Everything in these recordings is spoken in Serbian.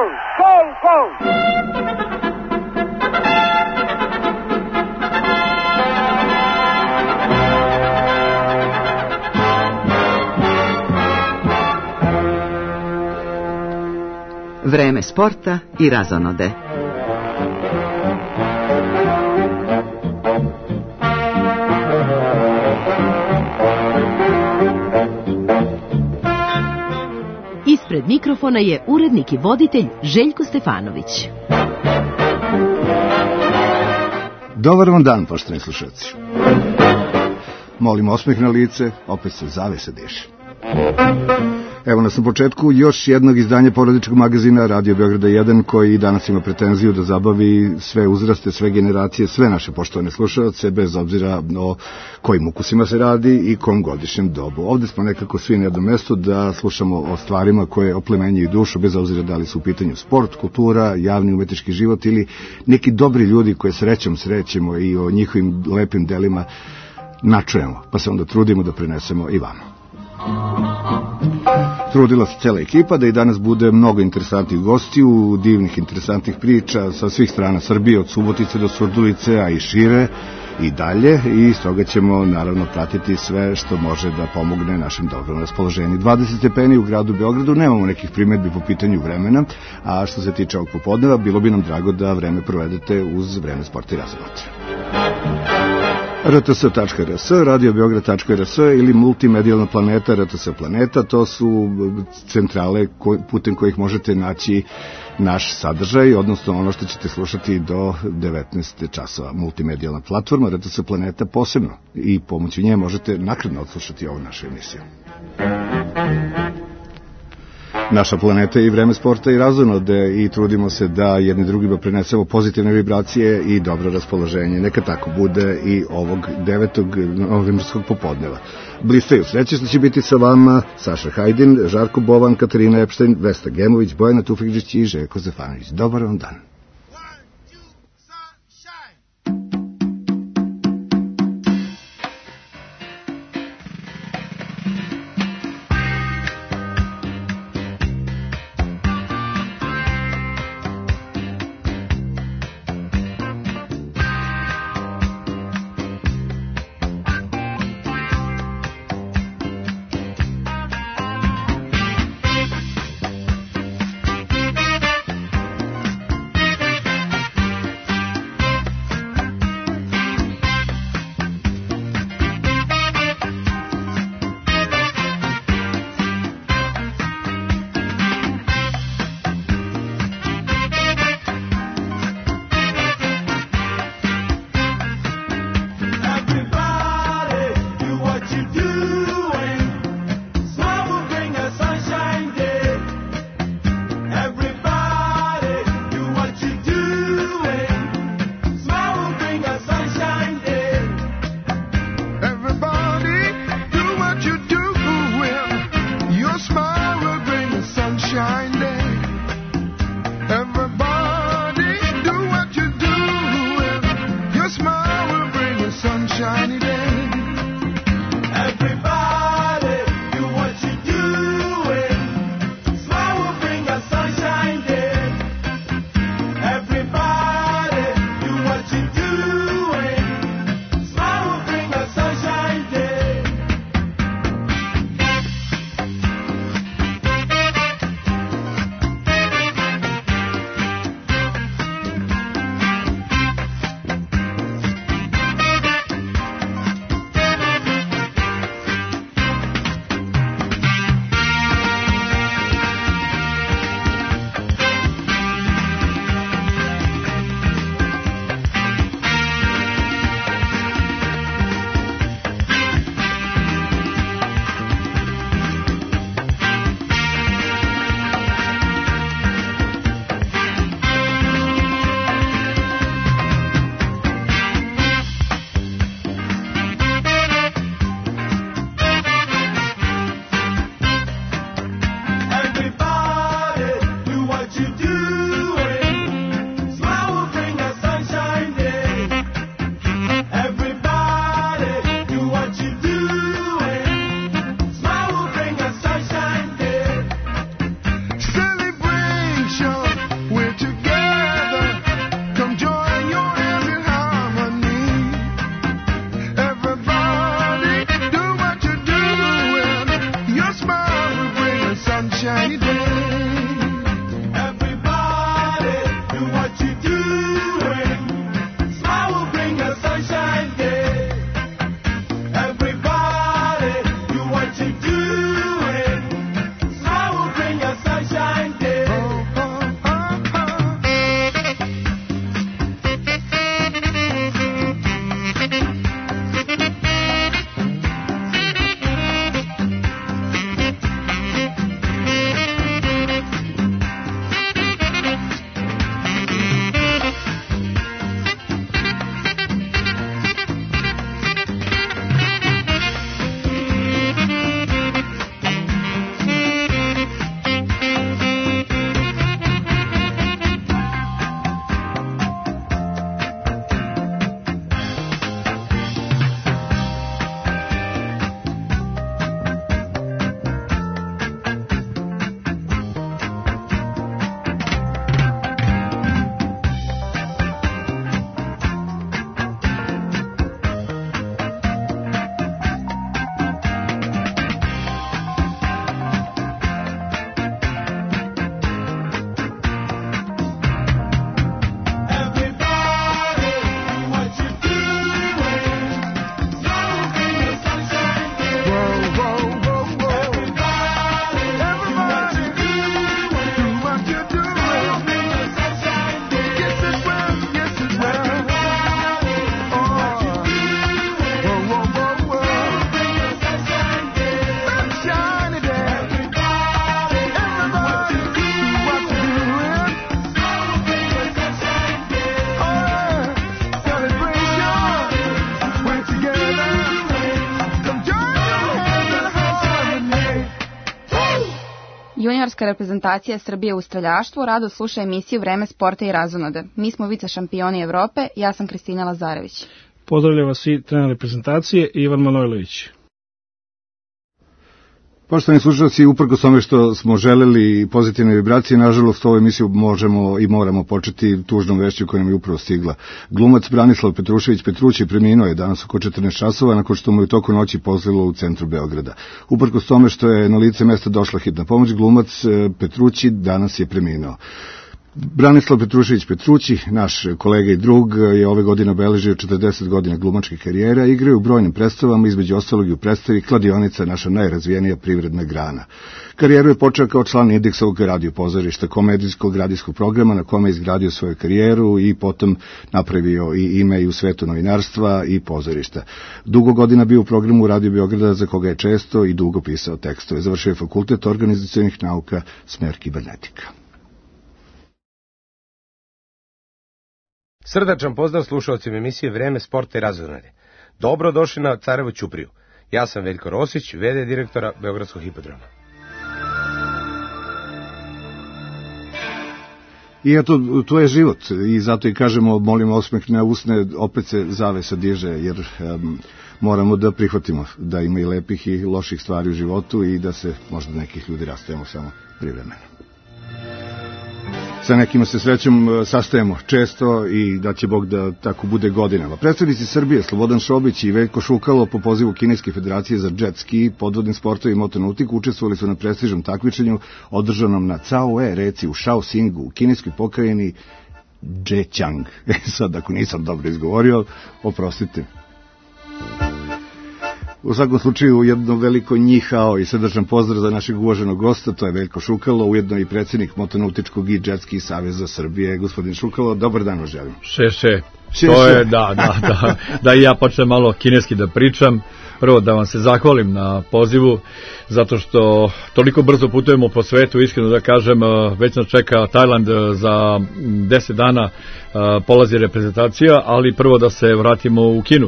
Vreme sporta i razonode. Ispred mikrofona je urednik i voditelj Željko Stefanović. Dobar vam dan, poštovani slušalci. Molim osmeh na lice, opet se zavese diše. Evo nas na početku još jednog izdanja porodičkog magazina Radio Beograda 1, koji danas ima pretenziju da zabavi sve uzraste, sve generacije, sve naše poštovane slušalce, bez obzira o kojim ukusima se radi i kom godišnjem dobu. Ovde smo nekako svi na jednom mestu da slušamo o stvarima koje oplemenjuju dušu, bez obzira da li su u pitanju sport, kultura, javni umetnički život ili neki dobri ljudi koje srećom srećemo i o njihovim lepim delima načujemo, pa se onda trudimo da prenesemo i vama. Trudila se cela ekipa da i danas bude mnogo interesantnih gostiju, divnih interesantnih priča sa svih strana Srbije, od Subotice do Surdulice, a i šire i dalje, i stoga ćemo naravno pratiti sve što može da pomogne našem dobrom raspoloženju. 20 stepeni u gradu Beogradu, nemamo nekih primedbi po pitanju vremena, a što se tiče ovog popodneva, bilo bi nam drago da vreme provedete uz vreme sporta i razonode. rts.rs, radiobeograd.rs ili multimedijalna planeta RTS Planeta, to su centrale putem kojih možete naći naš sadržaj, odnosno ono što ćete slušati do 19 časova. Multimedijalna platforma RTS Planeta posebno, i pomoću nje možete naknadno odslušati ovu našu emisiju. Naša planeta je i vreme sporta i razonode i trudimo se da jedni drugima prenesemo pozitivne vibracije i dobro raspoloženje. Neka tako bude i ovog 9. novembarskog popodneva. Blistaju sreće što će biti sa vama Saša Hajdin, Žarko Bovan, Katarina Epštajn, Vesna Gemović, Bojana Tufikđić i Željko Stefanović. Dobar vam dan. Juniorska reprezentacija Srbije u streljaštvu rado sluša emisiju Vreme sporta i razonode. Mi smo vice šampioni Evrope, ja sam Kristina Lazarević. Pozdravljam vas i trener reprezentacije Ivan Manojlović. Poštovani slušalci, uprkos tome što smo želeli pozitivne vibracije, nažalost ovu emisiju možemo i moramo početi tužnom vešću koja nam je upravo stigla. Glumac Branislav Petrušević Petrući preminuo je danas oko 14 časova nakon što mu je u toku noći pozlilo u centru Beograda. Uprkos tome što je na lice mesta došla hitna pomoć, glumac Petrući danas je preminuo. Branislav Petrušević Petrući, naš kolega i drug, je ove godine obeležio 40 godina glumačke karijere, igrao u brojnim predstavama, između ostalog i u predstavi Kladionica, naša najrazvijenija privredna grana. Karijeru je počeo kao član Indeksovog radio pozorišta, komedijskog radijskog programa na kome je izgradio svoju karijeru i potom napravio i ime i u svetu novinarstva i pozorišta. Dugo godina bio u programu Radio Beograda, za koga je često i dugo pisao tekstove. Završio je fakultet organizacionih nauka, smer kibernetika. Srdačan pozdrav slušalcima emisije Vreme sporta i razonode. Dobro došli na Carevu ćupriju. Ja sam Veljko Rosić, v.d. direktora Beogradskog hipodroma. I eto, to je život i zato i kažemo, molimo osmeh na usne, opet se zavesa diže, jer moramo da prihvatimo da ima i lepih i loših stvari u životu i da se možda nekih ljudi rastajemo samo privremeno. Sa nekima se srećom sastajemo često i da će Bog da tako bude godinama. Predstavnici Srbije Slobodan Šobić i Veljko Šukalo po pozivu Kineske federacije za jet ski, podvodni sportovi i motonautiku učestvovali su na prestižnom takmičenju održanom na Caoe reci u Shaoxingu u kineskoj pokrajini Zhejiang. Sad ako nisam dobro izgovorio, oprostite. U svakom slučaju jedno veliko njihao i srdačan pozdrav za našeg uvaženog gosta, to je Veljko Šukalo, ujedno i predsjednik Motonautičkog i Jet-ski saveza Srbije. Gospodin Šukalo, dobar dan vam želim. To je, da i ja počnem malo kineski da pričam. Prvo da vam se zahvalim na pozivu, zato što toliko brzo putujemo po svetu, iskreno da kažem, već nas čeka Tajland za 10 dana, polazi reprezentacija, ali prvo da se vratimo u Kinu.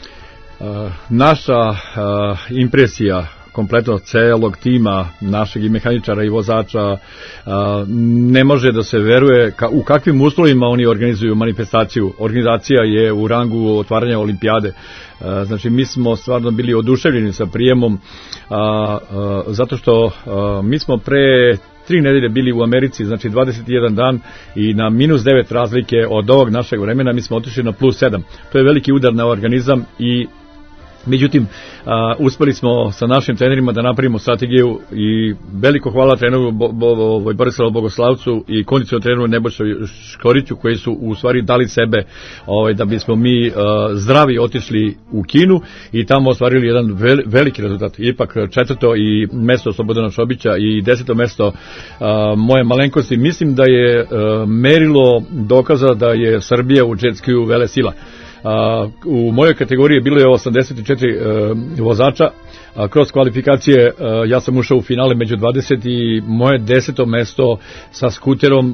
Naša impresija kompletno celog tima, našeg i mehaničara i vozača, ne može da se veruje u kakvim uslovima oni organizuju manifestaciju. Organizacija je u rangu otvaranja olimpijade. Znači mi smo stvarno bili oduševljeni sa prijemom, zato što mi smo pre 3 nedelje bili u Americi, znači 21 dan i na -9 razlike od ovog našeg vremena mi smo otišli na +7. To je veliki udar na organizam i Međutim, uspeli smo sa našim trenerima da napravimo strategiju i veliko hvala treneru Borislavu Bogoslavcu i kondicionalnom treneru Nebojši Škoriću koji su u stvari dali sebe da bismo mi zdravi otišli u Kinu i tamo ostvarili jedan veliki rezultat. Ipak 4. i mesto Slobodana Šobića i 10. mesto moje malenkosti. Mislim da je merilo dokaza da je Srbija u džetskiju velesila. U mojoj kategoriji bilo je 84 vozača, kroz kvalifikacije ja sam ušao u finale među 20 i moje 10. mesto sa skuterom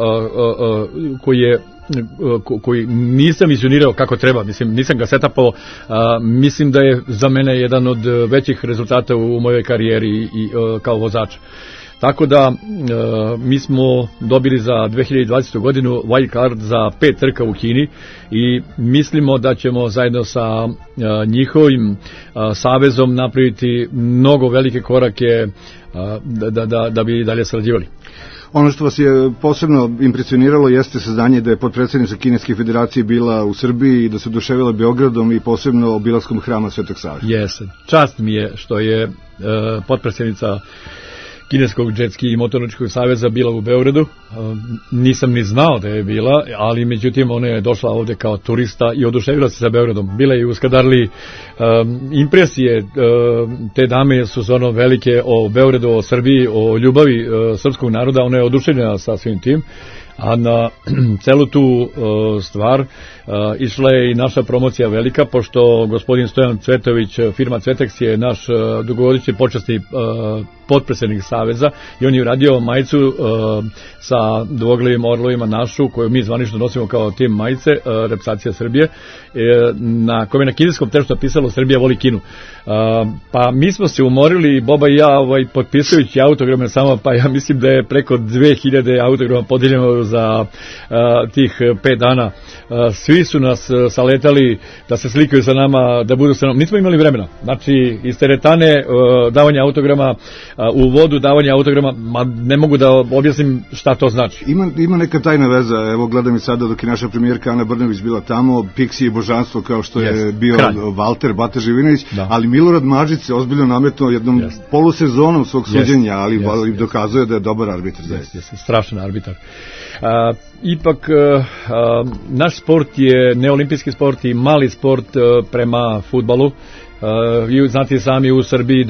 koji nisam vizionirao kako treba, nisam ga setapao, mislim da je za mene jedan od većih rezultata u mojoj karijeri kao vozač. Tako da mi smo dobili za 2020. godinu wild card za 5 trka u Kini i mislimo da ćemo zajedno sa njihovim savezom napraviti mnogo velike korake da bi dalje sarađivali. Ono što vas je posebno impresioniralo jeste saznanje da je potpredsjednica Kineske federacije bila u Srbiji i da se oduševila Beogradom i posebno obilaskom hrama Svetog Save. Jeste. Čast mi je što je potpredsjednica Kineskog džetski i motorničkog saveza bila u Beogradu. Nisam ni znao da je bila, ali međutim ona je došla ovde kao turista i oduševila se sa Beogradom. Bila je u Skadarliji. Impresije te dame su stvarno velike o Beogradu, o Srbiji, o ljubavi srpskog naroda. Ona je oduševljena sa svim tim. A na celu tu stvar išla je i naša promocija velika, pošto gospodin Stojan Cvetović, firma Cvetex je naš dugogodišnji počasni potpredsjednik saveza i on je uradio majicu sa dvoglavim orlovima našu, koju mi zvanično nosimo kao tim majice, reprezentacija Srbije, na kome na kineskom tekstu napisalo Srbija voli Kinu. Pa mi smo se umorili, Boba i ja, potpisujući autograme samo, pa ja mislim da je preko 2000 autograma podeljeno za tih 5 dana. Svi su nas saletali da se slikaju sa nama, da budu sa nama. Nismo imali vremena. Znači, iz teretane davanja autograma, u vodu davanja autograma, ne mogu da objasnim šta to znači. Ima neka tajna veza, evo gledam i sada dok je naša premijerka Ana Brnabić bila tamo, Piksi i božanstvo kao što je bio Valter Bata Živinović, ali Milorad Mažić se ozbiljno nametnuo jednom polusezonom svog suđenja, ali dokazuje da je dobar arbitar. Strašan arbitar. Ipak naš sport je neolimpijski sport i mali sport prema fudbalu. Vi znate sami u Srbiji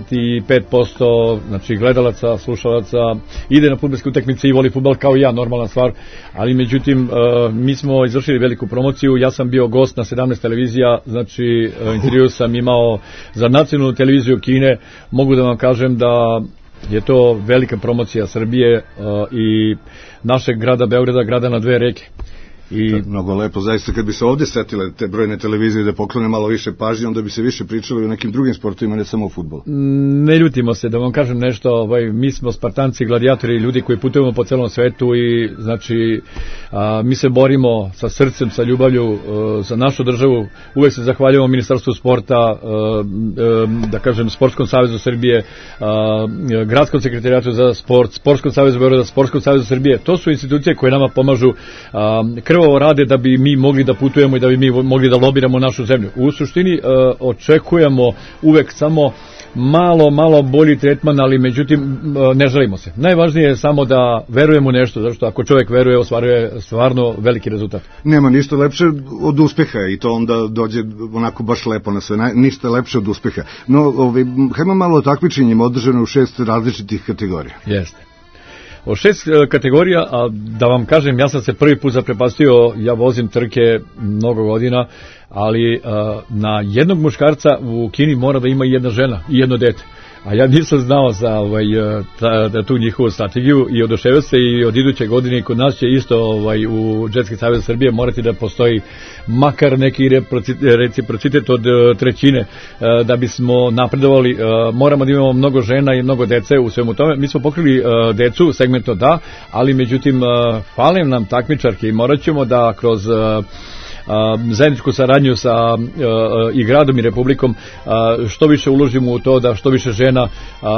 95% znači gledalaca, slušalaca ide na fudbalske utakmice i voli fudbal kao i ja, normalna stvar, ali međutim mi smo izvršili veliku promociju, ja sam bio gost na 17 televizija, znači intervju sam imao za nacionalnu televiziju Kine, mogu da vam kažem da je to velika promocija Srbije i našeg grada Beograda, grada na 2 reke. I mnogo lepo, zaista kad bi se ovde setile te brojne televizije da poklone malo više pažnje, onda bi se više pričali o nekim drugim sportovima, ne samo o fudbalu. Ne ljutimo se, da vam kažem nešto, mi smo Spartanci, gladijatori, ljudi koji putujemo po celom svetu i znači mi se borimo sa srcem, sa ljubavlju za našu državu, uvek se zahvaljujemo Ministarstvu sporta, da kažem Sportskom savezu Srbije, Gradskom sekretarijatu za sport, Sportskom savezu Beograda, Sportskom savezu Srbije, to su institucije koje nama pomažu, krvavo rade da bi mi mogli da putujemo i da bi mi mogli da lobiramo našu zemlju. U suštini očekujemo uvek samo malo bolji tretman, ali međutim ne želimo se. Najvažnije je samo da verujemo nešto, zato što ako čovjek veruje, ostvaruje stvarno veliki rezultat. Nema ništa lepše od uspeha i to onda dođe onako baš lepo na sve. Ništa lepše od uspeha. No, hajmo malo o takmičenjima održano u 6 različitih kategorija. Jeste. O 6 kategorija, a da vam kažem, ja sam se prvi put zaprepastio, ja vozim trke mnogo godina, ali na jednog muškarca u Kini mora da ima jedna žena i jedno dete. A ja nisam znao za tu njihovu strategiju i oduševio se i od iduće godine kod nas će isto u Džetski savez Srbije morati da postoji makar neki reciprocitet od 1/3 da bismo napredovali. Moramo da imamo mnogo žena i mnogo dece u svemu tome. Mi smo pokrili decu, segmentno da, ali međutim fale nam takmičarke i morat ćemo da kroz zajedničku saradnju sa i gradom i republikom što više uložimo u to da što više žena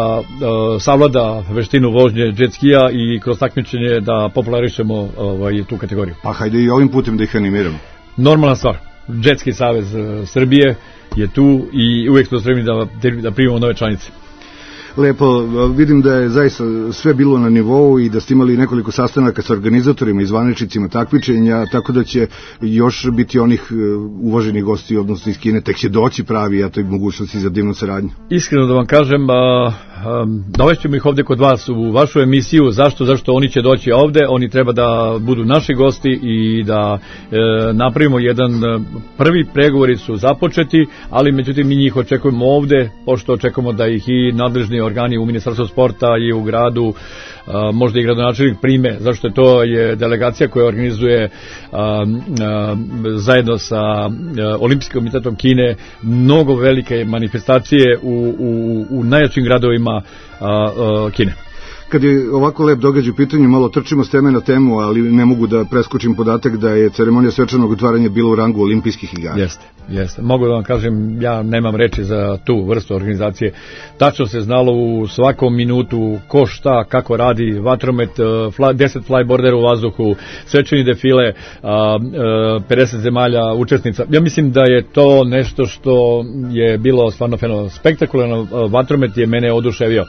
savlada veštinu vožnje džetskija i kroz takmičenje da popularišemo tu kategoriju. Pa hajde i ovim putem da ih animiramo. Normalna stvar. Džetski savez Srbije je tu i uvek smo spremni da primimo nove članice. Lepo, vidim da je zaista sve bilo na nivou i da ste imali nekoliko sastanaka sa organizatorima i zvaničnicima takmičenja, tako da će još biti onih uvaženih gosti, odnosno iz Kine, tek će doći pravi, a to je mogućnosti za divnu saradnju. Iskreno da vam kažem, dovešćemo ih ovde kod vas u vašu emisiju. Zašto oni će doći ovde? Oni treba da budu naši gosti i da napravimo jedan prvi pregovori su započeti, ali međutim mi njih očekujemo ovde, pošto očekujemo da ih i nadležni organi u Ministarstvu sporta i u gradu, možda i gradonačelnik prime, zašto to je delegacija koja organizuje zajedno sa Olimpijskim komitetom Kine mnogo velike manifestacije u najjačim gradovima Kine. Kad je ovako lep događaj u pitanju, malo trčimo s teme na temu, ali ne mogu da preskočim podatak da je ceremonija svečanog otvaranja bila u rangu olimpijskih igara. Jeste. Mogu da vam kažem, ja nemam reči za tu vrstu organizacije. Tačno se znalo u svakom minutu ko šta, kako radi, vatromet, 10 flyboardera u vazduhu, svečani defile, 50 zemalja učesnica. Ja mislim da je to nešto što je bilo stvarno fenomenalno. Spektakularno vatromet je mene oduševio.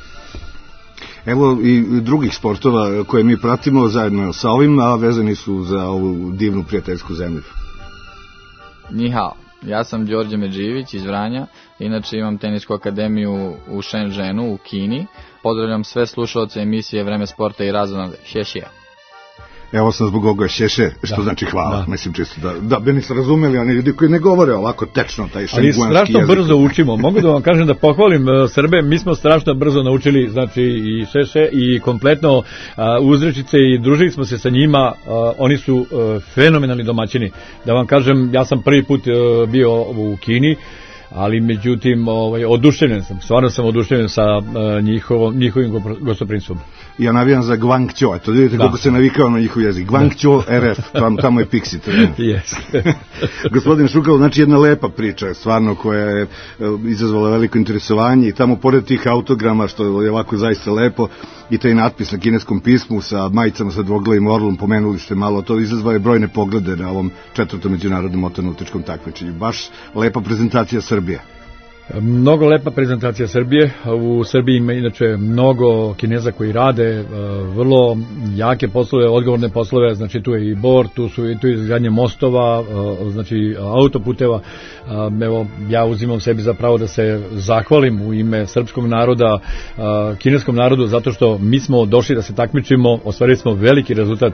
Evo i drugih sportova koje mi pratimo zajedno sa ovim, a vezani su za ovu divnu prijateljsku zemlju. Ni hao, ja sam Đorđe Medživić iz Vranja, inače imam tenisku akademiju u Shenzhenu u Kini. Pozdravljam sve slušalce emisije Vreme sporta i razonode. Šešija. Evo sam zbog ovoga šeše, što znači hvala. Mislim čisto da bi nisu razumeli, oni ljudi koji ne govore ovako tečno taj šenguanski jezik. Ali strašno brzo učimo. Mogu da vam kažem da pohvalim Srbe, mi smo strašno brzo naučili, znači i šeše i kompletno uzrečice i družili smo se sa njima, oni su fenomenalni domaćini. Da vam kažem, ja sam prvi put bio u Kini, ali međutim oduševljen sam, stvarno sam oduševljen sa njihovim gostoprimstvom. Ja navijam za Guangzhou, eto vidite koliko se navikao na njihov jezik. Guangzhou RF, tamo je Pixi. Yes. Gospodin Šukalo, znači jedna lepa priča, stvarno, koja je izazvala veliko interesovanje i tamo pored tih autograma, što je ovako zaista lepo, i taj natpis na kineskom pismu sa majicama sa dvoglavim orlom, pomenuli ste malo, to izazvalo brojne poglede na ovom 4. međunarodnom motornautičkom takmičenju. Baš lepa prezentacija Srbije. Mnogo lepa prezentacija Srbije. U Srbiji ima inače mnogo Kineza koji rade vrlo jake poslove, odgovorne poslove, znači tu je i bor, tu je izgradnje mostova, znači autoputeva. Evo, ja uzimam sebi za pravo da se zahvalim u ime srpskog naroda, kineskom narodu, zato što mi smo došli da se takmičimo, ostvarili smo veliki rezultat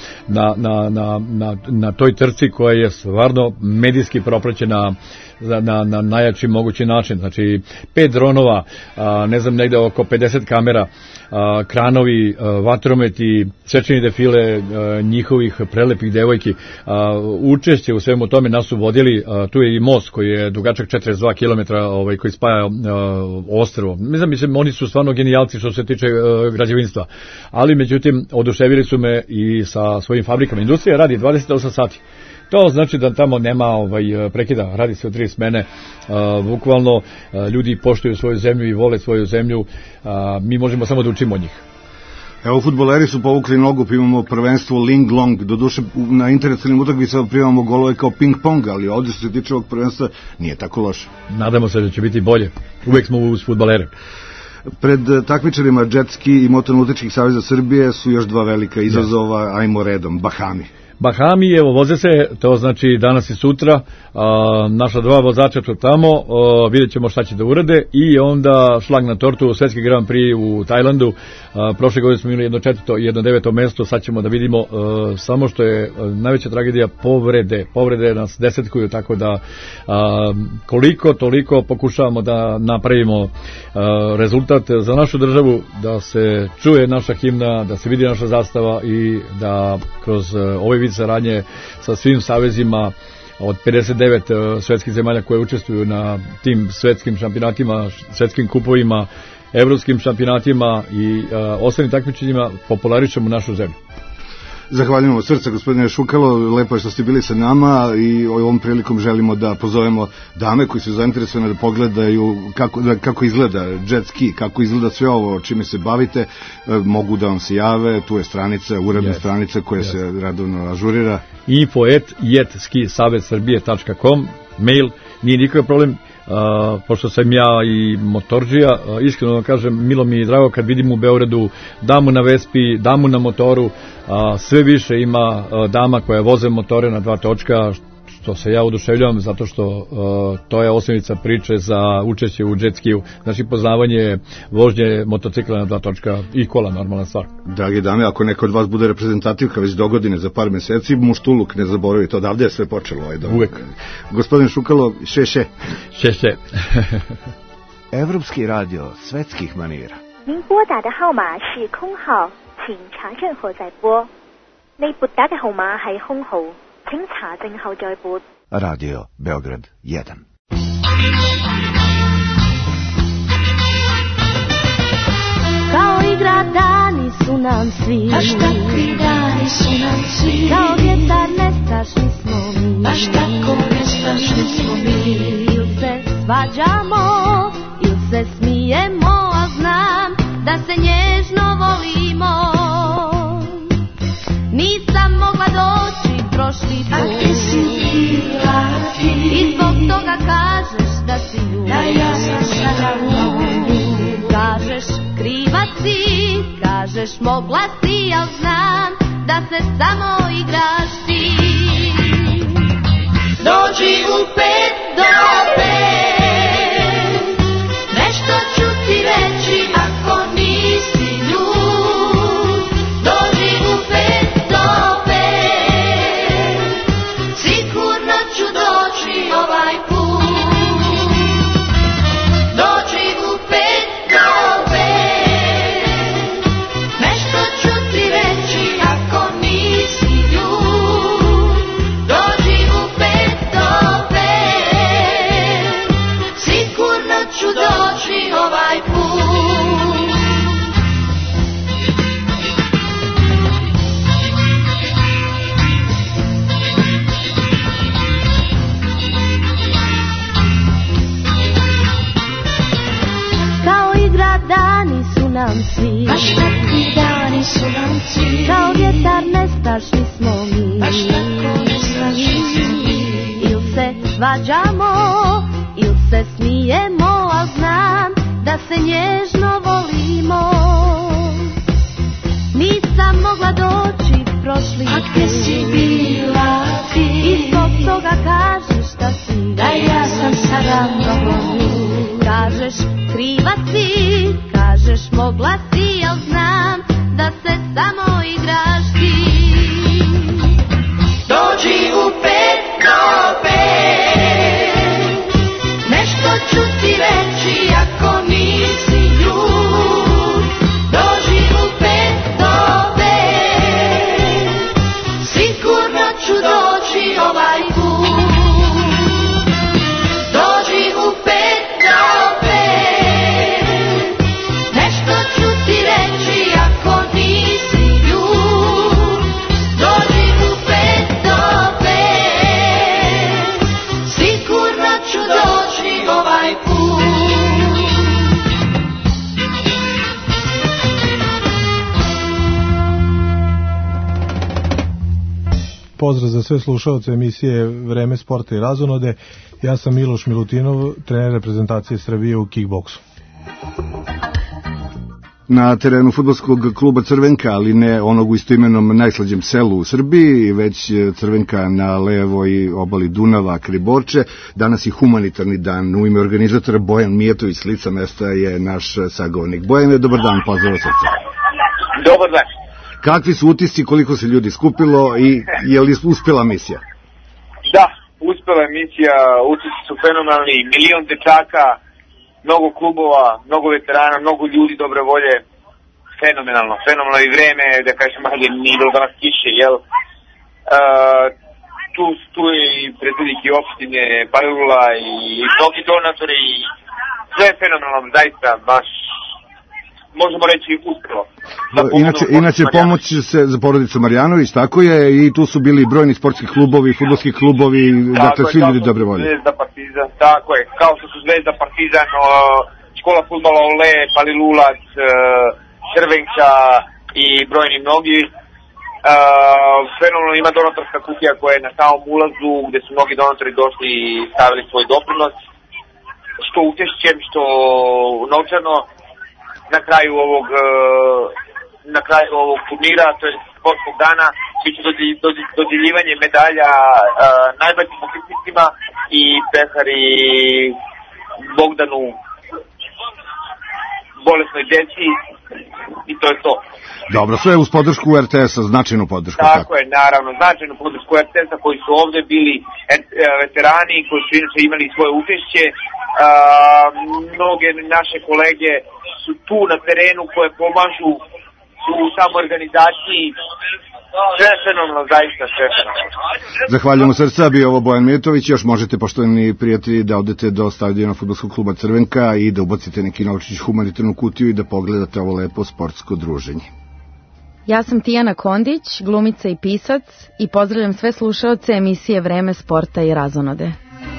na toj trci koja je stvarno medijski propraćena na najjači mogući način. Znači 5 dronova, ne znam, negde oko 50 kamera, kranovi, vatrometi, svečani defile njihovih prelepih devojki. Učešće u svemu tome nas su vodili, tu je i most koji je dugačak 42 km koji spaja ostrvo. Mislim, oni su stvarno genijalci što se tiče građevinstva. Ali međutim, oduševili su me i sa svojim fabrikama. Industrija radi 28 sati. To znači da tamo nema prekida, radi se o 3 smene, bukvalno ljudi poštuju svoju zemlju i vole svoju zemlju, mi možemo samo da učimo od njih. Evo, fudbaleri su povukli nogu, imamo prvenstvo Ling Long, doduše na internacionalnim utakmicama primamo golove kao ping pong, ali ovdje što se tiče ovog prvenstva nije tako loše. Nadamo se da će biti bolje, uvek smo uz fudbalere. Pred takmičarima Džetski i Motornautičkih saveza Srbije su još 2 velika izazova, ajmo redom, Bahami, evo, voze se, to znači danas i sutra, naša 2 vozača tu tamo, vidjet ćemo šta će da urade i onda šlag na tortu, svetski Grand Prix u Tajlandu, prošle godine smo imali jedno 4. i jedno 9. mesto, sad ćemo da vidimo, samo što je najveća tragedija povrede nas desetkuju, tako da koliko toliko pokušavamo da napravimo rezultat za našu državu, da se čuje naša himna, da se vidi naša zastava i da kroz ovaj vid saradnje sa svim savezima od 59 svetskih zemalja koje učestvuju na tim svetskim šampionatima, svetskim kupovima, evropskim šampionatima i ostalim takmičenjima popularišemo našu zemlju. Zahvaljujemo srca, gospodine Šukalo, lepo je što ste bili sa nama i ovom prilikom želimo da pozovemo dame koji su zainteresovane da pogledaju kako izgleda jet ski, kako izgleda sve ovo čime se bavite, mogu da vam se jave, tu je stranica, uredna stranica koja se radovno ažurira. info@jetskisavetsrbije.com, mail, nije nikakav problem. Pošto sam ja i motorđija, iskreno da kažem, milo mi je drago kad vidim u Beogradu damu na Vespi, damu na motoru, sve više ima dama koje voze motore na 2 točka, što se ja oduševljavam zato što to je osnovica priče za učešće u jet skiju, znači poznavanje vožnje motocikla na 2 točka i kola, normalna stvar. Dragi dame, ako neko od vas bude reprezentativka već dogodine za par meseci, muštuluk ne zaboravite, odavde je sve počelo. Uvek. Gospodin Šukalo, še. Evropski radio svetskih manira. 您拨打的号码是空号，请查证后再拨。你撥打嘅號碼係空號，請查證後再撥。 Radio Beograd 1. Kao igra dani su nam svi, baš takvi dani su nam svi, kao vjetar nestašni smo mi, baš tako nestašni smo mi. Il se svađamo, il se smijemo, a znam da se nježno volimo. Nisam mogla doći prošli put, a ti si bila ti, i zbog toga kažeš da si ljud, da ja sam sada ljud. Kažeš kriva si, kažeš mogla si, al znam da se samo igraš ti. Dođi u 5 do 5, nešto ću ti reći ako nisi ljud. Dođi u 5 do 5, sigurno ću doći ovaj put. Dođi u 5 do 5, nešto ću ti reći ako nisi ljud. Dođi u 5 do 5, sigurno ću doći ovaj put. Kao igra dani su nam svi, baš takvi dani su nam svi, kao vjetar nestašni smo mi, baš tako nestašni smo mi. Il se svađamo, il se smijemo, a znam da se nježno volimo. Nisam mogla doći prošli put, a gdje si bila ti, i zbog toga kažeš da si, da ja sam sada mnogo ljud. Kažeš kriva si, kažeš mogla si, al znam da se samo igraš ti. Dođi u 5 do 5, nešto ću ti reći ako nisi ljud. Dođi u 5 do 5, sigurno ću doći ovaj put. Dođi u 5 do 5, nešto ću ti reći ako nisi ljud. Dođi u 5 do 5, sigurno ću doći ovaj put. Pozdrav za sve slušaoce emisije Vreme sporta i razonode. Ja sam Miloš Milutinov, trener reprezentacije Srbije u kickboksu. Na terenu fudbalskog kluba Crvenka, ali ne onog u istoimenom najslađem selu u Srbiji, već Crvenka na levoj obali Dunava, Kriborče. Danas je humanitarni dan. U ime organizatora Bojan Mijatović s lica mesta je naš sagovornik. Bojane, dobar dan, pozdrav od srca. Dobar dan. Kakvi su utisci, koliko se ljudi skupilo i je li uspjela misija? Da, uspjela je misija, utisci su fenomenalni, 1.000.000 dečaka, mnogo klubova, mnogo veterana, mnogo ljudi dobre volje, fenomenalno i vreme, da kažem, nije bilo danas kiše, jel? Tu je i predsednik i opštine, Palilula i mnogi donatori, sve je fenomenalno, zaista, baš možemo reći, uspelo. Inače pomoć se za porodicu Marjanović, tako je, i tu su bili brojni sportski klubovi, fudbalski klubovi, dakle svi ljudi dobre volje. Zvezda, Partizan, tako je, kao što su Zvezda, Partizan, škola fudbala Ole, Palilulac, Crvenka i brojni mnogi. Fenomenalno ima donatorska kutija koja je na samom ulazu, gde su mnogi donatori došli i stavili svoj doprinos, što učešćem, što novčano. Na kraju ovog turnira, to je sportskog dana, biće dodjeljivanje medalja najboljim učesnicima i pehari Bogdanu, bolesnoj deci, i to je to. Dobro, sve uz podršku RTS-a, značajnu podršku. Tako je, naravno, značajnu podršku RTS-a koji su ovde bili veterani, koji su inače imali svoje učešće. Mnoge naše kolege su tu na terenu koje pomažu u samoorganizaciji. Sve fenomenalno, zaista sve fenomenalno. Zahvaljujemo srca, bio ovo Bojan Mijatović. Još možete, poštovani prijatelji, da odete do stadiona fudbalskog kluba Crvenka i da ubacite neki novčić humanitarnu kutiju i da pogledate ovo lepo sportsko druženje. Ja sam Tijana Kondić, glumica i pisac, i pozdravljam sve slušaoce emisije Vreme sporta i razonode.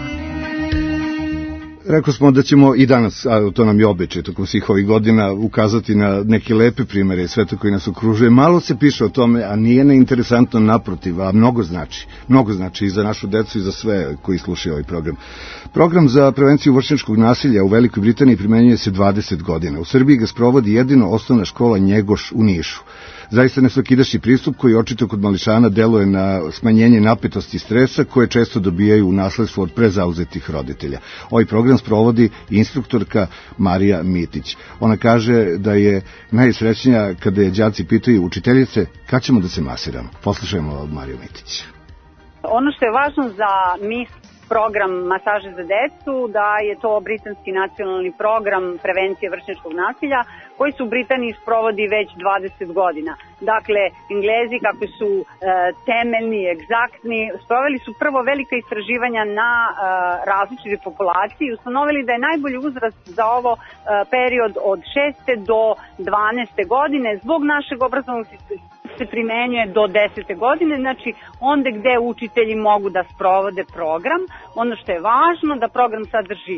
Rekli smo da ćemo i danas, a to nam je običaj tokom svih ovih godina, ukazati na neke lepe primere sveta koji nas okružuje. Malo se piše o tome, a nije neinteresantno, naprotiv, a mnogo znači i za našu decu i za sve koji slušaju ovaj program. Program za prevenciju vršnjačkog nasilja u Velikoj Britaniji primenjuje se 20 godina. U Srbiji ga sprovodi jedino osnovna škola Njegoš u Nišu. Zaista nesvakidašnji pristup koji očito kod mališana deluje na smanjenje napetosti i stresa koje često dobijaju u nasledstvo od prezauzetih roditelja. Ovaj program sprovodi instruktorka Marija Mitić. Ona kaže da je najsrećnija kada je đaci pitaju učiteljice kad ćemo da se masiramo. Poslušajmo od Mariju Mitić. Ono što je važno za program masaže za decu, da je to britanski nacionalni program prevencije vršnjačkog nasilja koji se u Britaniji sprovodi već 20 godina. Dakle, Englezi, kako su temeljni, egzaktni, sproveli su prvo velika istraživanja na različite populacije i ustanovili da je najbolji uzrast za ovo period od 6. do 12. godine. Zbog našeg obrazovnog sistema se primenjuje do 10. godine, znači onda gde učitelji mogu da sprovode program. Ono što je važno, da program sadrži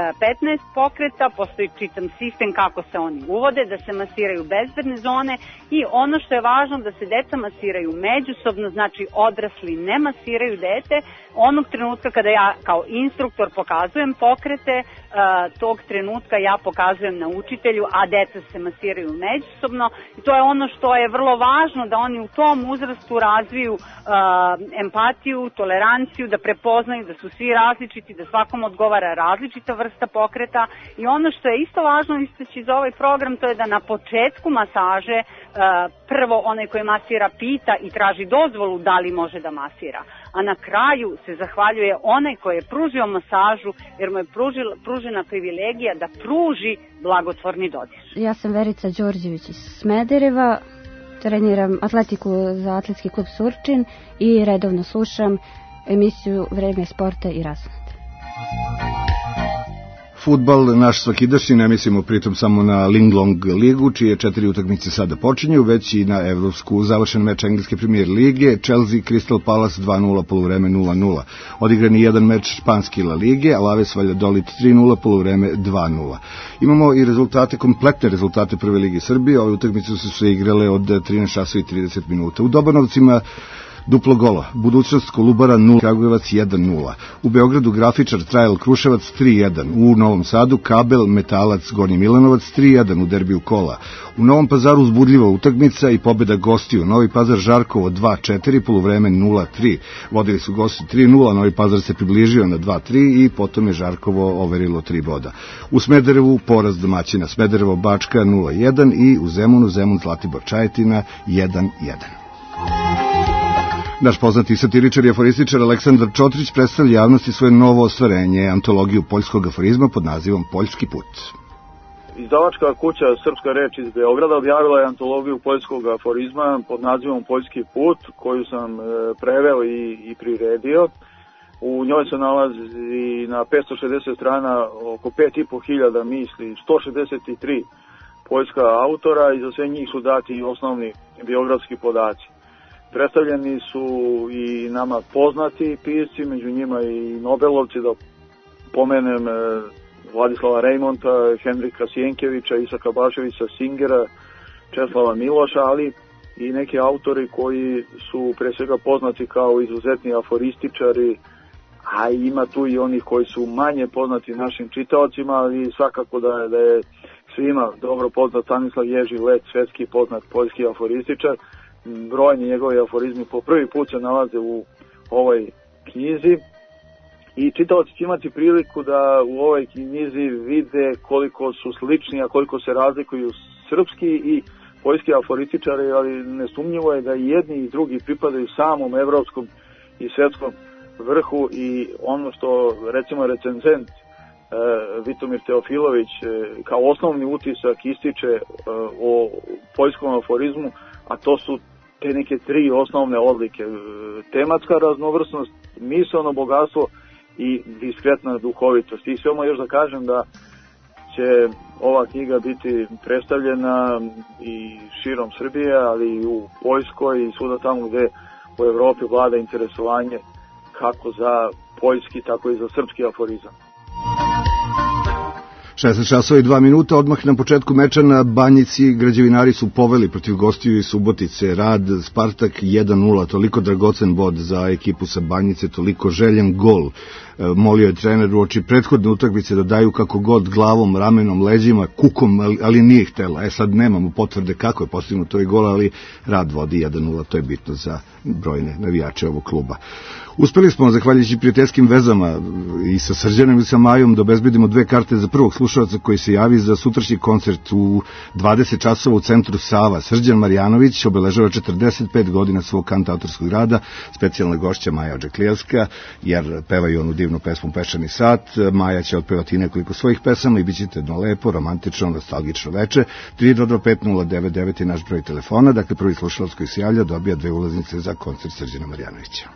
15 pokreta, postoji čitan sistem kako se oni uvode, da se masiraju bezbedne zone i ono što je važno, da se deca masiraju međusobno, znači odrasli ne masiraju dete. Onog trenutka kada ja kao instruktor pokazujem pokrete, tog trenutka ja pokazujem na učitelju, a deca se masiraju međusobno. I to je ono što je vrlo važno, da oni u tom uzrastu razviju empatiju, toleranciju, da prepoznaju da su svi različiti, da svakom odgovara različita vrsta pokreta. I ono što je isto važno istaći za ovaj program, to je da na početku masaže prvo onaj koji masira pita i traži dozvolu da li može da masira, a na kraju se zahvaljuje onaj koji je pružio masažu jer mu je pružena privilegija da pruži blagotvorni dodir. Ja sam Verica Đorđević iz Smedereva, treniram atletiku za atletski klub Surčin i redovno slušam emisiju Vreme sporta i razonode. Fudbal, naš svakidašnji, ne mislimo pritom samo na Linglong ligu, čije 4 utakmice sada počinju, već i na evropsku. Završen meč engleske premijer lige, Chelsea Crystal Palace 2-0, poluvreme 0-0. Odigran je jedan meč španske La Lige, Alaves Valladolid 3-0, poluvreme 2-0. Imamo i kompletne rezultate Prve lige Srbije. Ove utakmice su se igrale od 13 časova i 30 minuta. U Dobanovcima duplo gola, Budućnost Kolubara 0, Kragujevac 1-0. U Beogradu Grafičar Trajal Kruševac 3-1. U Novom Sadu Kabel Metalac Gornji Milanovac 3-1 u derbiju kola. U Novom Pazaru uzbudljiva utakmica i pobeda gostiju. Novi Pazar Žarkovo 2-4, poluvreme 0-3. Vodili su gosti 3-0, Novi Pazar se približio na 2-3 i potom je Žarkovo overilo 3 boda. U Smederevu poraz domaćina, Smederevo Bačka 0-1 i u Zemunu Zemun Zlatibor Čajetina 1-1. Naš poznati satiričar i aforističar Aleksandar Čotrić predstavlja javnosti svoje novo ostvarenje, antologiju poljskog aforizma pod nazivom Poljski put. Izdavačka kuća Srpska reč iz Beograda objavila je antologiju poljskog aforizma pod nazivom Poljski put, koju sam preveo i priredio. U njoj se nalazi na 560 strana oko 5.500 misli, 163 poljska autora i za sve njih su dati i osnovni biografski podaci. Predstavljeni su i nama poznati pisci, među njima i Nobelovci, da pomenem Vladislava Rejmonta, Henrika Sjenkevića, Isaka Baševića, Singera, Česlava Miloša, ali i neki autori koji su pre svega poznati kao izuzetni aforističari, a ima tu i onih koji su manje poznati našim čitaocima, ali svakako da je svima dobro poznat Stanislav Ježi Lec, svetski poznat poljski aforističar. Brojni njegovi aforizmi po prvi put se nalaze u ovoj knjizi i čitaoci će imati priliku da u ovoj knjizi vide koliko su slični, a koliko se razlikuju srpski i poljski aforističari, ali nesumnjivo je da i jedni i drugi pripadaju samom evropskom i svetskom vrhu i ono što recimo recenzent Vitomir Teofilović kao osnovni utisak ističe o poljskom aforizmu, a to su te neke tri osnovne odlike: tematska raznovrsnost, misaono bogatstvo i diskretna duhovitost. I samo još da kažem da će ova knjiga biti predstavljena i širom Srbije, ali i u Poljskoj i svuda tamo gde u Evropi vlada interesovanje kako za poljski, tako i za srpski aforizam. 16 časova i 2 minuta, odmah na početku meča na Banjici građevinari su poveli protiv gostiju iz Subotice. Rad Spartak 1-0, toliko dragocen bod za ekipu sa Banjice, toliko željen gol. Molio je trener uoči prethodne utakmice da daju kako god glavom, ramenom, leđima, kukom, ali nije htela. Sad nemamo potvrde kako je postignuto ovaj gol, ali Rad vodi 1-0, to je bitno za brojne navijače ovog kluba. Uspeli smo, zahvaljujući prijateljskim vezama i sa Srđanom i sa Majom, da obezbedimo 2 karte za prvog slušalca koji se javi za sutrašnji koncert u 20 časova u centru Sava. Srđan Marjanović obeležava 45 godina svog kantautorskog rada, specijalna gošća Maja Odžeklijevska, jer pevaju onu divnu pesmu Peščani sat. Maja će otpevati nekoliko svojih pesama i bit ćete jedno lepo, romantično, nostalgično veče. 3225099 je naš broj telefona, dakle prvi slušalac koji se javlja dobija 2 ulaznice za koncert Srđana Marjanovića.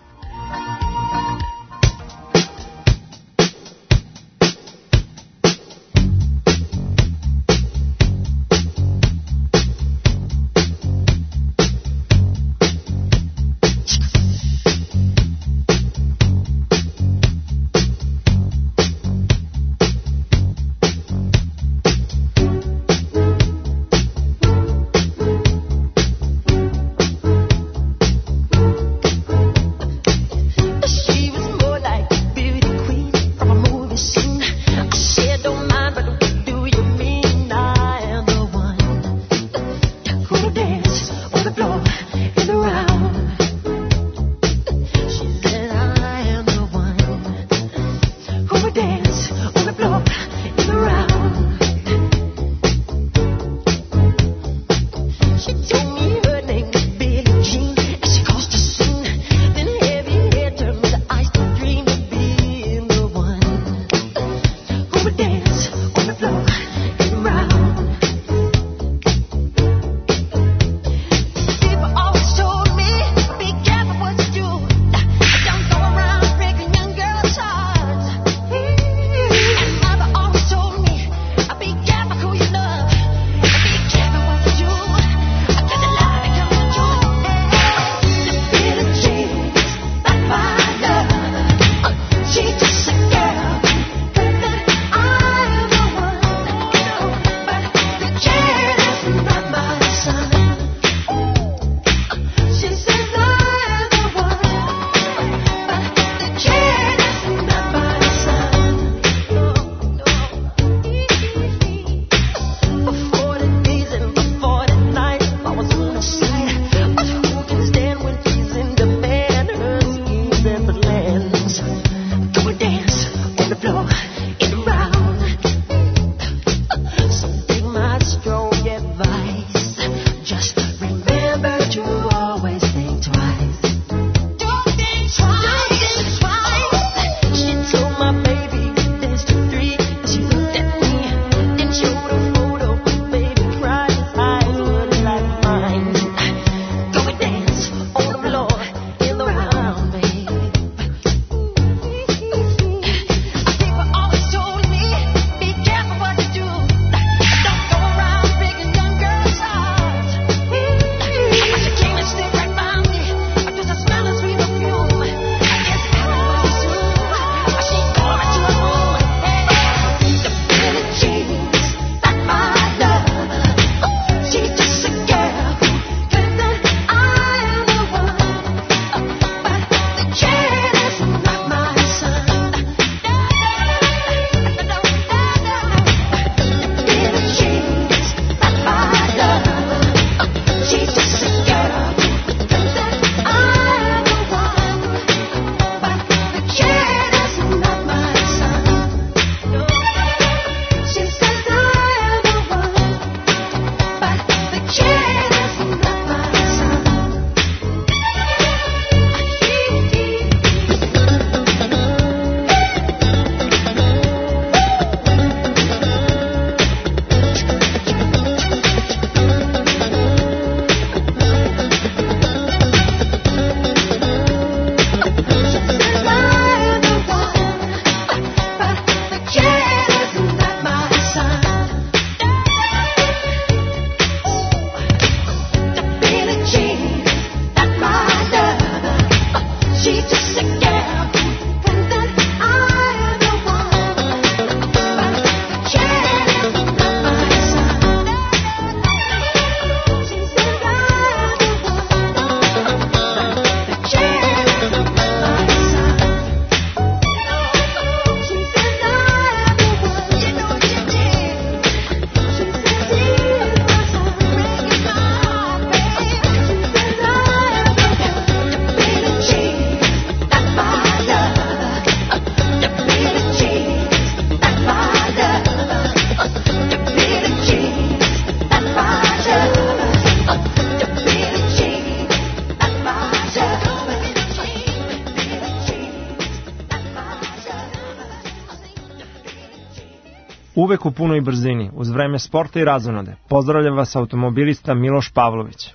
uvek u punoj brzini, uz vreme sporta i razonode. Pozdravlja vas automobilista Miloš Pavlović.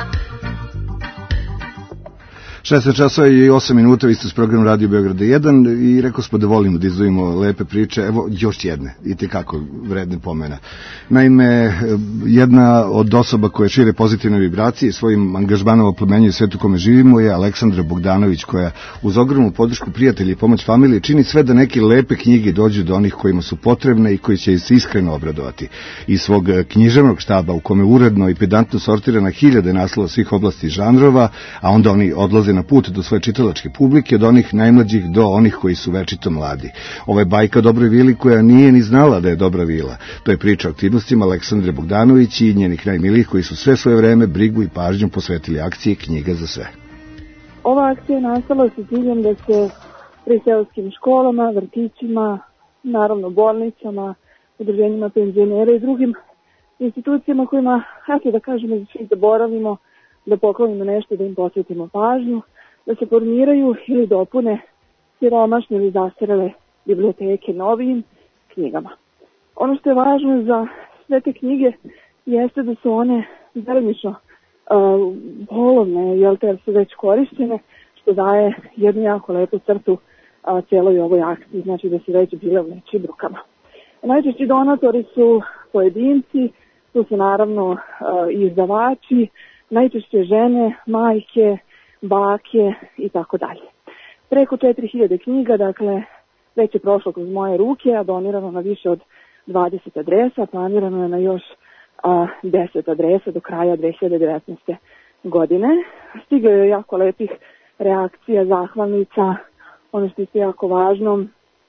16 časova i 8 minuta, vi ste s programom Radio Beograda 1 i rekao smo da volimo da izdvojimo lepe priče, evo još jedne, i tekako vredne pomena. Naime, jedna od osoba koja šire pozitivne vibracije i svojim angažmanom oplemenjuje svet u kome živimo je Aleksandra Bogdanović, koja uz ogromnu podršku prijatelja i pomoć familije čini sve da neke lepe knjige dođu do onih kojima su potrebne i koji će se iskreno obradovati. Iz svog književnog štaba u kome uredno i pedantno sortira na hiljade naslova svih oblasti i žanrova, a onda oni odlaze na put do svoje čitalačke publike, od onih najmlađih do onih koji su večito mladi. Ovo je bajka o dobroj vili koja nije ni znala da je dobra vila. To je priča o aktivnostima Aleksandre Bogdanović i njenih najmilijih koji su sve svoje vreme, brigu i pažnju posvetili akciji Knjiga za sve. Ova akcija je nastala sa ciljem da se pri seoskim školama, vrtićima, naravno bolnicama, udruženjima penzionera i drugim institucijama kojima, eto da kažemo, da svi zaboravimo, da poklonimo nešto, da im posvetimo pažnju, da se formiraju ili dopune siromašne ili zastarele biblioteke novijim knjigama. Ono što je važno za sve te knjige jeste da su one delimično polovne, jer su već korišćene, što daje jednu jako lepu crtu cijeloj ovoj akciji, znači da su već bile u nečijim rukama. Najčešći donatori su pojedinci, tu su naravno izdavači, najčešće žene, majke, bake i tako dalje. Preko 4000 knjiga, dakle, već je prošlo kroz moje ruke, a donirano na više od 20 adresa, planirano je na još 10 adresa do kraja 2019. godine. Stiglo je jako lepih reakcija, zahvalnica, ono što je jako važno,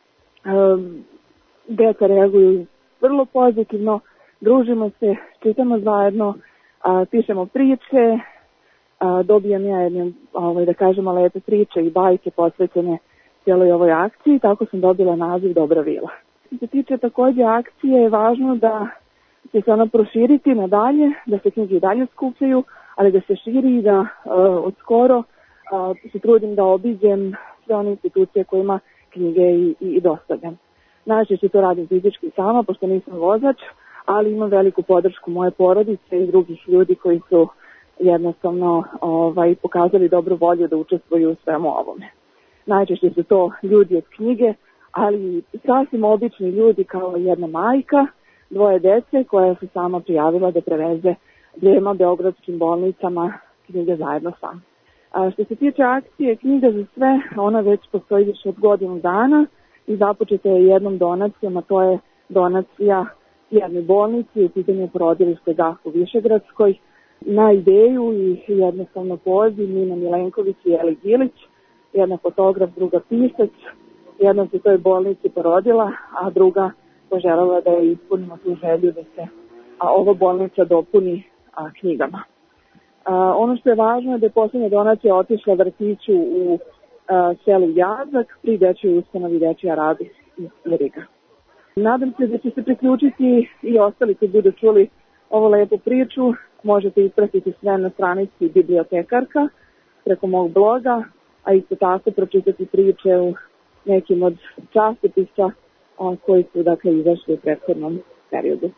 deca reaguju vrlo pozitivno, družimo se, čitamo zajedno, pišemo priče, dobijam ja jedne, da kažemo, lepe priče i bajke posvećene cijeloj ovoj akciji, tako sam dobila naziv Dobra vila. Što se tiče također akcije, je važno da će se ona proširiti nadalje, da se knjige i dalje skupljaju, ali da se širi i da od skoro se trudim da obiđem sve one institucije kojima knjige i dostavljam. Najčešće to radim fizički sama, pošto nisam vozač, ali imam veliku podršku moje porodice i drugih ljudi koji su jednostavno pokazali dobru volju da učestvuju u svemu ovome. Najčešće su to ljudi od knjige, ali sasvim obični ljudi kao jedna majka, 2 dece koja se sama prijavila da preveze 2 beogradskim bolnicama knjige zajedno sam. Što se tiče akcije Knjiga za sve, ona već postoji više od godinu dana i započeta je jednom donacijom, a to je donacija jednoj bolnici, u pitanju porodilište Gah u Višegradskoj. Na ideju i jednostavno poziv Nina Milenković i Eli Gilić, jedna fotograf, druga pisac. Jedna se toj bolnici porodila, a druga poželjela da je ispunimo tu želju da se ova bolnica dopuni knjigama. Ono što je važno je da je posljednja donacija otišla vrtiću u selu Jazak pri dečjoj ustanovi Dečija Radis iz Iriga. Nadam se da će se priključiti i ostali koji budu čuli ovu lepu priču. Možete ispratiti sve na stranici Bibliotekarka preko mog bloga, a isto tako pročitati priče u nekim od časopisa koji su dakle izašli u prethodnom periodu.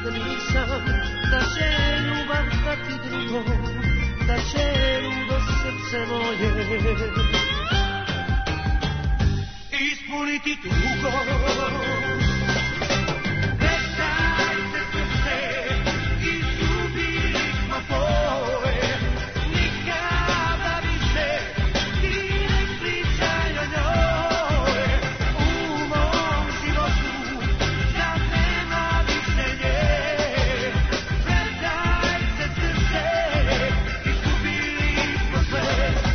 da nisam, da će ljubav stati drugom, da će ludo srce moje ispuniti tugo. Prestajte srce, izgubili smo tvoje, nikada više ti ne pričaj o njoj. U mom životu sad nema više nje. Prestajte srce, izgubili smo sve.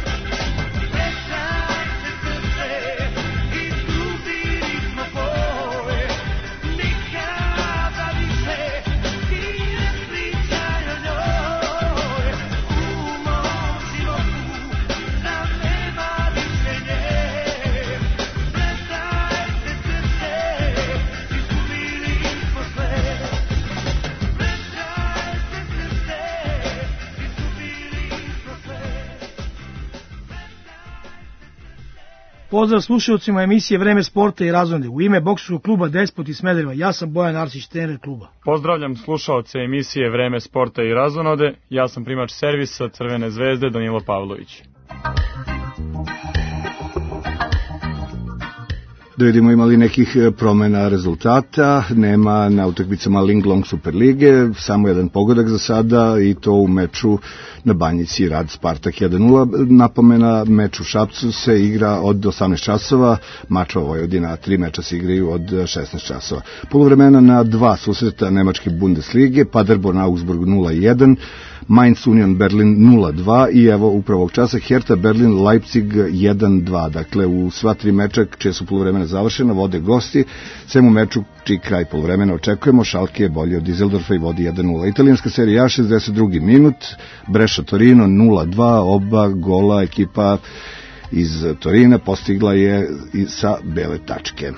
Prestajte srce, izgubili smo tvoje, nikada više ti ne pričaj o njoj. U mom životu sad nema više nje. Prestajte srce, izgubili smo sve. Prestajte srce, izgubili smo sve. Pozdrav slušalcima emisije Vreme sporta i razonode. U ime bokserskog kluba Despot iz Smedereva, ja sam Bojan Arsić, trener kluba. Pozdravljam slušaoce emisije Vreme sporta i razonode. Ja sam primač servisa Crvene zvezde Danilo Pavlović. Da vidimo ima li nekih promena rezultata, nema na utakmicama Linglong Superlige, samo jedan pogodak za sada i to u meču na Banjici Rad Spartak 1-0. Napomena, meč u Šapcu se igra od 18 časova, Mačva Vojvodina, 3 meča se igraju od 16 časova. Poluvremena na 2 susreta Nemačke Bundeslige, Paderborn Augsburg 0-1, Mainz Union Berlin 0-2 i evo upravo ovog časa Hertha Berlin Leipzig 1-2. Dakle, u sva 3 meča čije su poluvremena završena vode gosti, sem u meču čiji kraj poluvremena očekujemo, Schalke je bolji od Düsseldorfa i vodi 1-0. Italijanska serija A, 62. minut, Brescia Torino 0-2, oba gola ekipa iz Torina postigla je i sa bele tačke.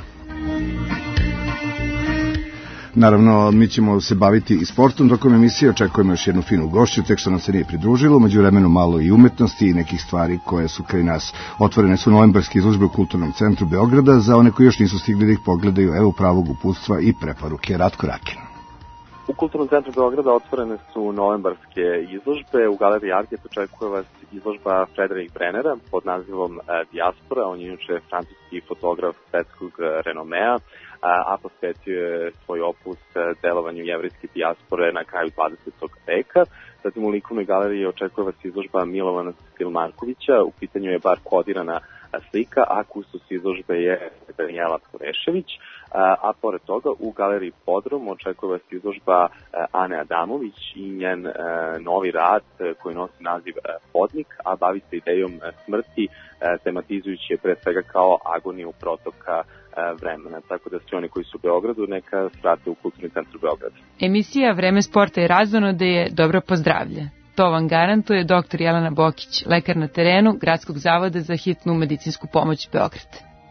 Naravno, mi ćemo se baviti i sportom tokom emisije, očekujemo još jednu finu gošću, tek što nam se nije pridružilo, međuvremenu malo i umetnosti i nekih stvari koje su kraj nas. Otvorene su novembarske izložbe u Kulturnom centru Beograda, za one koji još nisu stigli da ih pogledaju, evo pravog uputstva i preporuke. Ratko Rakin. U Kulturnom centru Beograda otvorene su novembarske izložbe. U Galeriji Arget očekuje vas izložba Frederik Brennera pod nazivom Dijaspora. On je inače francuski fotograf svetskog renomea, a posvetio je svoj opus delovanju jevrijske dijaspore na kraju 20. veka. Zatim u likovnoj galeriji očekuje vas izložba Milovana Stilmarkovića. U pitanju je bar kodirana slika, a kustos izložbe je Daniela Porešević. A pored toga u galeriji Podrum očekuje vas izložba Ane Adamović i njen novi rad koji nosi naziv Podnik, a bavi se idejom smrti, tematizujući je pre svega kao agoniju protoka vremena. Tako da svi oni koji su u Beogradu neka svrate u Kulturni centru Beograda. Emisija Vreme sporta i razonode je dobro pozdravlje. To vam garantuje dr. Jelena Bokić, lekar na terenu Gradskog zavoda za hitnu medicinsku pomoć Beograd.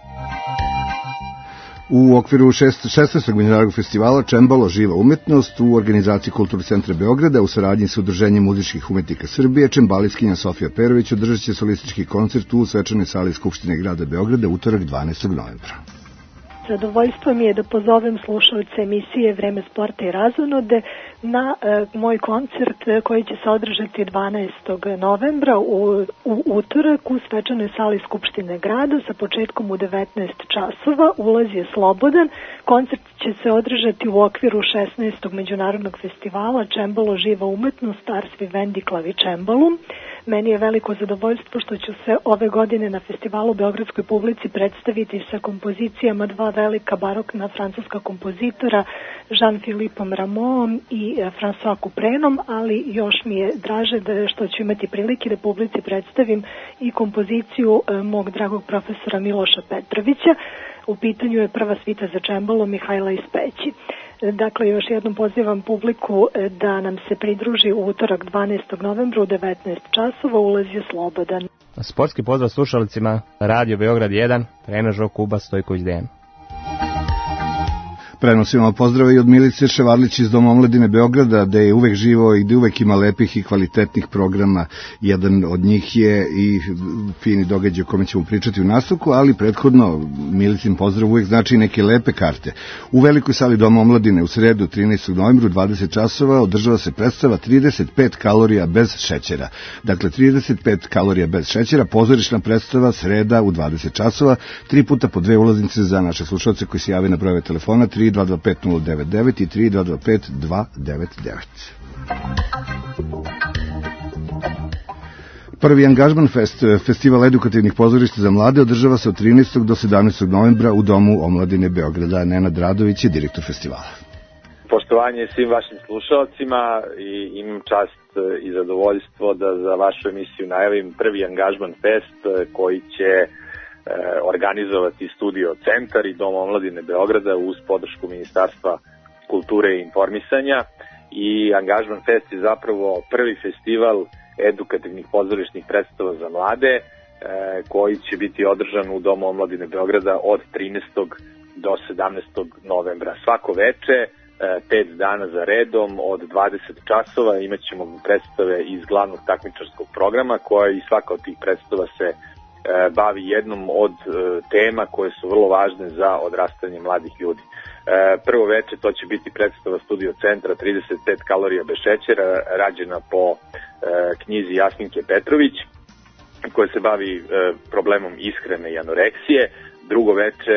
U okviru 16. međunarodnog festivala Čembalo živa umetnost u organizaciji Kulturnog centra Beograda u saradnji sa Udruženjem muzičkih umetnika Srbije, čembaliskinja Sofija Perović održat će solistički koncert u svečanoj sali Skupštine grada Beograda utorak 12. novembra. Zadovoljstvo mi je da pozovem slušalce emisije Vreme sporta i razonode na moj koncert koji će se održati 12. novembra u utorak u svečanoj sali Skupštine grada sa početkom u 19 časova. Ulaz je slobodan. Koncert će se održati u okviru 16. međunarodnog festivala Čembalo živa umetnost Ars Vivendi Clavicembalum. Meni je veliko zadovoljstvo što ću se ove godine na festivalu beogradskoj publici predstaviti sa kompozicijama dva velika barokna francuska kompozitora, Jean-Philippe Rameauom i François Coupenom, ali još mi je draže što ću imati prilike da publici predstavim i kompoziciju mog dragog profesora Miloša Petrovića. U pitanju je prva svita za čembalo Mihajla Ispeći. Dakle, još jednom pozivam publiku da nam se pridruži u utorak 12. novembra u 19 časova, ulaz je slobodan. Sportski pozdrav slušalicima Radio Beograd 1, trener Žo Kuba Stojković Dejan. Prenosimo pozdrave i od Milice Ševarlić iz Doma omladine Beograda, gde je uvek živo i gde uvek ima lepih i kvalitetnih programa. Jedan od njih je i fini događaj o kome ćemo pričati u nastavku, ali prethodno Milicin pozdrav uvek znači neke lepe karte. U velikoj sali Doma omladine u sredu 13. novembru 20 časova održava se predstava 35 kalorija bez šećera. Dakle, 35 kalorija bez šećera, pozorišna predstava, sreda u 20 časova, 3 puta po 2 ulaznice za naše slušalce koji se jave na brojeve telefona 3225-099 i 3225-299. Prvi Angažman Fest, festival edukativnih pozorišta za mlade, održava se od 13. do 17. novembra u Domu omladine Beograda. Nenad Radović je direktor festivala. Poštovanje svim vašim slušalcima i imam čast i zadovoljstvo da za vašu emisiju najavim prvi Angažman Fest koji će organizovati Studio Centar i Dom omladine Beograda uz podršku Ministarstva kulture i informisanja. I Angažman Fest je zapravo prvi festival edukativnih pozorišnih predstava za mlade koji će biti održan u Domu omladine Beograda od 13. do 17. novembra. Svako veče 5 dana za redom od 20 časova imat ćemo predstave iz glavnog takmičarskog programa, koja i svaka od tih predstava se bavi jednom od tema koje su vrlo važne za odrastanje mladih ljudi. Prvo veče to će biti predstava Studio Centra 35 kalorija bez šećera, rađena po knjizi Jasminke Petrović, koja se bavi problemom ishrane i anoreksije. Drugo veče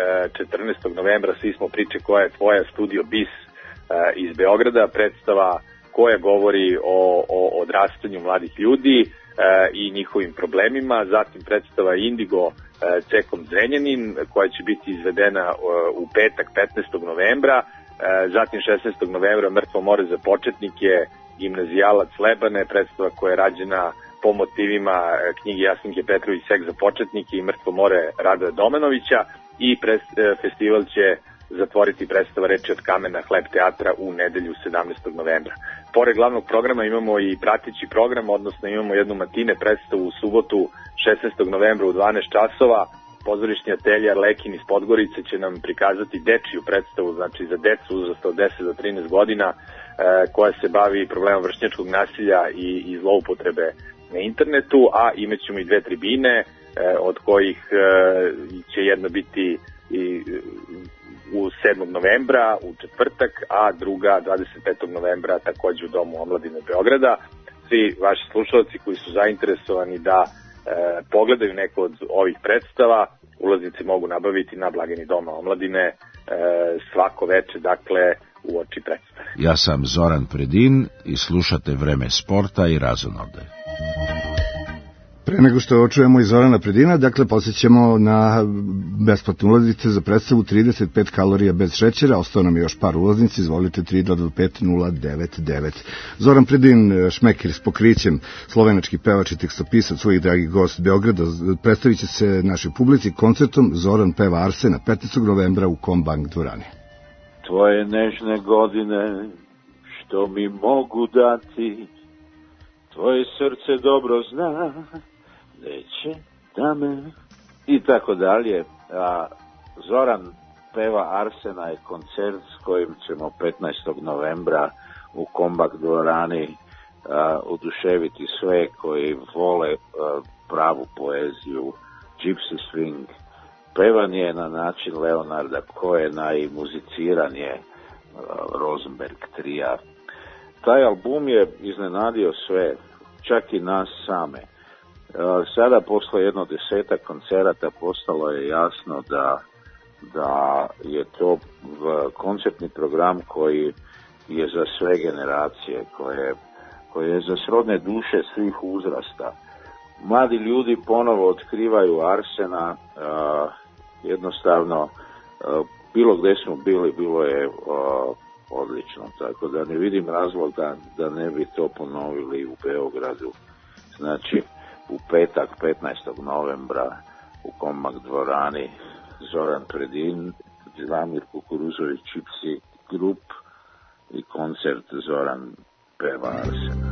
14. novembra Svi smo priče koja je tvoja, Studio Bis iz Beograda, predstava koja govori o odrastanju mladih ljudi i njihovim problemima. Zatim predstava Indigo Cekom Zrenjanin koja će biti izvedena u petak 15. novembra. Zatim 16. novembra Mrtvo more za početnike, Gimnazijalac Lebane, predstava koja je rađena po motivima knjige Jasminke Petrović Sek za početnike i Mrtvo more Radoja Domanovića. I festival će zatvoriti predstava Reči od kamena Hleb teatra u nedelju 17. novembra. Pored glavnog programa imamo i prateći program, odnosno imamo jednu matine predstavu u subotu 16. novembra u 12 časova. Pozorišni atelje Arlekin iz Podgorice će nam prikazati dečiju predstavu, znači za decu uzrasta od 10 do 13 godina, koja se bavi problemom vršnjačkog nasilja i zloupotrebe na internetu, a imat ćemo i 2 tribine, od kojih će jedna biti i u 7. novembra, u četvrtak, a druga 25. novembra takođe u Domu omladine Beograda. Svi vaši slušalci koji su zainteresovani da pogledaju neko od ovih predstava, ulaznice mogu nabaviti na blagajni Doma omladine svako veče, dakle u oči predstave. Ja sam Zoran Predin i slušate Vreme sporta i razonode. Pre nego što čujemo i Zorana Predina, dakle, posjećamo na besplatne ulaznice za predstavu 35 kalorija bez šećera. Ostao nam je još par ulaznici, izvolite 3225-099. Zoran Predin, šmekir s pokrićem, slovenački pevač i tekstopisac, svojih dragi gost Beograda, predstavit će se našoj publici koncertom Zoran peva Arsena 15. novembra u Kombank dvorani. Tvoje nežne godine, što mi mogu dati, tvoje srce dobro zna, neće da me... I tako dalje. Zoran peva Arsena je koncert s kojim ćemo 15. novembra u Kombank dvorani oduševiti sve koji vole pravu poeziju, gypsy swing. Pevan je na način Leonarda Cohena i muziciran je Rosenberg trija. Taj album je iznenadio sve, čak i nas same. Sada, posle jedno 10 koncerata, postalo je jasno da je to koncertni program koji je za sve generacije, koji je za srodne duše svih uzrasta. Mladi ljudi ponovo otkrivaju Arsena, jednostavno bilo gde smo bili, bilo je odlično, tako da ne vidim razloga da ne bi to ponovili u Beogradu. Znači, u petak 15. novembra u Kombank dvorani Zoran Predin, Zvamir Kukuruzović Gypsy Group i koncert Zoran peva Arsena.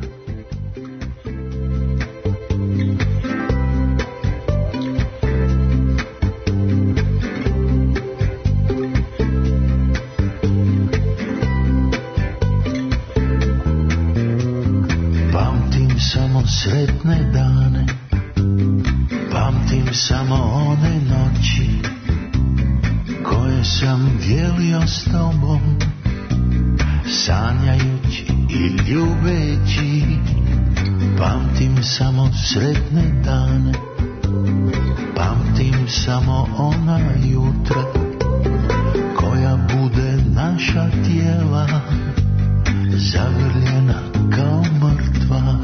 sretne dane, pamtim samo one noći koje sam dijelio s tobom, sanjajući i ljubeći. Pamtim samo sretne dane, pamtim samo ona jutra koja bude naša tijela zagrljena kao mrtva.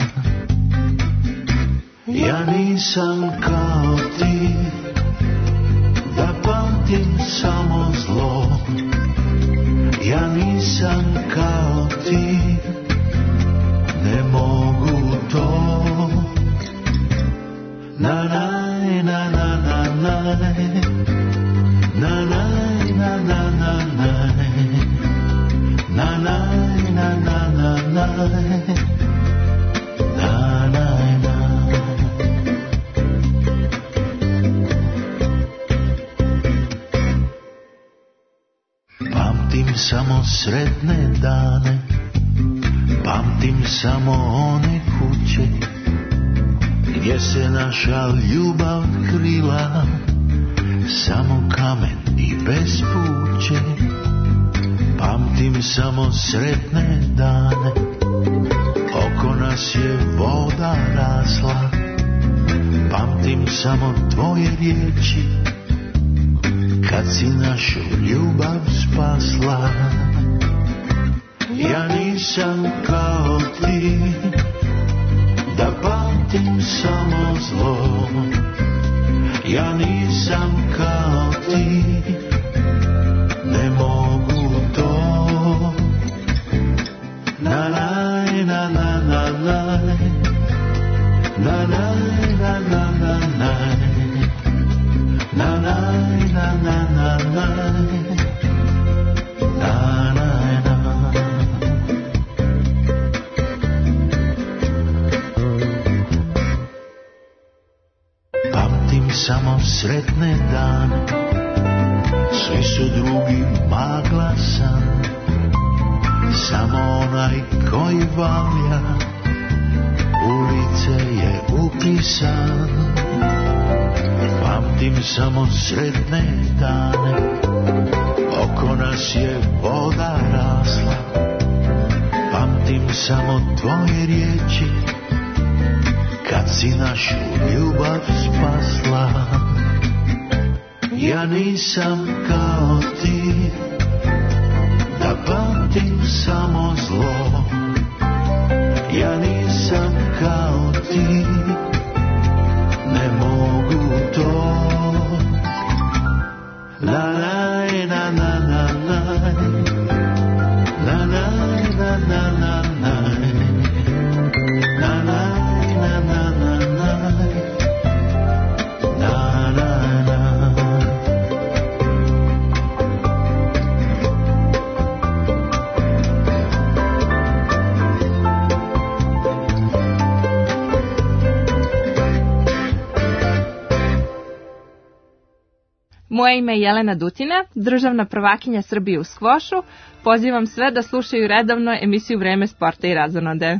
Ja nisam kao ti, da pamtim samo zlo. Ja nisam kao ti, ne mogu to. Na na na na na na na na na na na na na na na na na. Pamtim samo sretne dane, pamtim samo one kuće gdje se naša ljubav krila, samo kamen i bespuće. Pamtim samo sretne dane, oko nas je voda rasla. Pamtim samo tvoje riječi kad si našu ljubav spasla. Ja nisam kao ti, da pamtim samo zlo. Ja nisam kao ti, ne mogu to. Na na na na na na na na na na na na na na na na na samo sretne dane, svi su drugi magla san, samo onaj koji valja ulice je upisan. Pamtim samo sretne dane, oko nas je voda rasla. Pamtim samo tvoje riječi kad si našu ljubav spasla. Ja nisam kao ti, da pamtim samo zlo. Ja nisam kao ti, ne mogu to. Na na na na na na na na na na na. Moje ime je Jelena Dutina, državna prvakinja Srbije u skvošu. Pozivam sve da slušaju redovno emisiju Vreme sporta i razonode.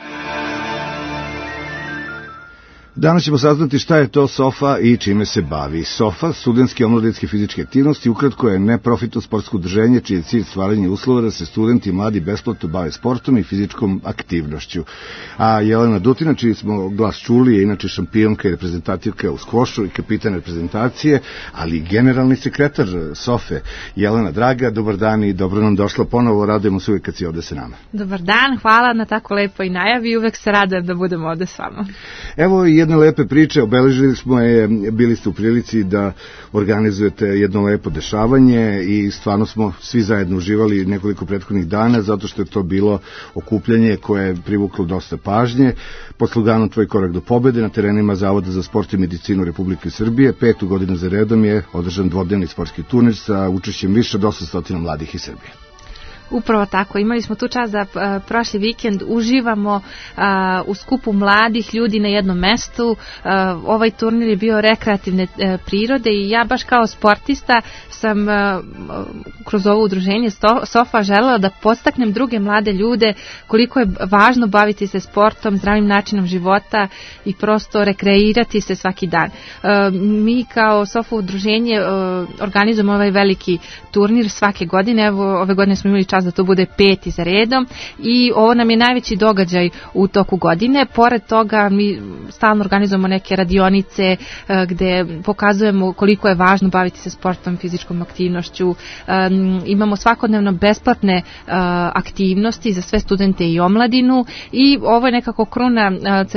Danas ćemo saznati šta je to SOFA i čime se bavi. SOFA, studentski omladinske fizičke aktivnosti, ukratko je neprofitno sportsko udruženje čiji je cilj stvaranje uslova da se studenti i mladi besplatno bave sportom i fizičkom aktivnošću. A Jelena Dutina, čiji smo glas čuli, je inače šampionka i reprezentativka u skvošu i kapitan reprezentacije, ali i generalni sekretar SOFE. Jelena, draga, dobar dan i dobro nam došla ponovo, radujemo se uvijek kad si ovde sa nama. Dobar dan, hvala na tako lepoj najavi i uvek se radujem da budemo ovde s vama. Evo i jedne lepe priče, obeležili smo je, bili ste u prilici da organizujete jedno lepo dešavanje i stvarno smo svi zajedno uživali nekoliko prethodnih dana zato što je to bilo okupljanje koje je privuklo dosta pažnje. Pod sloganom Tvoj korak do pobede na terenima Zavoda za sport i medicinu Republike Srbije 5. godinu za redom je održan dvodnevni sportski turnir sa učešćem više od 800 mladih iz Srbije. Upravo tako, imali smo tu čast da prošli vikend uživamo u skupu mladih ljudi na jednom mestu. Ovaj turnir je bio rekreativne prirode i ja baš kao sportista sam kroz ovo udruženje SOFA želela da podstaknem druge mlade ljude koliko je važno baviti se sportom, zdravim načinom života i prosto rekreirati se svaki dan. Mi kao SOFA udruženje organizujemo ovaj veliki turnir svake godine. Evo, ove godine smo imali čast da to bude 5. za redom i ovo nam je najveći događaj u toku godine. Pored toga mi stalno organizujemo neke radionice gde pokazujemo koliko je važno baviti se sportom, fizičkom aktivnošću. Imamo svakodnevno besplatne aktivnosti za sve studente i omladinu i ovo je nekako kruna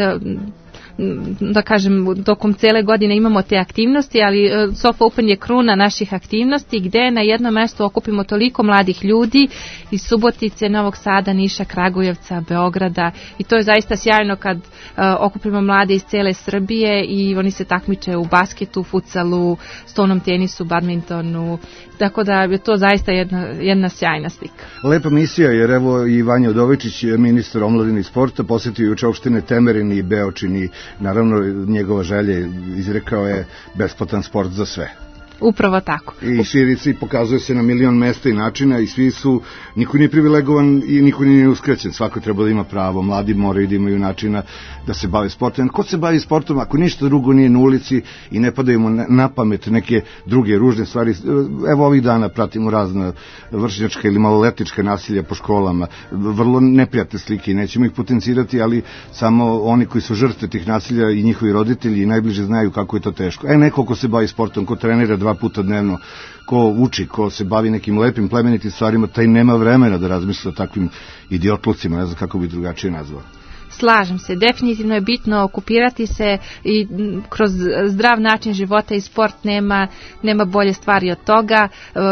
da kažem, tokom cele godine imamo te aktivnosti, ali SOFA Open je kruna naših aktivnosti gde na jednom mestu okupimo toliko mladih ljudi iz Subotice, Novog Sada, Niša, Kragujevca, Beograda i to je zaista sjajno kad okupimo mlade iz cele Srbije i oni se takmiče u basketu, futsalu, stonom tenisu, badmintonu, tako da je to zaista jedna sjajna slika. Lepa misija, jer evo i Vanja Udovičić, ministar omladine i sporta, posjetio juče opštine Temerin i Beočin i naravno njegova želja izrekao je besplatan sport za sve. Upravo tako. I širi se i pokazuje se na milion mesta i načina i svi su, niko nije privilegovan i niko nije uskraćen, svako treba da ima pravo, mladi moraju da imaju načina da se bave sportom. Ko se bavi sportom ako ništa drugo nije na ulici i ne padaju mu na pamet neke druge ružne stvari? Evo ovih dana pratimo razna vršnjačka ili maloletnička nasilja po školama, vrlo neprijatne slike i nećemo ih potencirati, ali samo oni koji su žrtve tih nasilja i njihovi roditelji najbliže znaju kako je to teško. Neko ko se bavi sportom, ko trenira 2 puta dnevno, ko uči, ko se bavi nekim lepim, plemenitim stvarima, taj nema vremena da razmisle o takvim idiotlucima, ne znam kako bi drugačije nazvao. Slažem se, definitivno je bitno okupirati se i kroz zdrav način života i sport nema bolje stvari od toga.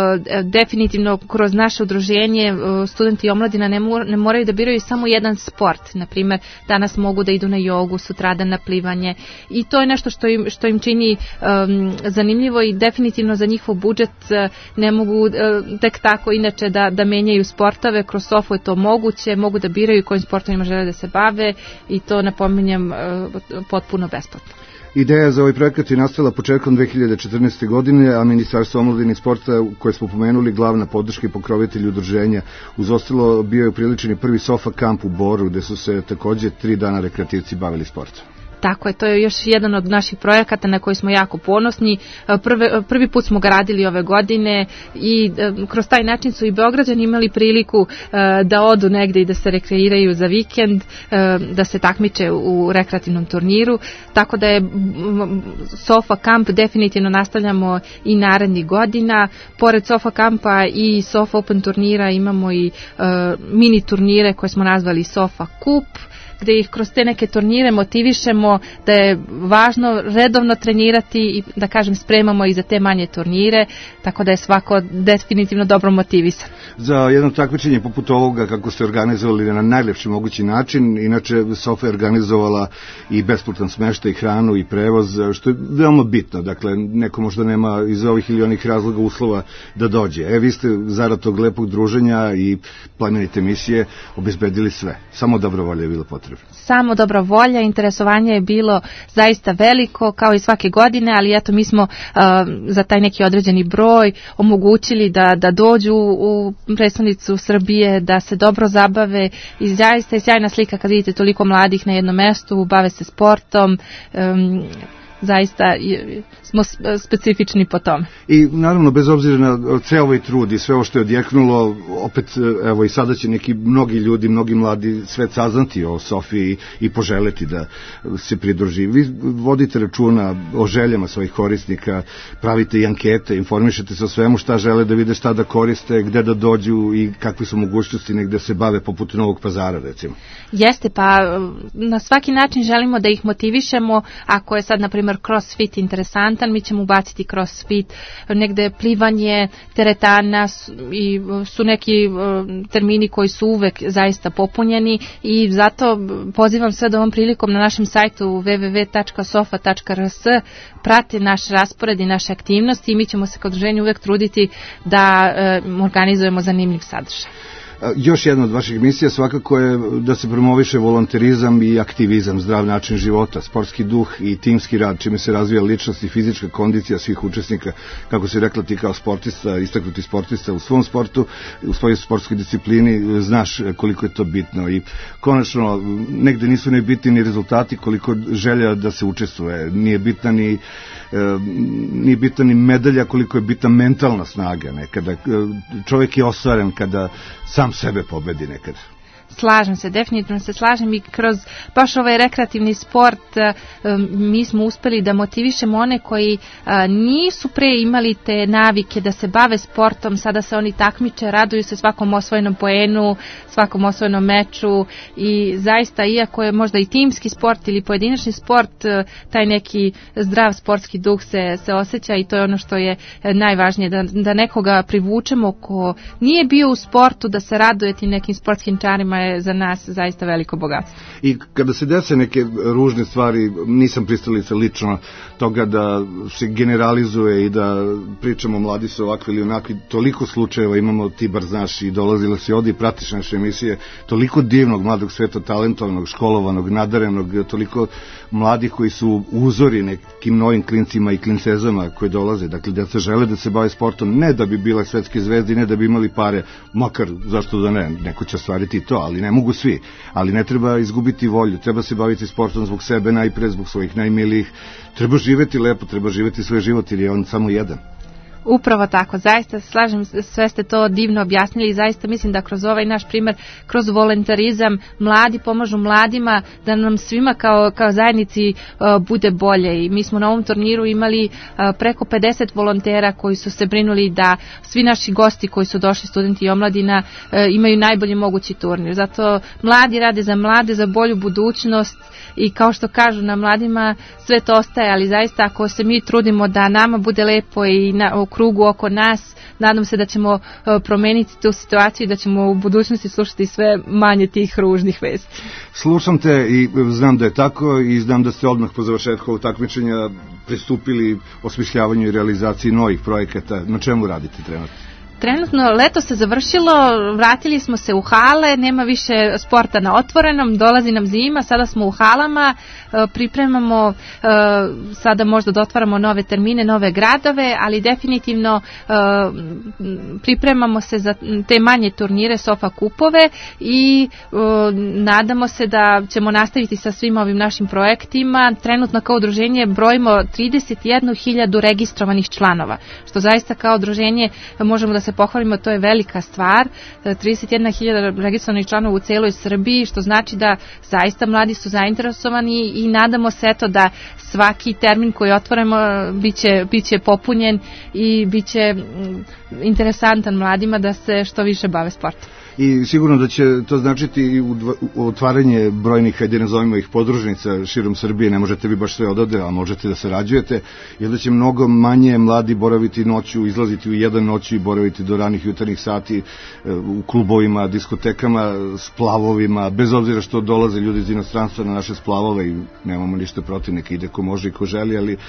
Definitivno kroz naše udruženje studenti i omladina ne moraju da biraju samo jedan sport. Naprimer, danas mogu da idu na jogu, sutradan na plivanje i to je nešto što im čini zanimljivo i definitivno za njihov budžet ne mogu tek tako inače da menjaju sportove. Kroz SOFA je to moguće, mogu da biraju kojim sportovima žele da se bave i to napominjem potpuno besplatno. Ideja za ovaj projekat je nastala početkom 2014. godine, a Ministarstvo omladine i sporta, koje smo pomenuli, glavna podrška i pokrovitelj udruženja. Uz ostalo bio je upriličen prvi SOFA kamp u Boru, gde su se takođe 3 dana rekreativci bavili sportom. Tako je, to je još jedan od naših projekata na koji smo jako ponosni. Prvi put smo ga radili ove godine i kroz taj način su i Beograđani imali priliku da odu negde i da se rekreiraju za vikend, da se takmiče u rekreativnom turniru, tako da je SOFA kamp definitivno nastavljamo i narednih godina. Pored SOFA kampa i SOFA Open turnira imamo i mini turnire koje smo nazvali SOFA Kup, gde ih kroz te neke turnire motivišemo da je važno redovno trenirati i da kažem spremamo i za te manje turnire, tako da je svako definitivno dobro motivisan. Za jedno takmičenje poput ovoga kako ste organizovali na najlepši mogući način, inače SOFA je organizovala i besplatan smeštaj, hranu i prevoz, što je veoma bitno, dakle neko možda nema iz ovih ili onih razloga uslova da dođe. Vi ste zarad tog lepog druženja i plemenite misije obezbedili sve, samo dobrovolja je bilo potrebno. Samo dobra volja, interesovanje je bilo zaista veliko kao i svake godine, ali eto mi smo za taj neki određeni broj omogućili da dođu u prestonicu Srbije, da se dobro zabave i zaista je sjajna slika kad vidite toliko mladih na jednom mestu, bave se sportom, zaista smo specifični po tome. I naravno, bez obzira na ceo ovaj trud i sve ovo što je odjeknulo, opet evo i sada će mnogi ljudi, mnogi mladi svet saznati o Sofiji i poželeti da se pridruži. Vi vodite računa o željama svojih korisnika, pravite i ankete, informišete se o svemu šta žele da vide, šta da koriste, gde da dođu i kakve su mogućnosti negde se bave poput Novog Pazara, recimo. Jeste, pa na svaki način želimo da ih motivišemo. Ako je sad, na primjer, crossfit interesantan, mi ćemo ubaciti crossfit, negde plivanje, teretana i su neki termini koji su uvek zaista popunjeni i zato pozivam sve da ovom prilikom na našem sajtu www.sofa.rs prate naš raspored i naše aktivnosti i mi ćemo se kao udruženje uvek truditi da organizujemo zanimljiv sadržaj. Još jedna od vaših misija svakako je da se promoviše volonterizam i aktivizam, zdrav način života, sportski duh i timski rad, čime se razvija ličnost i fizička kondicija svih učesnika. Kako si rekla, ti kao sportista, istaknuti sportista u svom sportu, u svojoj sportskoj disciplini, znaš koliko je to bitno i konačno negde nisu ne bitni ni rezultati koliko želja da se učestvuje. Nije bitna ni medalja koliko je bitna mentalna snaga nekada. Čovjek je ostvaren kada sam sebe pobedi nekada. Slažem se, definitivno se slažem i kroz baš ovaj rekreativni sport mi smo uspeli da motivišemo one koji nisu pre imali te navike da se bave sportom, sada se oni takmiče, raduju se svakom osvojenom poenu, svakom osvojenom meču i zaista iako je možda i timski sport ili pojedinačni sport, taj neki zdrav sportski duh se osjeća i to je ono što je najvažnije, da nekoga privučemo ko nije bio u sportu, da se raduje tim nekim sportskim čarima je za nas zaista veliko bogatstvo. I kada se dese neke ružne stvari, nisam pristalica lično toga da se generalizuje i da pričamo mladi su ovakvi ili onakvi, toliko slučajeva imamo, ti bar znaš i dolazila si ovdje i pratiš naše emisije, toliko divnog mladog sveta, talentovanog, školovanog, nadarenog, toliko mladih koji su uzori nekim novim klincima i klincezama koji dolaze, dakle deca žele da se bave sportom, ne da bi bile svetske zvezde, ne da bi imali pare, makar zašto da ne, neko će ostvariti to, ali ne mogu svi, ali ne treba izgubiti volju, treba se baviti sportom zbog sebe najpre, zbog svojih najmilijih, treba živeti lepo, treba živeti svoj život jer je on samo jedan. Upravo tako, zaista slažem, sve ste to divno objasnili i zaista mislim da kroz ovaj naš primer, kroz volontarizam, mladi pomažu mladima da nam svima kao zajednici bude bolje i mi smo na ovom turniru imali preko 50 volontera koji su se brinuli da svi naši gosti koji su došli, studenti i omladina, imaju najbolji mogući turnir. Zato mladi rade za mlade, za bolju budućnost i kao što kažu na mladima sve to ostaje, ali zaista ako se mi trudimo da nama bude lepo i u krugu oko nas, nadam se da ćemo promeniti tu situaciju i da ćemo u budućnosti slušati sve manje tih ružnih vesti. Slušam te i znam da je tako i znam da ste odmah po završetku ovog takmičenja pristupili osmišljavanju i realizaciji novih projekata. Na čemu radite trenutno? Trenutno leto se završilo, vratili smo se u hale, nema više sporta na otvorenom, dolazi nam zima, sada smo u halama, pripremamo, sada možda da otvaramo nove termine, nove gradove, ali definitivno pripremamo se za te manje turnire, SOFA kupove i nadamo se da ćemo nastaviti sa svim ovim našim projektima. Trenutno kao udruženje brojimo 31.000 registrovanih članova, što zaista kao udruženje možemo da se pohvalimo, to je velika stvar, 31.000 registrovanih članova u celoj Srbiji, što znači da zaista mladi su zainteresovani i nadamo se eto da svaki termin koji otvorimo biće popunjen i biće interesantan mladima da se što više bave sportom. I sigurno da će to značiti i otvaranje brojnih, hajde nazovimo ih, podružnica širom Srbije, ne možete vi baš sve odavde, a možete da sarađujete, jer da će mnogo manje mladi boraviti noću, izlaziti u jedan noću i boraviti do ranih jutarnjih sati u klubovima, diskotekama, splavovima, bez obzira što dolaze ljudi iz inostranstva na naše splavove i nemamo ništa protiv, neka ide ko može i ko želi, ali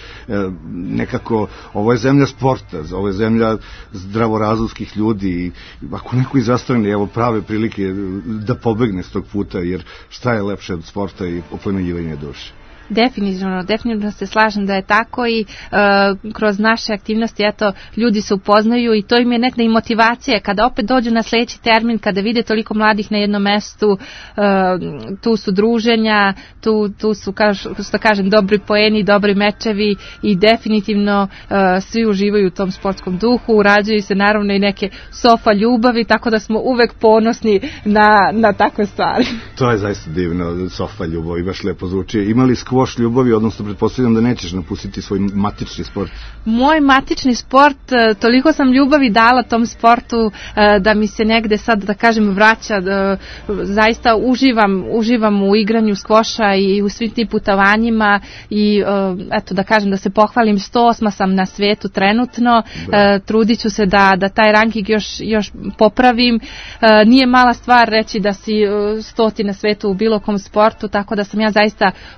nekako ovo je zemlja sporta, ovo je zemlja zdravorazumskih ljudi i ako neko izastrani, evo prave prilike da pobegne s tog puta, jer šta je lepše od sporta i oplemenjivanja duše. Definitivno se slažem da je tako i kroz naše aktivnosti eto ljudi se upoznaju i to im je neka i motivacija kada opet dođu na sledeći termin, kada vide toliko mladih na jednom mestu, tu su druženja, tu su što kažem dobri poeni, dobri mečevi i definitivno svi uživaju u tom sportskom duhu, urađuju se naravno i neke SOFA ljubavi, tako da smo uvek ponosni na takve stvari. To je zaista divno, SOFA ljubavi, baš lepo zvuči. Imali skvoš ljubavi, odnosno pretpostavljam da nećeš napustiti svoj matični sport? Moj matični sport, toliko sam ljubavi dala tom sportu da mi se negde sad, da kažem, vraća. Zaista uživam u igranju skvoša i u svim tim putovanjima i eto da kažem da se pohvalim, 108 sam na svetu trenutno, trudit ću se da taj ranking još popravim. Nije mala stvar reći da si 100 na svetu u bilo kom sportu, tako da sam ja zaista ponosna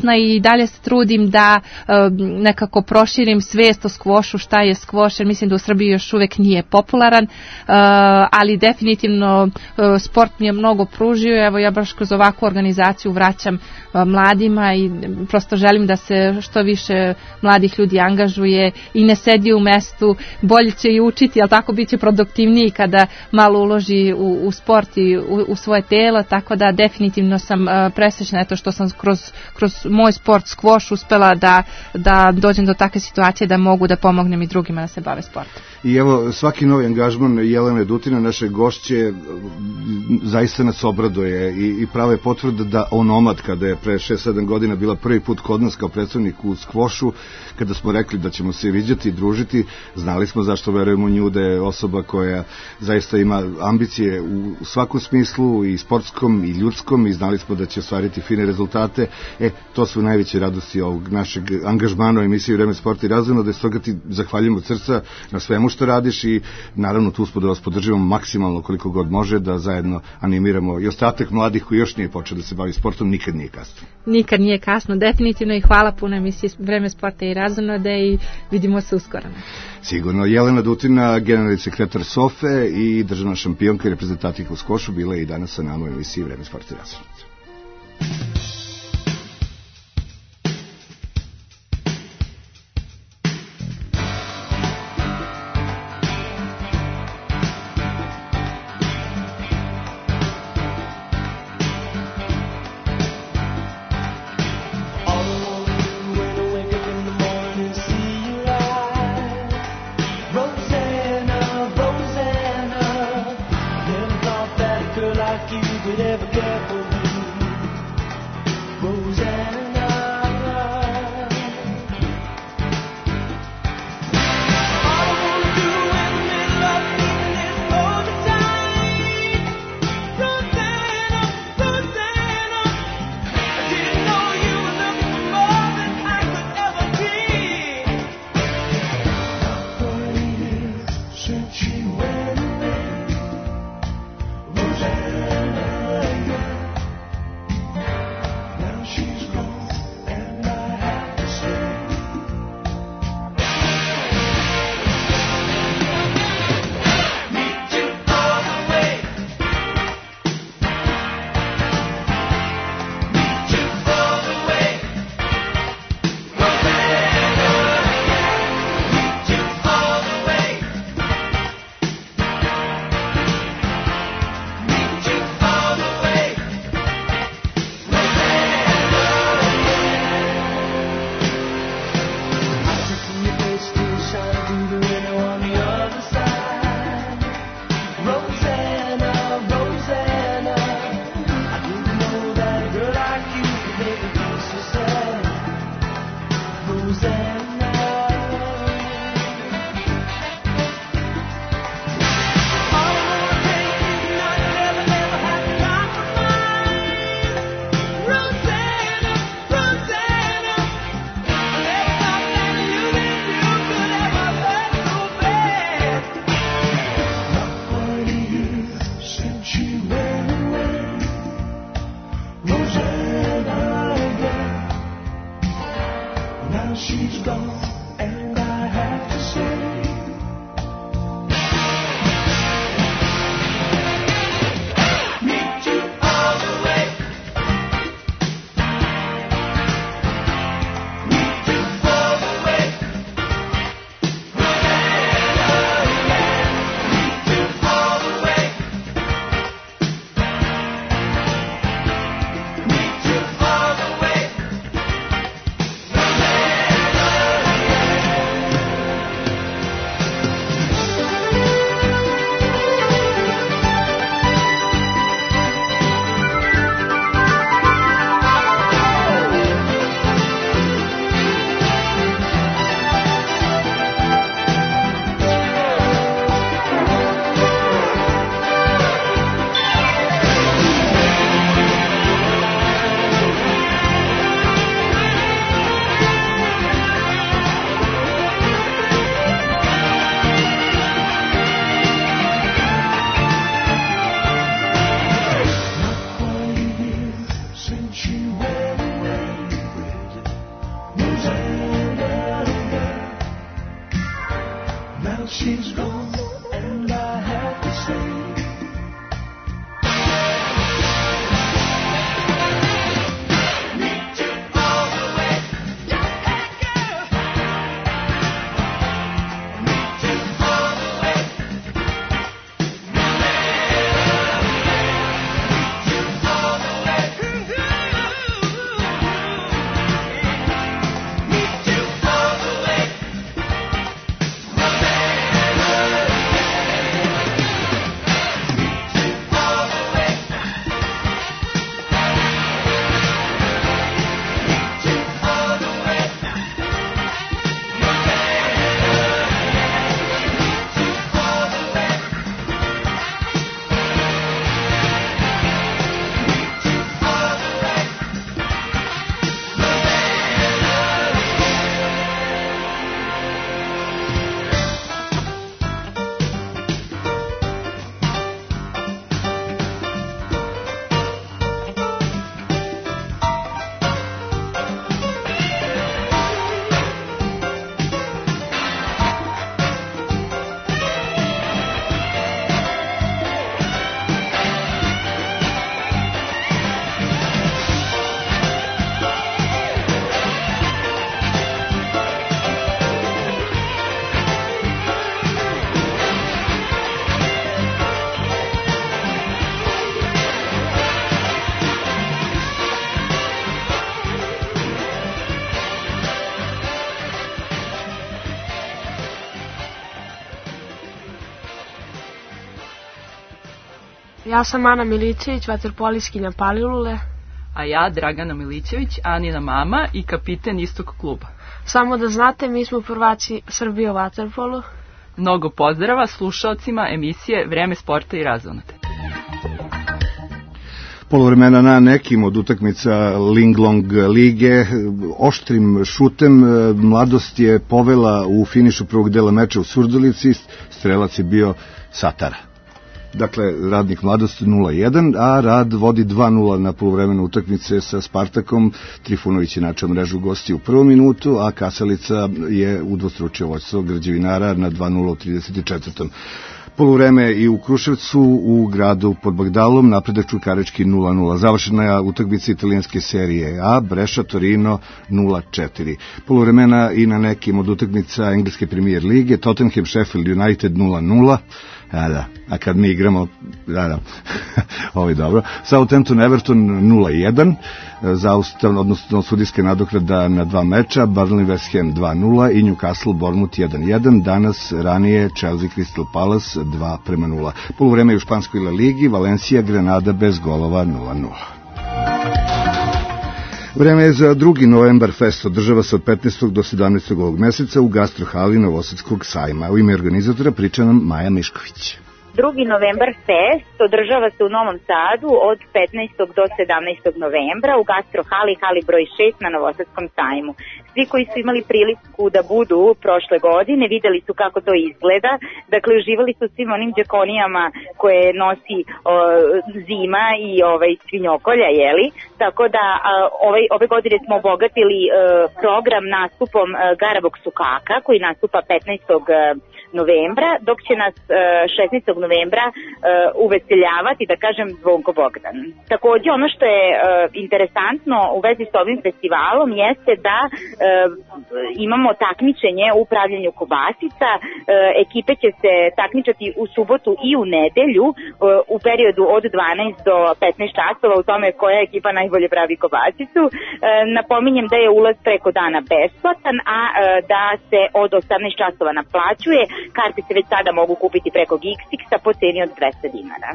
ponosna i dalje se trudim da nekako proširim svijest o skvošu, šta je skvoš, jer mislim da u Srbiji još uvek nije popularan, ali definitivno sport mi je mnogo pružio. Evo, ja baš kroz ovakvu organizaciju vraćam mladima i prosto želim da se što više mladih ljudi angažuje i ne sedi u mestu, bolje će i učiti, ali tako bit će produktivniji kada malo uloži u sport i u svoje telo, tako da definitivno sam presrećna eto što sam kroz moj sport skvoš uspela da dođem do takve situacije da mogu da pomognem i drugima da se bave sportom. I evo, svaki novi angažman Jelene Dutina, naše gošće, zaista nas obraduje i prava je potvrda da onomad, kada je pre 6-7 godina bila prvi put kod nas kao predstavnik u skvošu, kada smo rekli da ćemo se viđati i družiti, znali smo zašto verujemo u nju, da je osoba koja zaista ima ambicije u svakom smislu, i sportskom i ljudskom, i znali smo da će ostvariti fine rezultate. To su najveće radosti ovog našeg angažmana u emisiji Vreme sporta i razonode, stoga ti zahvaljujem od srca na svemu što radiš i naravno tu smo da vas podržimo maksimalno koliko god može, da zajedno animiramo i ostatak mladih koji još nije počeo da se bavi sportom. Nikad nije kasno. Nikad nije kasno, definitivno, i hvala puno emisiji Vreme sporta i razonode i vidimo se uskoro. Sigurno. Jelena Dutina, generalni sekretar SOFE i državna šampionka i reprezentativka u skvošu, bila je i danas sa nama u emisiji Vreme sporta i razonode. Ja sam Ana Milićević, vaterpoliskinja Palilule. A ja Dragana Milićević, Anina mama i kapiten istog kluba. Samo da znate, mi smo prvaci Srbije u vaterpolu. Mnogo pozdrava slušalcima emisije Vreme sporta i razonode. Poluvremena na nekim od utakmica Linglong lige oštrim šutem Mladost je povela u finišu prvog dela meča u Surdulici, strelac je bio Satara. Dakle, Radnik Mladost 0-1, a Rad vodi 2-0 na poluvremenu utakmice sa Spartakom. Trifunović je načeo mrežu gosti u prvom minutu, a Kasalica je udvostručio vođstvo građevinara na 2-0 u 34. Poluvreme i u Kruševcu, u gradu pod Bagdalom, napredak Čukarički 0-0. Završena je utakmica italijanske serije A, Breša Torino 0-4. Poluvremena i na nekim od utakmica engleske premijer lige, Tottenham Sheffield United 0-0. A kad mi igramo, ovo je dobro. Southampton Everton 0-1, odnosno sudijska nadoknada na 2 meča, Burnley West Ham 2-0 i Newcastle Bournemouth 1-1. Danas ranije Chelsea Crystal Palace 2-0. Poluvreme u španskoj La Ligi, Valencia Granada bez golova 0-0. Vreme je za 2. novembar fest, održava se od 15. do 17. ovog meseca u gastrohali Novosadskog sajma. U ime organizatora priča nam Maja Mišković. 2. novembar fest održava se u Novom Sadu od 15. do 17. novembra u gastrohali, hali broj 6 na Novosadskom sajmu. Svi koji su imali priliku da budu prošle godine videli su kako to izgleda, dakle uživali su svim onim džakonijama koje nosi zima i svinjokolja, jeli? Tako da ove godine smo obogatili program nastupom Garabog Sukaka koji nastupa 15. novembra, dok će nas 16. novembra uveseljavati, da kažem, Zvonko Bogdan. Takođe, ono što je interesantno u vezi s ovim festivalom jeste da imamo takmičenje u pravljenju kobasica. Ekipe će se takmičati u subotu i u nedelju u periodu od 12 do 15 časova u tome koja ekipa najbolje pravi kobasicu. Napominjem da je ulaz preko dana besplatan, a da se od 18 časova naplaćuje. Karte se već sada mogu kupiti preko Geeksixa po ceni od 200 dinara.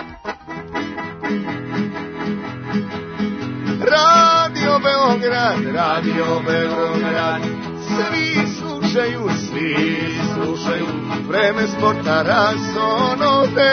Radio Beograd, Radio Beograd, svi slušaju, Vreme sporta razonode.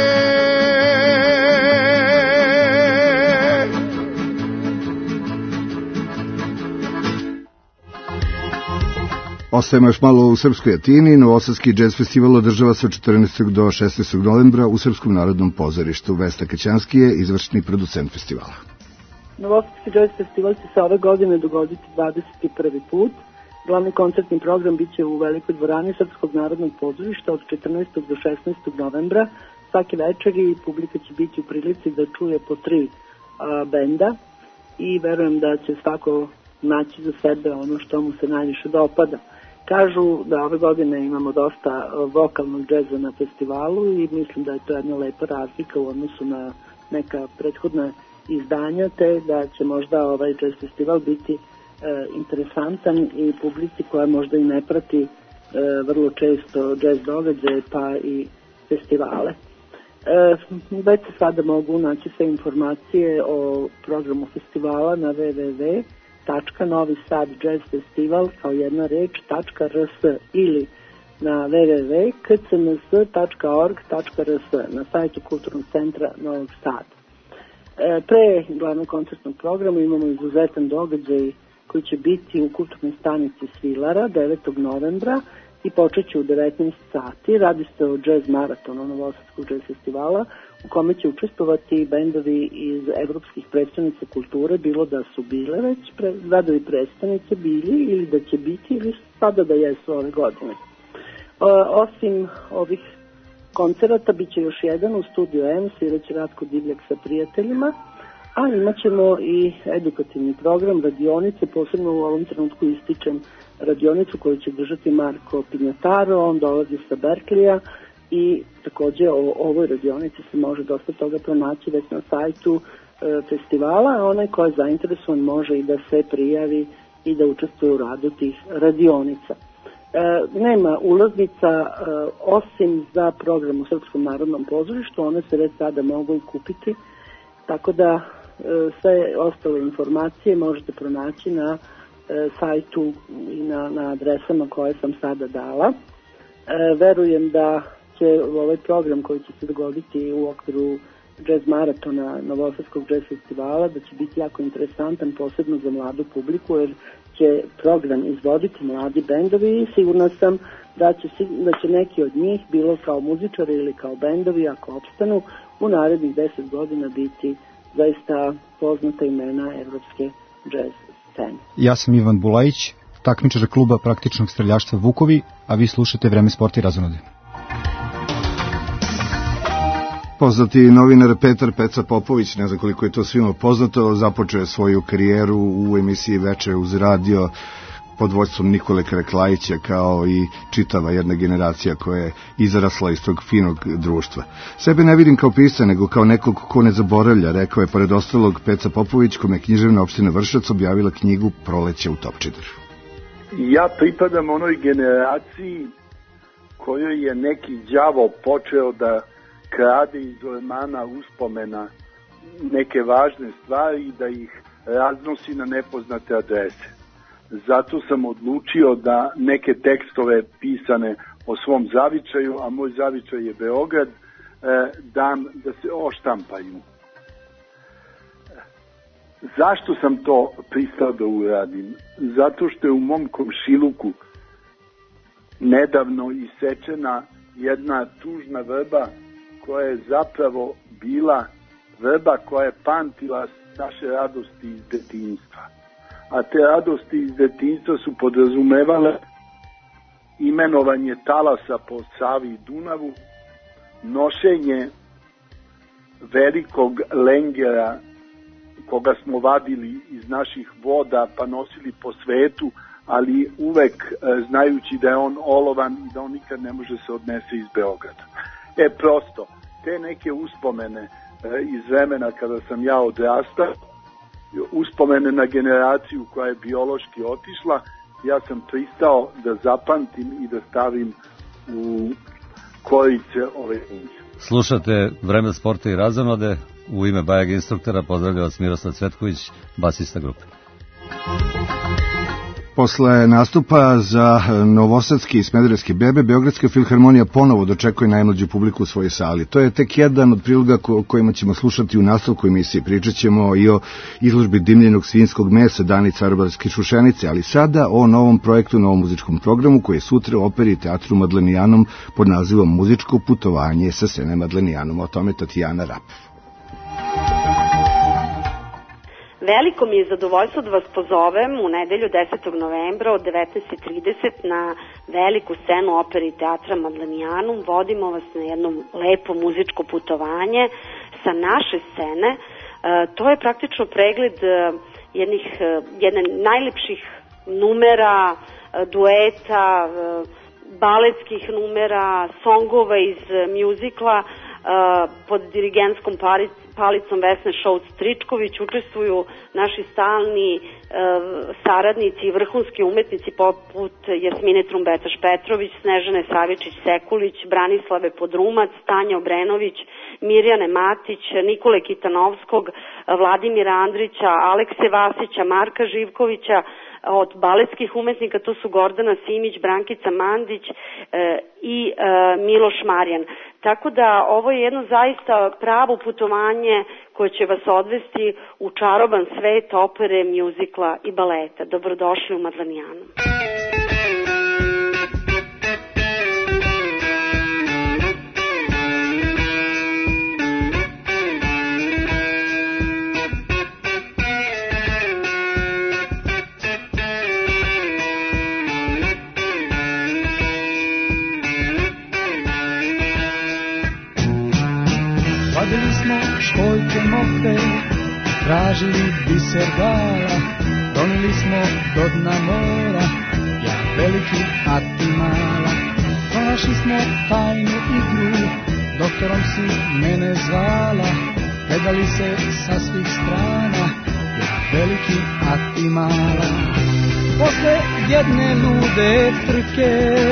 Ostajemo još malo u Srpskoj Atini. Novosadski džez festival održava se od 14. do 16. novembra u Srpskom narodnom pozorištu. Vesna Kaćanski je izvršni producent festivala. Novosadski džez festival će se ove godine dogoditi 21. put. Glavni koncertni program biće u Velikoj dvorani Srpskog narodnog pozorišta od 14. do 16. novembra. Svake večeri publika će biti u prilici da čuje po 3 benda i verujem da će svako naći za sebe ono što mu se najviše dopada. Kažu da ove godine imamo dosta vokalnog džeza na festivalu i mislim da je to jedna lepa razlika u odnosu na neka prethodna izdanja, te da će možda ovaj džez festival biti interesantan i publici koja možda i ne prati vrlo često džez događaje pa i festivale. Već se sada mogu naći sve informacije o programu festivala na www.novisadjazzfestival kao jedna reč.rs ili na www.kcms.org.rs na sajtu Kulturnog centra Novog Sada. Pre glavnog koncertnog programa imamo izuzetan događaj koji će biti u kulturnoj stanici Svilara 9. novembra i počeće u 19 sati. Radi se o jazz maratonu Novosadskog jazz festivala u kome će učestvovati bendovi iz evropskih predstavnica kulture, bilo da su bile već radovi predstavnice bili ili da će biti ili sada da jesu ove godine. Osim ovih koncerata bit će još jedan u Studiju M, svireće Ratko Divljak sa prijateljima, a imat ćemo i edukativni program, radionice, posebno u ovom trenutku ističem radionicu koju će držati Marko Pinjataro, on dolazi sa Berkelija i takođe o ovoj radionici se može dosta toga pronaći već na sajtu festivala, a onaj ko je zainteresovan može i da se prijavi i da učestvuje u radu tih radionica. Nema ulaznica osim za program u Srpskom narodnom pozorištu, one se već sada mogu i kupiti, tako da sve ostale informacije možete pronaći na sajtu i na adresama koje sam sada dala. Verujem da će ovaj program koji će se dogoditi u okviru jazz maratona Novosadskog jazz festivala da će biti jako interesantan, posebno za mladu publiku, jer će program izvoditi mladi bendovi i sigurna sam da će neki od njih, bilo kao muzičari ili kao bendovi, ako opstanu, u narednih 10 godina biti zaista poznata imena evropske jazz scene. Ja sam Ivan Bulajić, takmičar kluba praktičnog streljaštva Vukovi, a vi slušate Vreme sporta i razonode. Poznati novinar Petar Peca Popović, ne znam koliko je to svima poznato, započeo je svoju karijeru u emisiji Veče uz radio pod vođstvom Nikole Kreklajića, kao i čitava jedna generacija koja je izrasla iz tog finog društva. Sebe ne vidim kao pisca, nego kao nekog ko ne zaboravlja, rekao je pored ostalog Peca Popović, kome je književna opština Vršac objavila knjigu Proleće u Topčideru. Ja pripadam onoj generaciji kojoj je neki đavo počeo da krade iz ormana uspomena neke važne stvari i da ih raznosi na nepoznate adrese. Zato sam odlučio da neke tekstove pisane o svom zavičaju, a moj zavičaj je Beograd, dam da se oštampaju. Zašto sam to pristao da uradim? Zato što je u mom komšiluku nedavno isečena jedna tužna vrba koja je zapravo bila vrba koja je pamtila naše radosti iz detinjstva. A te radosti iz detinjstva su podrazumevale imenovanje talasa po Savi i Dunavu, nošenje velikog lengera koga smo vadili iz naših voda pa nosili po svetu, ali uvek znajući da je on olovan i da on nikad ne može se odnese iz Beograda. Prosto, te neke uspomene iz vremena kada sam ja odrastao, uspomene na generaciju koja je biološki otišla, ja sam pristao da zapamtim i da stavim u korice ove knjige. Slušate Vreme sporta i razonode. U ime Bajeg instruktora pozdravlja vas Miroslav Cvetković, basista grupe. Posle nastupa za novosadski i smederevski bebe, Beogradska filharmonija ponovo dočekuje najmlađu publiku u svojoj sali. To je tek jedan od priloga kojima ćemo slušati u nastavku emisije. Pričat ćemo i o izložbi dimljenog svinjskog mesa Dani Carobarske šušenice, ali sada o novom projektu, novom muzičkom programu koji je sutra u operi i teatru Madlenijanom pod nazivom Muzičko putovanje sa scene Madlenijanom. O tome Tatjana Rap. Veliko mi je zadovoljstvo da vas pozovem u nedelju 10. novembra od 19.30 na veliku scenu opere i teatra Madlenijanum. Vodimo vas na jedno lepo muzičko putovanje sa naše scene. To je praktično pregled jedne najlepših numera, dueta, baletskih numera, songova iz mjuzikla. Pod dirigentskom palicom Vesne Šouc-Tričković učestvuju naši stalni saradnici i vrhunski umetnici poput Jasmine Trumbetaš-Petrović, Snežane Savičić-Sekulić, Branislave Podrumac, Tanja Obrenović, Mirjane Matić, Nikole Kitanovskog, Vladimira Andrića, Alekse Vasića, Marka Živkovića. Od baletskih umetnika to su Gordana Simić, Brankica Mandić i Miloš Marjan. Tako da ovo je jedno zaista pravo putovanje koje će vas odvesti u čaroban svet opere, mjuzikla i baleta. Dobrodošli u Madlenijanu. Vadili smo školjke mokre, tražili biser gala, donili smo do dna mora, ja veliki, a ti mala. Pronašli smo tajnu igru, doktorom si mene zvala, gledali se sa svih strana, ja veliki, a ti mala. Posle jedne lude trke,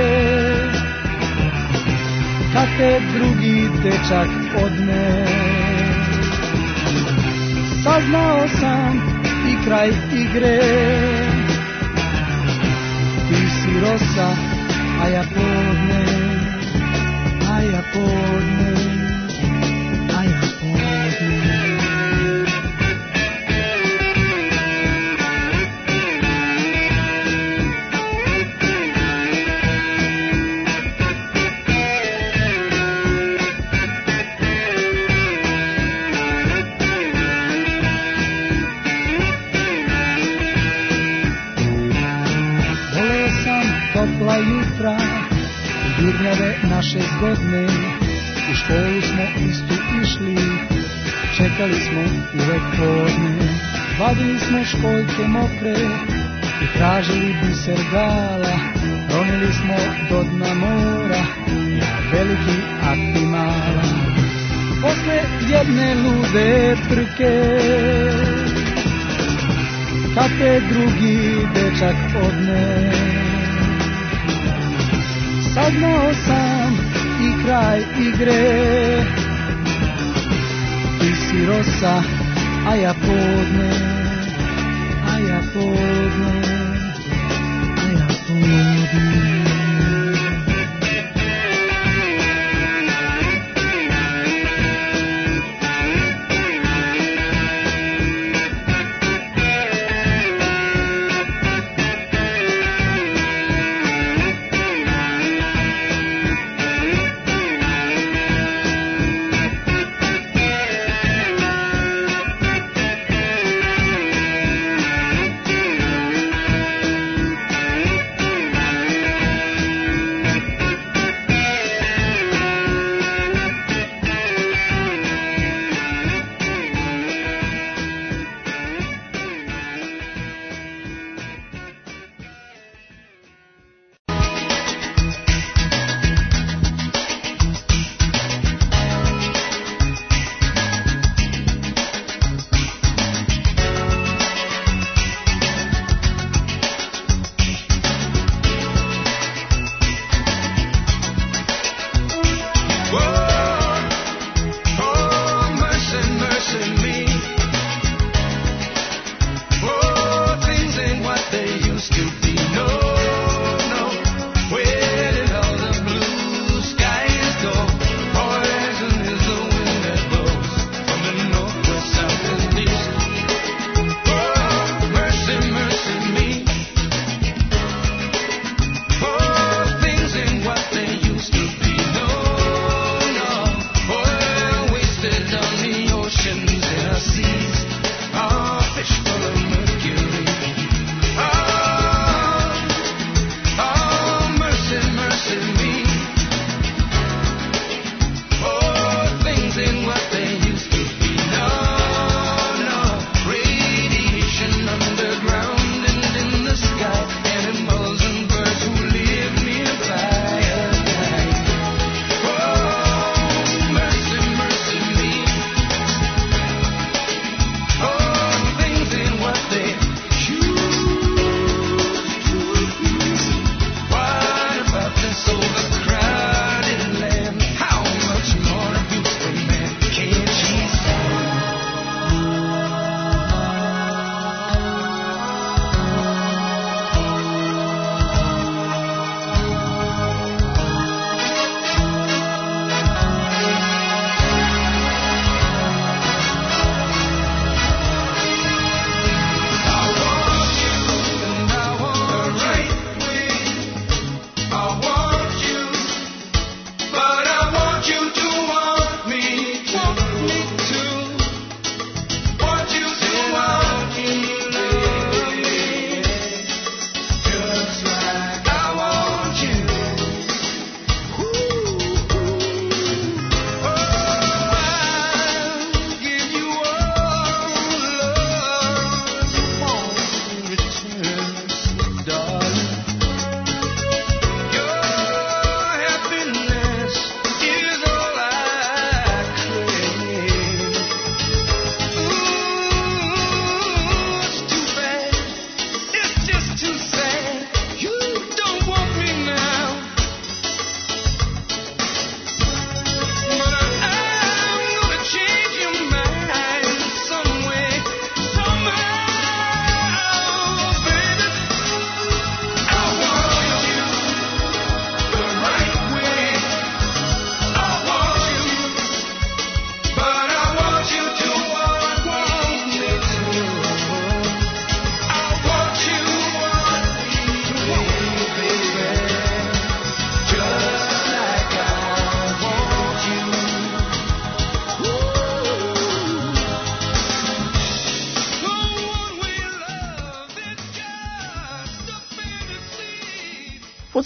kad te drugi dečak odne, saznao sam i kraj igre. Ti si rosa, a ja podne, a ja podne, a ja podne. Topla jutra, jurnjave naše zgodne, u školu smo istu išli, čekali smo uvek podne. Vadili smo školjke mokre i tražili biser gala, ronili smo do dna mora, ja veliki, a ti mala. Posle jedne lude trke, kad te drugi dečak odne, saznao sam i kraj igre. Ti si rosa, a ja podne, a ja podne, a ja podne.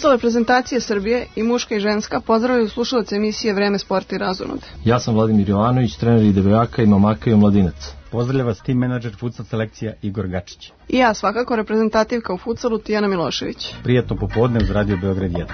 Futsal reprezentacije Srbije i muška i ženska pozdravljaju slušalce emisije Vreme, sporta i razonode. Ja sam Vladimir Jovanović, trener i devojaka i momaka i omladinac. Pozdravlja vas tim menadžer futsal selekcija Igor Gačić. I ja svakako reprezentativka u futsalu Tijana Milošević. Prijatno popodne uz Radio Beograd 1.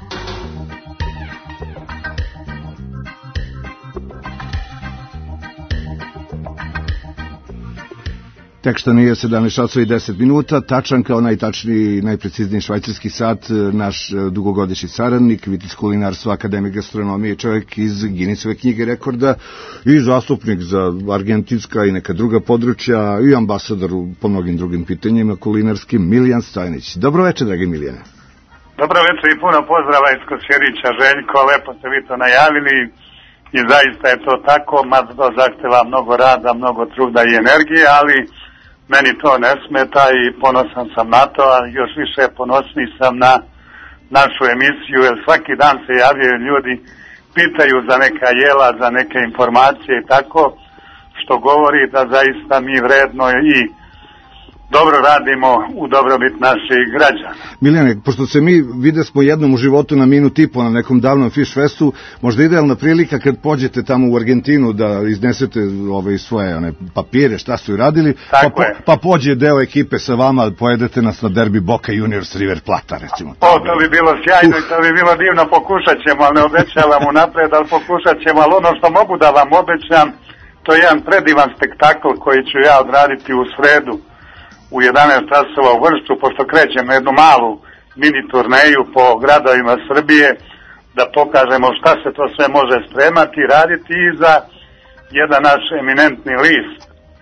Tek što nije 17 časova i 10 minuta, tačan kao najtačniji, najprecizniji švajcarski sat, naš dugogodišnji saradnik, vitic kulinarstva, akademik gastronomije, čovjek iz Guinnessove knjige rekorda i zastupnik za argentinska i neka druga područja i ambasador po mnogim drugim pitanjima kulinarskim, Miljan Stojanić. Dobro večer, dragi Miljane. Dobro večer i puno pozdrava iz Kosjerića, Željko, lepo ste vi to najavili i zaista je to tako, mada to zahteva mnogo rada, mnogo truda i energije, ali meni to ne smeta i ponosan sam na to, a još više ponosniji sam na našu emisiju, jer svaki dan se javljaju ljudi, pitaju za neka jela, za neke informacije i tako, što govori da zaista mi vredno i dobro radimo u dobrobit naših građana. Miljane, pošto se mi videsmo jednom u životu na minut i po na nekom davnom Fish Festu, možda idealna prilika kad pođete tamo u Argentinu da iznesete svoje papire, šta su i radili, pa pođe deo ekipe sa vama, pojedete nas na derbi Boca Juniors River Plata, recimo. To bi bilo sjajno i to bi bilo divno, pokušat ćemo, ali ne obećavam unapred, ali pokušat ćemo, ali ono što mogu da vam obećam, to je jedan predivan spektakl koji ću ja odraditi u sredu u 11 časova u Vršcu, pošto krećemo jednu malu mini turneju po gradovima Srbije, da pokažemo šta se to sve može spremati, raditi i za jedan naš eminentni list,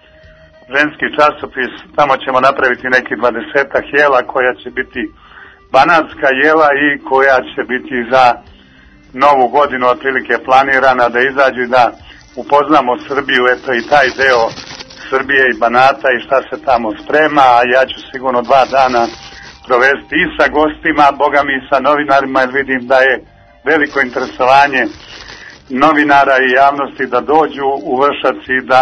ženski časopis, tamo ćemo napraviti neki 20 jela koja će biti banatska jela i koja će biti za novu godinu otprilike planirana da izađu i da upoznamo Srbiju, eto i taj deo Srbije i Banata i šta se tamo sprema, a ja ću sigurno 2 dana provesti i sa gostima, boga mi i sa novinarima, jer vidim da je veliko interesovanje novinara i javnosti da dođu u Vršac i da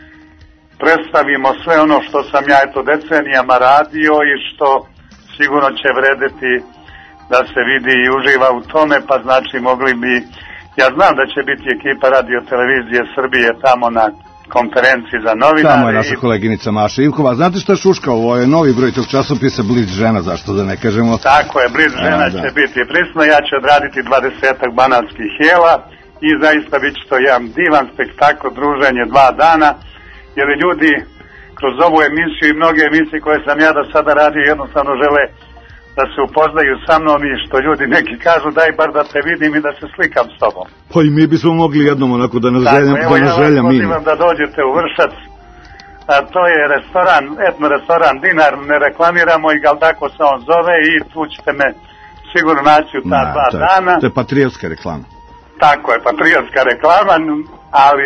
predstavimo sve ono što sam ja decenijama radio i što sigurno će vredeti da se vidi i uživa u tome, pa znači mogli bi, ja znam da će biti ekipa Radio Televizije Srbije tamo na konferenciji za novinare. Tamo je naša koleginica Maša Ivkova. Znate šta je šuška? Ovo je novi broj tog časopisa Blic žena, zašto da ne kažemo? Tako je, Blic žena će biti prisna. Ja ću odraditi 20 banatskih jela i zaista bit će to jedan divan spektakl, druženje 2 dana, jer ljudi kroz ovu emisiju i mnoge emisije koje sam ja do sada radio jednostavno žele da se upoznaju sa mnom i što ljudi neki kažu daj bar da te vidim i da se slikam s tobom. Pa i mi bismo mogli jednom onako da nas željam mine. Tako, evo ja vas pozivam da dođete u Vršac, a to je restoran, etno restoran Dinar, ne reklamiramo i gal tako se on zove i tu ćete me sigurno naći u ta 2 dana. To je patriotska reklama. Tako je, patriotska reklama, ali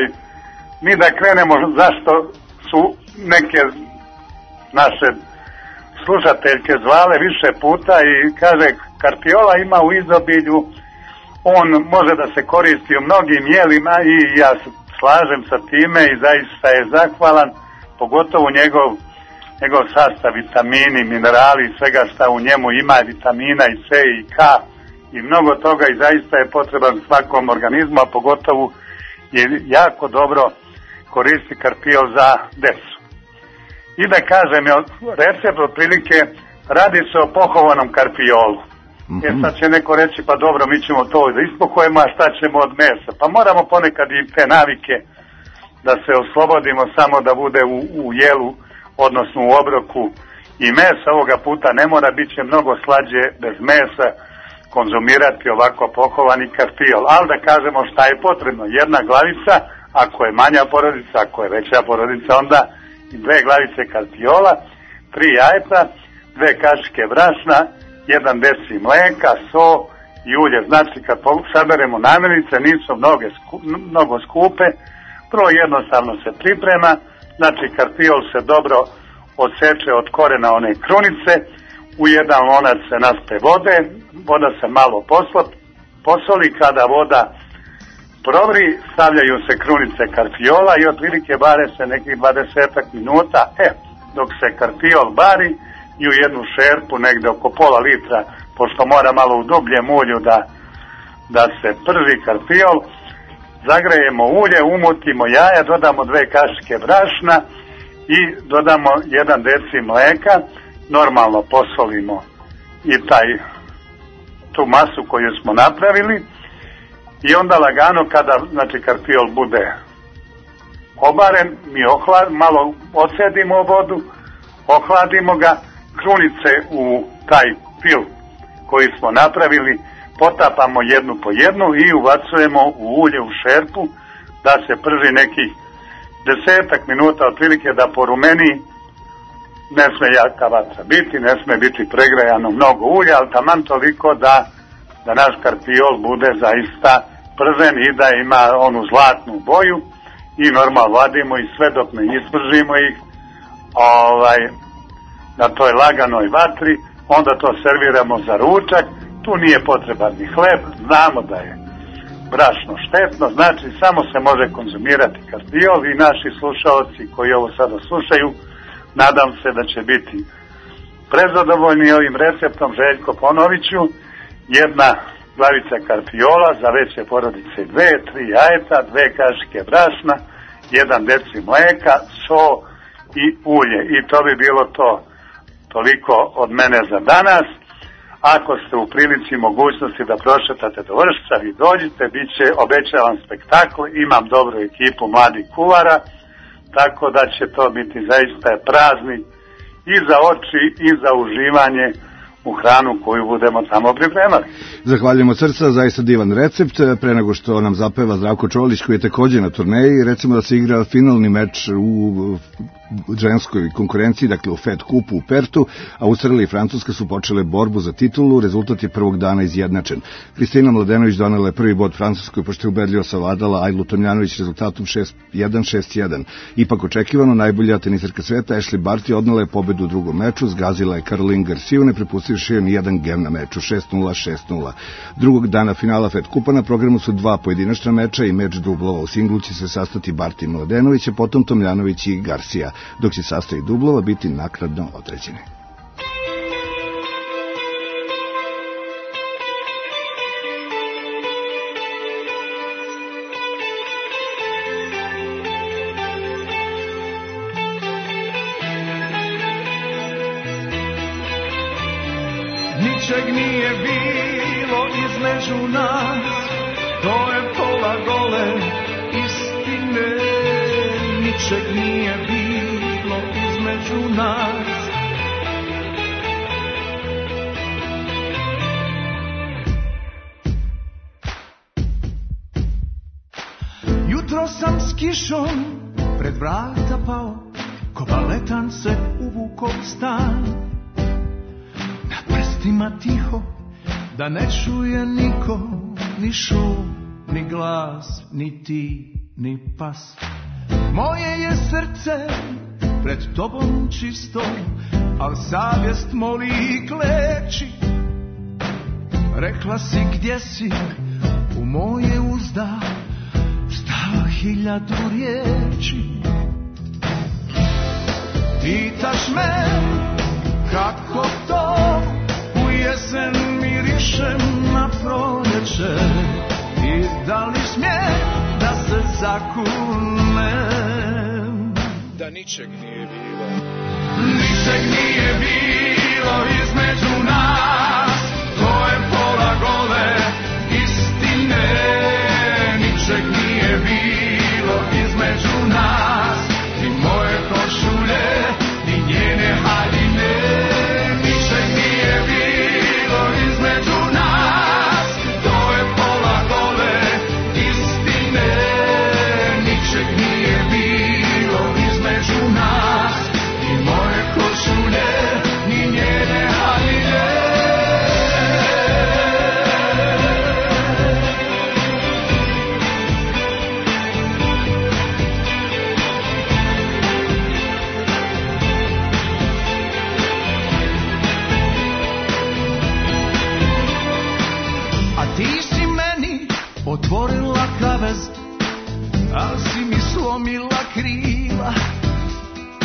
mi da krenemo zašto su neke naše slušateljke zvale više puta i kaže karpiola ima u izobilju, on može da se koristi u mnogim jelima i ja se slažem sa time i zaista je zahvalan, pogotovo njegov sastav, vitamini, minerali i svega šta u njemu ima, vitamina i C i K i mnogo toga i zaista je potreban svakom organizmu, a pogotovo je jako dobro koristi karpiol za decu. I da kažem, recept otprilike radi se o pohovanom karpiolu. Sad će neko reći, pa dobro, mi ćemo to da ispohujemo, a šta ćemo od mesa? Pa moramo ponekad i te navike da se oslobodimo samo da bude u jelu, odnosno u obroku i mesa. Ovoga puta ne mora, bit će mnogo slađe bez mesa konzumirati ovako pohovani karpiol. Ali da kažemo šta je potrebno. Jedna glavica, ako je manja porodica, ako je veća porodica, onda 2 glavice karpiola, 3 jajeta, 2 kašike brašna, 1 deci mleka, so i ulje. Znači kad saberemo namirnice nisu mnogo skupe, prvo jednostavno se priprema, znači karpiol se dobro odseče od korena one krunice, u jedan lonac se naspe vode, voda se malo posoli, kada voda provri, stavljaju se krunice karpiola i otprilike bare se nekih 20 minuta, dok se karpiol bari i u jednu šerpu, negde oko pola litra pošto mora malo u dubljem ulju da se prži karfiol, zagrejemo ulje, umutimo jaja, dodamo 2 kašike brašna i dodamo 1 deci mleka, normalno posolimo i tu masu koju smo napravili i onda lagano kada karfiol bude obaren, mi malo ocedimo vodu, ohladimo ga, krunice u taj fil koji smo napravili potapamo jednu po jednu i ubacujemo u ulje u šerpu da se prži nekih 10 minuta otprilike da porumeni. Ne sme jaka vatra biti, ne sme biti pregrejano mnogo ulja, ali taman toliko da naš karfiol bude zaista pržen i da ima onu zlatnu boju i normalno vadimo i sve dok ne ispržimo ih na toj laganoj vatri, onda to serviramo za ručak. Tu nije potreban ni hleb, znamo da je brašno štetno, znači samo se može konzumirati karfiol i naši slušaoci koji ovo sada slušaju, nadam se da će biti prezadovoljni ovim receptom. Željko, ponovit ću, 1 glavica karfiola za veće porodice, 2-3 jajeta, 2 kašike brašna, 1 deci mleka, so i ulje. I to bi bilo to. Toliko od mene za danas. Ako ste u prilici mogućnosti da prošetate do Vršca, vi dođite, bit će obećavan spektakl, imam dobru ekipu mladih kuvara, tako da će to biti zaista praznik i za oči i za uživanje u hranu koju budemo tamo pripremali. Zahvaljujemo srca, zaista divan recept. Pre nego što nam zapeva Zdravko Čolić, koji je takođe na turneji, recimo da se igra finalni meč u ženskoj konkurenciji, dakle u Fed Kupu u Pertu, Australija i Francuska su počele borbu za titulu, rezultat je prvog dana izjednačen. Kristina Mladenović donela je prvi bod Francuskoj, pošto je ubedljivo savladala Ajlu Tomljanović rezultatom 6-1, 6-1. Ipak očekivano, najbolja tenisarka sveta Ashley Barty odnela je pobedu u drugom meču, zgazila je Caroline Garciju, ne prepustivši joj ni jedan gem na meču, 6-0, 6-0. Drugog dana finala Fed Kupa na programu su 2 pojedinačna meča i meč dublova. U singlu će se sastati Barty i Mladenović, a potom Tomljanović i Garcija, dok će sastavi dublova biti naknadno određeni. Ničeg nije bilo između nas, to je pola gole istine. Ničeg nije bilo između nas. Jutro sam s kišom pred vrata pao, ko baletan se uvukao stan. Na prstima tiho, da ne čuje niko, ni šum, ni glas, ni ti, ni pas. Moje je srce pred tobom čisto, al savjest moli i kleči. Rekla si gdje si, u moje uzda stava 1000 riječi. Pitaš me kako to u jesen mirišem na proljeće, i da li smijem da se zakunem da ničeg nije bilo. Ničeg nije bilo između nas, to je pola gole istine. Ničeg nije bilo između nas, ni moje košulje, ni njene haljine. Ničeg nije bilo između nas, to je pola gole istine. Ničeg nije bilo između nas, ni moje košulje, ni njene haljine. A ti si meni otvorila kavez, al si mi slomila krila.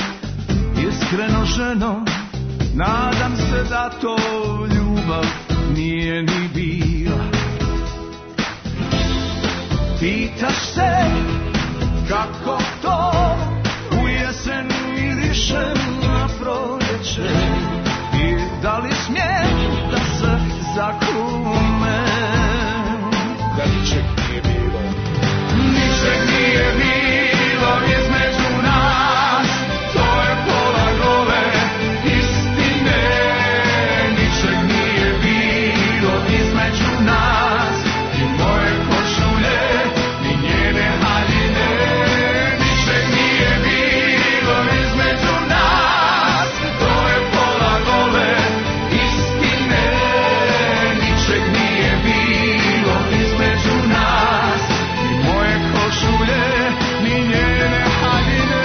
Iskreno ženo, nadam se da to ljubav nije ni bila. Pitaš se kako to u jesen miriše na proljeće i da li smijem da se zakumem. Da ničeg nije bilo, ničeg nije bilo između nas, to je pola gole istine. Ničeg nije bilo između nas i moje košulje i njene haljine. Ničeg nije bilo između nas, to je pola gole istine. Ničeg nije bilo između nas i moje košulje ni njene haljine.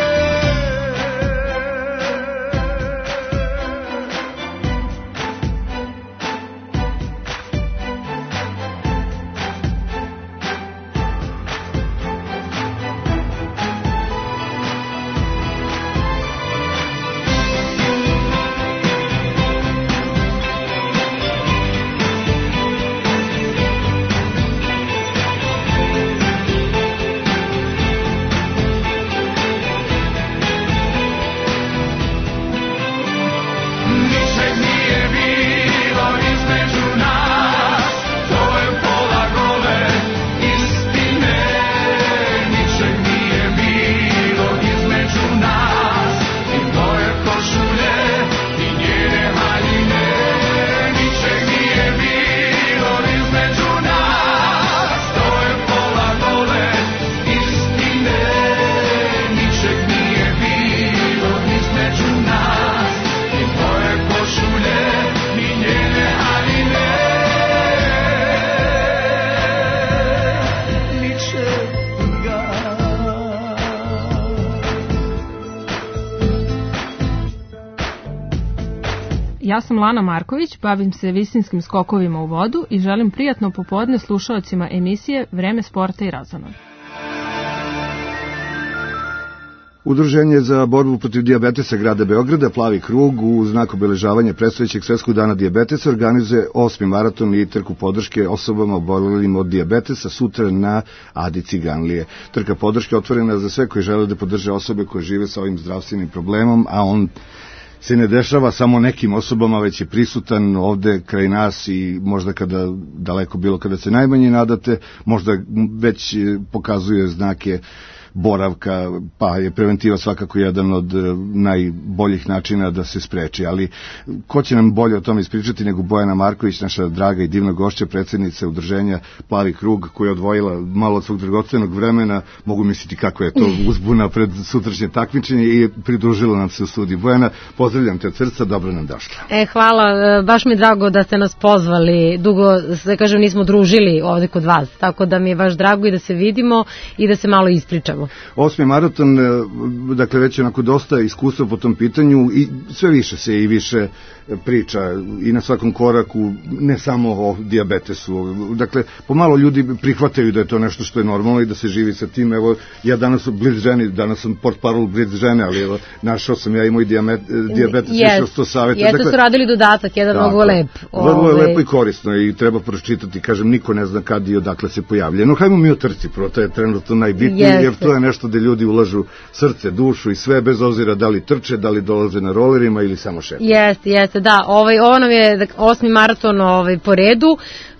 Ničeg nije bilo između nas, to je pola gole istine. Ničeg nije bilo između nas i moje košulje i njene haljine. Ničeg nije bilo između nas, to je pola gole istine. Ničeg nije bilo između nas i moje košulje ni njene haljine. Ničega. Ja sam Lana Marković, bavim se visinskim skokovima u vodu i želim prijatno popodne slušaocima emisije Vreme sporta i razonode. Udruženje za borbu protiv dijabetesa grada Beograda, Plavi krug, u znak obeležavanja predstojećeg svetskog dana dijabetesa organizuje 8. maraton i trku podrške osobama obolelim od dijabetesa sutra na Adi Ciganlije. Trka podrške otvorena za sve koji žele da podrže osobe koje žive sa ovim zdravstvenim problemom, a on se ne dešava samo nekim osobama, već je prisutan ovde kraj nas i možda kada daleko bilo kada se najmanje nadate, možda već pokazuje znake boravka, pa je preventiva svakako jedan od najboljih načina da se spreči. Ali ko će nam bolje o tome ispričati nego Bojana Marković, naša draga i divna gošća, predsjednica udruženja Plavi krug, koja je odvojila malo od svog dragocenog vremena, mogu misliti kako je to uzbuna pred sutrašnje takmičenje, i pridružila nam se u studiju. Bojana, pozdravljam te od srca, dobro nam došla. Hvala, baš mi je drago da ste nas pozvali, dugo, da kažem, nismo družili ovde kod vas, tako da mi je baš drago i da se vidimo i da se malo ispričamo. 8. maraton, dakle već je onako dosta iskustva po tom pitanju i sve više se i više priča i na svakom koraku, ne samo o dijabetesu. Dakle, pomalo ljudi prihvataju da je to nešto što je normalno i da se živi sa tim. Evo, ja danas sam bliz ženi, danas sam portparol bliz žene, ali evo, našao sam ja i moj dijabetes, više od 100 savjeta. Jeste, su radili dodatak, jedan mnogo lep. Vrlo je lepo i korisno i treba pročitati, kažem, niko ne zna kad i odakle se pojavlja. No, hajmo mi o trci, prvo, to je trenutno najbitnije, jer to je nešto gde ljudi ulažu srce, dušu i sve, bez obzira da li trče, da li dolaze na rolerima ili samo šetaju. Jeste, da. Ovo nam je 8. maraton po redu.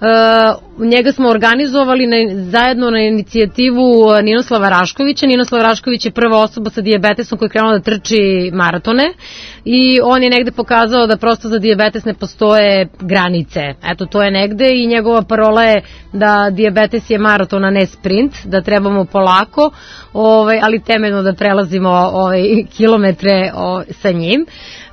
Njega smo organizovali zajedno na inicijativu Ninoslava Raškovića. Ninoslav Rašković je prva osoba sa dijabetesom koja je krenula da trči maratone i on je negde pokazao da prosto za dijabetes ne postoje granice. Eto, to je negde i njegova parola je da dijabetes je maraton, a ne sprint, da trebamo polako, ali temeljno da prelazimo kilometre sa njim.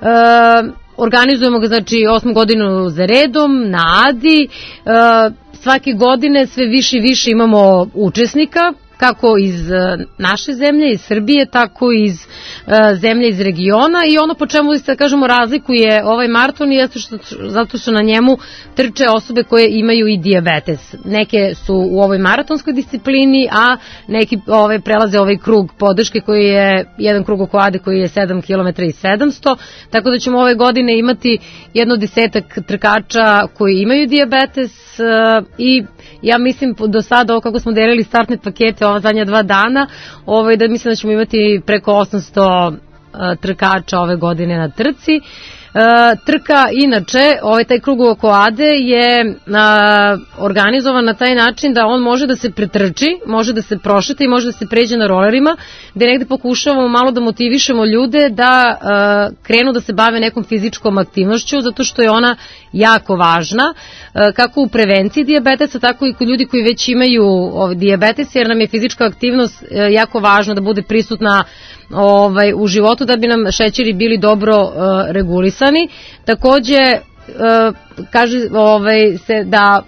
Organizujemo ga, znači, 8 godinu za redom na Adi. Svake godine sve više i više imamo učesnika. kako iz naše zemlje, iz Srbije, tako iz zemlje iz regiona, i ono po čemu da kažemo razlikuje ovaj maraton jeste zato što na njemu trče osobe koje imaju i dijabetes. Neke su u ovoj maratonskoj disciplini, a neki prelaze ovaj krug podrške koji je jedan krug oko Ade koji je 7 km i 700, tako da ćemo ove godine imati jedno 10 trkača koji imaju dijabetes i ja mislim do sada, kako smo delili startne pakete ova zadnja 2 dana, da mislim da ćemo imati preko 800 trkača ove godine na trci. Trka, inače, taj krug oko Ade je organizovan na taj način da on može da se pretrči, može da se prošeta i može da se pređe na rolerima, gde negde pokušavamo malo da motivišemo ljude da krenu da se bave nekom fizičkom aktivnošću, zato što je ona jako važna, kako u prevenciji dijabetesa, tako i kod ljudi koji već imaju dijabetes, jer nam je fizička aktivnost jako važna da bude prisutna u životu da bi nam šećeri bili dobro regulisani. Takođe, kaže se da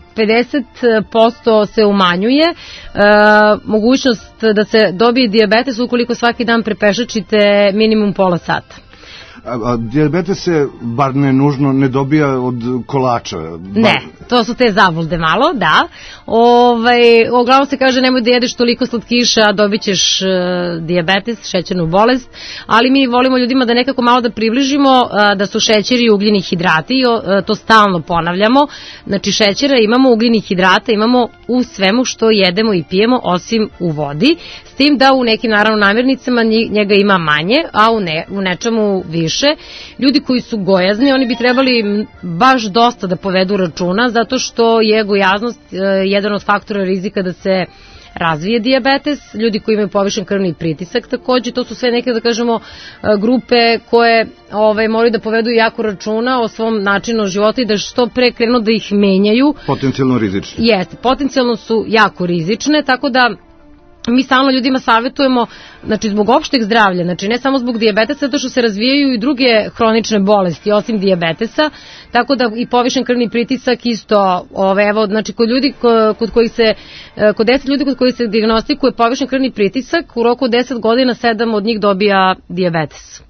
50% se umanjuje mogućnost da se dobije dijabetes ukoliko svaki dan prepešačite minimum pola sata. A dijabetes se, bar ne nužno, ne dobija od kolača? Ne, to su te zablude malo, da. Uglavnom se kaže nemoj da jedeš toliko slatkiša, dobit ćeš dijabetes, šećernu bolest, ali mi volimo ljudima da nekako malo da približimo da su šećeri i ugljeni hidrati, to stalno ponavljamo. Znači šećera imamo, ugljenih hidrata imamo u svemu što jedemo i pijemo, osim u vodi, s tim da u nekim naravno namirnicama njega ima manje, a u nečemu više. Ljudi koji su gojazni, oni bi trebali baš dosta da povedu računa, zato što je gojaznost jedan od faktora rizika da se razvije dijabetes. Ljudi koji imaju povišen krvni pritisak takođe, to su sve neke, da kažemo, grupe koje moraju da povedu jako računa o svom načinu života i da što pre krenu da ih menjaju. Potencijalno rizične. Jeste, potencijalno su jako rizične, tako da mi stalno ljudima savjetujemo, znači zbog opšteg zdravlja, znači ne samo zbog dijabetesa, zato što se razvijaju i druge hronične bolesti osim dijabetesa, tako da i povišen krvni pritisak isto, znači kod ljudi kod 10 ljudi kod kojih se dijagnostikuje povišen krvni pritisak, u roku od 10 godina 7 od njih dobija dijabetes.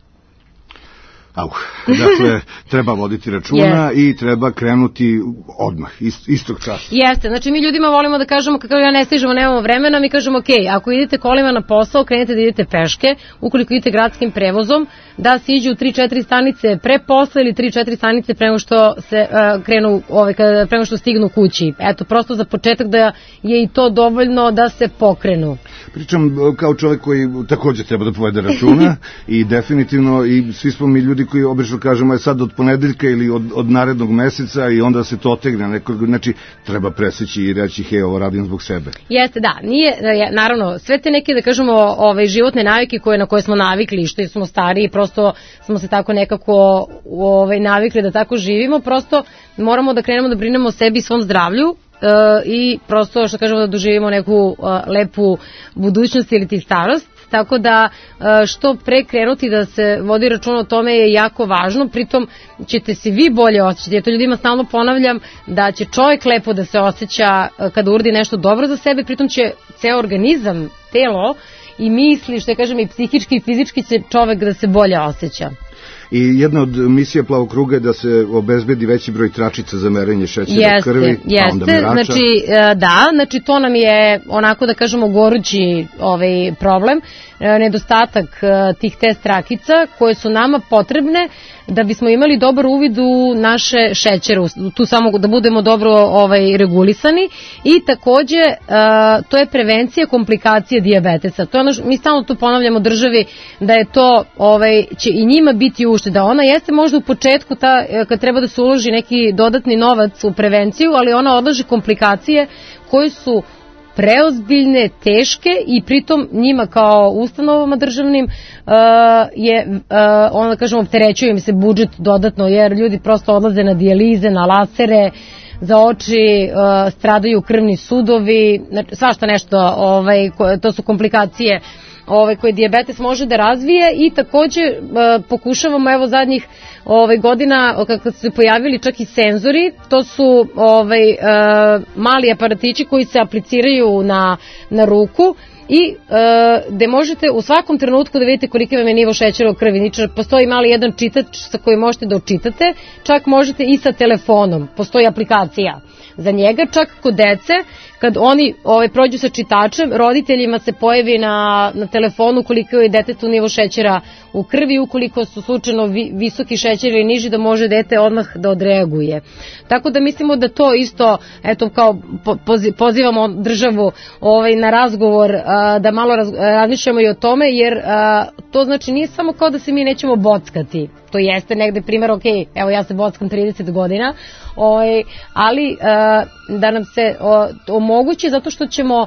Dakle, treba voditi računa i treba krenuti odmah, istog časa. Jeste, znači mi ljudima volimo da kažemo, kako ja ne stižemo, nemamo vremena, mi kažemo ok, ako idete kolima na posao, krenete da idete peške, ukoliko idete gradskim prevozom, da siđu 3-4 stanice pre posla ili 3-4 stanice prema što se prema što stignu kući. Eto, prosto za početak da je i to dovoljno da se pokrenu. Pričam kao čovjek koji takođe treba da povede računa i definitivno, i svi smo mi ljudi koji obično kažemo je sad od ponedeljka ili od narednog meseca i onda se to otegne nekog, znači treba preseći i reći hej, ovo radim zbog sebe. Jeste, da, nije, naravno, sve te neke, da kažemo, životne navike na koje smo navikli, što smo stariji, prosto smo se tako nekako navikli da tako živimo, prosto moramo da krenemo da brinemo o sebi i svom zdravlju i prosto, što kažemo, da doživimo neku lepu budućnost ili ti starost. Tako da što pre krenuti da se vodi račun o tome je jako važno, pritom ćete se vi bolje osjećati. Ja to ljudima stalno ponavljam da će čovjek lepo da se osjeća kada uradi nešto dobro za sebe, pritom će ceo organizam, telo i misli, što je kažem i psihički i fizički će čovjek da se bolje osjeća. I jedna od misija Plavog kruga je da se obezbedi veći broj tračica za merenje šećera u krvi, a onda merača. Znači to nam je onako, da kažemo, gorući problem, nedostatak tih test trakica koje su nama potrebne da bismo imali dobar uvid u naše šećere, tu samo da budemo dobro regulisani, i takođe to je prevencija komplikacije dijabetesa. To je ono, mi stalno to ponavljamo državi da je to će i njima biti ušteda. Ona jeste možda u početku kad treba da se uloži neki dodatni novac u prevenciju, ali ona odlaže komplikacije koje su preozbiljne, teške i pritom njima kao ustanovama državnim onda kažemo opterećuje im se budžet dodatno, jer ljudi prosto odlaze na dijalize, na lasere, za oči stradaju krvni sudovi, svašta nešto, to su komplikacije koje dijabetes može da razvije. I takođe pokušavamo, evo zadnjih godina kad su se pojavili čak i senzori, to su mali aparatići koji se apliciraju na ruku i gde možete u svakom trenutku da vidite koliki vam je nivo šećera u krvi. Postoji mali jedan čitač sa kojim možete da očitate, čak možete i sa telefonom, postoji aplikacija za njega, čak kod dece, kad oni prođu sa čitačem, roditeljima se pojavi na telefonu koliko je detetu nivo šećera u krvi, ukoliko su slučajno visoki šećer ili niži, da može dete odmah da odreaguje. Tako da mislimo da to isto, eto, kao pozivamo državu na razgovor, da malo razmišljamo i o tome, jer to znači nije samo kao da se mi nećemo bockati. To jeste negde primjer, ok, evo ja se bockam 30 godina, ali da nam se omogući, zato što ćemo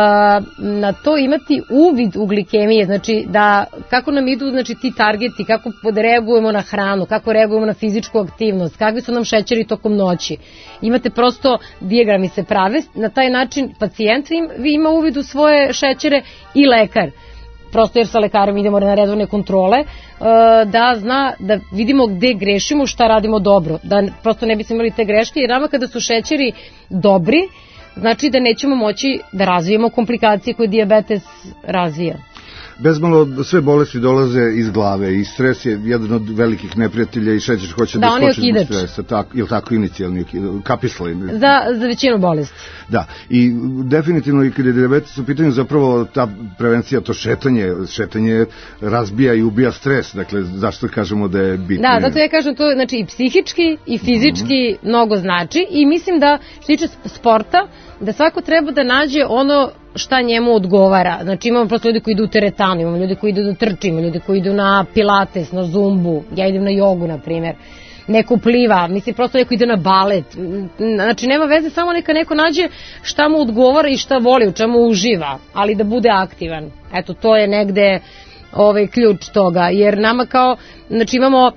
na to imati uvid u glikemije, znači da kako nam idu, znači, ti targeti, kako reagujemo na hranu, kako reagujemo na fizičku aktivnost, kakvi su nam šećeri tokom noći. Imate prosto, dijagrami se prave, na taj način pacijent ima uvid u svoje šećere i lekar. Prosto jer sa lekarom idemo na redovne kontrole, da zna, da vidimo gde grešimo, šta radimo dobro, da prosto ne bismo imali te greške, jer nama kada su šećeri dobri, znači da nećemo moći da razvijemo komplikacije koje dijabetes razvija. Bezmalo sve bolesti dolaze iz glave i stres je jedan od velikih neprijatelja i šećer hoće da skoči zbog stresa. Ili tako inicijalni kapisla? Za većinu bolesti. Da, i definitivno i kada je dijabetes u pitanju, zapravo ta prevencija, to šetanje razbija i ubija stres, dakle zašto kažemo da je bitno? Da, zato ja kažem to, znači i psihički i fizički mnogo znači, i mislim da što tiče sporta, da svako treba da nađe ono šta njemu odgovara. Znači imamo prosto ljudi koji idu u teretanu, imamo ljudi koji idu da trče, imamo ljudi koji idu na pilates, na zumbu, ja idem na jogu, na primjer. Neko pliva, mislim prosto neko ide na balet. Znači nema veze, samo neka neko nađe šta mu odgovara i šta voli, u čemu uživa, ali da bude aktivan. Eto, to je negde ključ toga, jer nama kao, znači imamo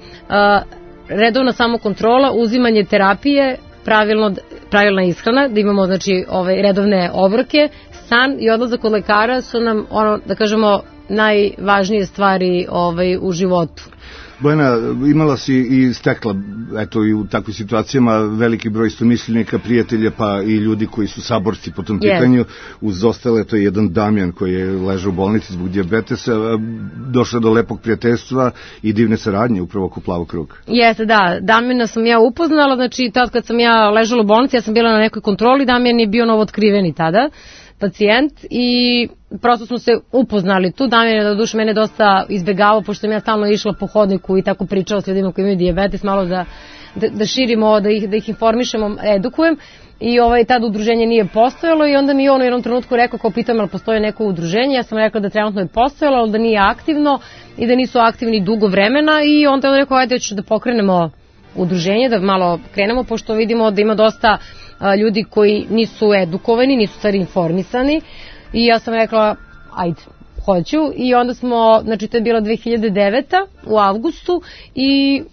redovna samokontrola, uzimanje terapije, pravilna ishrana, da imamo znači redovne obroke, san i odlazak kod lekara su nam, da kažemo, najvažnije stvari u životu. Bojana, imala si i stekla, eto, i u takvim situacijama veliki broj istomišljenika, prijatelja, pa i ljudi koji su saborci po tom pitanju. Uz ostale, to je jedan Damjan koji je ležao u bolnici zbog dijabetesa, došao do lepog prijateljstva i divne saradnje upravo oko Plavog kruga. Jeste, da, Damjana sam ja upoznala, znači tad kad sam ja ležala u bolnici, ja sam bila na nekoj kontroli, Damjan je bio novootkriveni tada pacijent i prosto smo se upoznali tu. Damjan je doduše mene dosta izbegavao, pošto sam ja stalno išla po hodniku i tako pričala s ljudima koji imaju dijabetes, malo da širimo, da ih informišemo, edukujem. I tad udruženje nije postojalo i onda mi je on u jednom trenutku rekao, kao pitam je li postoje neko udruženje, ja sam rekla da trenutno je postojalo, ali da nije aktivno i da nisu aktivni dugo vremena, i onda je on rekao, ajde ću da pokrenemo udruženje, da malo krenemo, pošto vidimo da ima dosta ljudi koji nisu edukovani, nisu stvari informisani, i ja sam rekla, ajde, hoću, i onda smo, znači to je bila 2009. u avgustu, i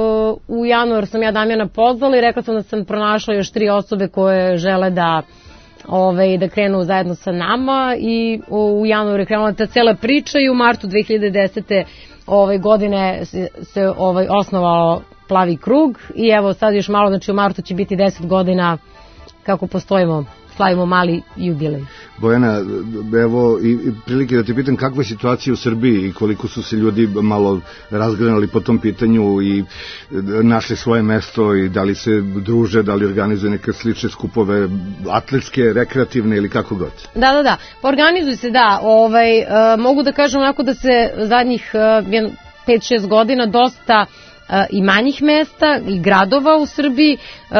u januar sam ja Damjana pozvala i rekla sam da sam pronašla još 3 osobe koje žele da krenu zajedno sa nama, i u januaru je krenula ta cela priča i u martu 2010. godine se osnovalo Plavi krug, i evo sad još malo, znači u martu će biti 10 godina kako postojimo, slavimo mali jubilej. Bojana, evo i prilike da te pitam kakva je situacija u Srbiji i koliko su se ljudi malo razgranali po tom pitanju i našli svoje mesto, i da li se druže, da li organizuju neke slične skupove, atletske, rekreativne ili kako god. Da, organizuju se, da, mogu da kažem onako da se zadnjih 5-6 godina dosta i manjih mesta i gradova u Srbiji,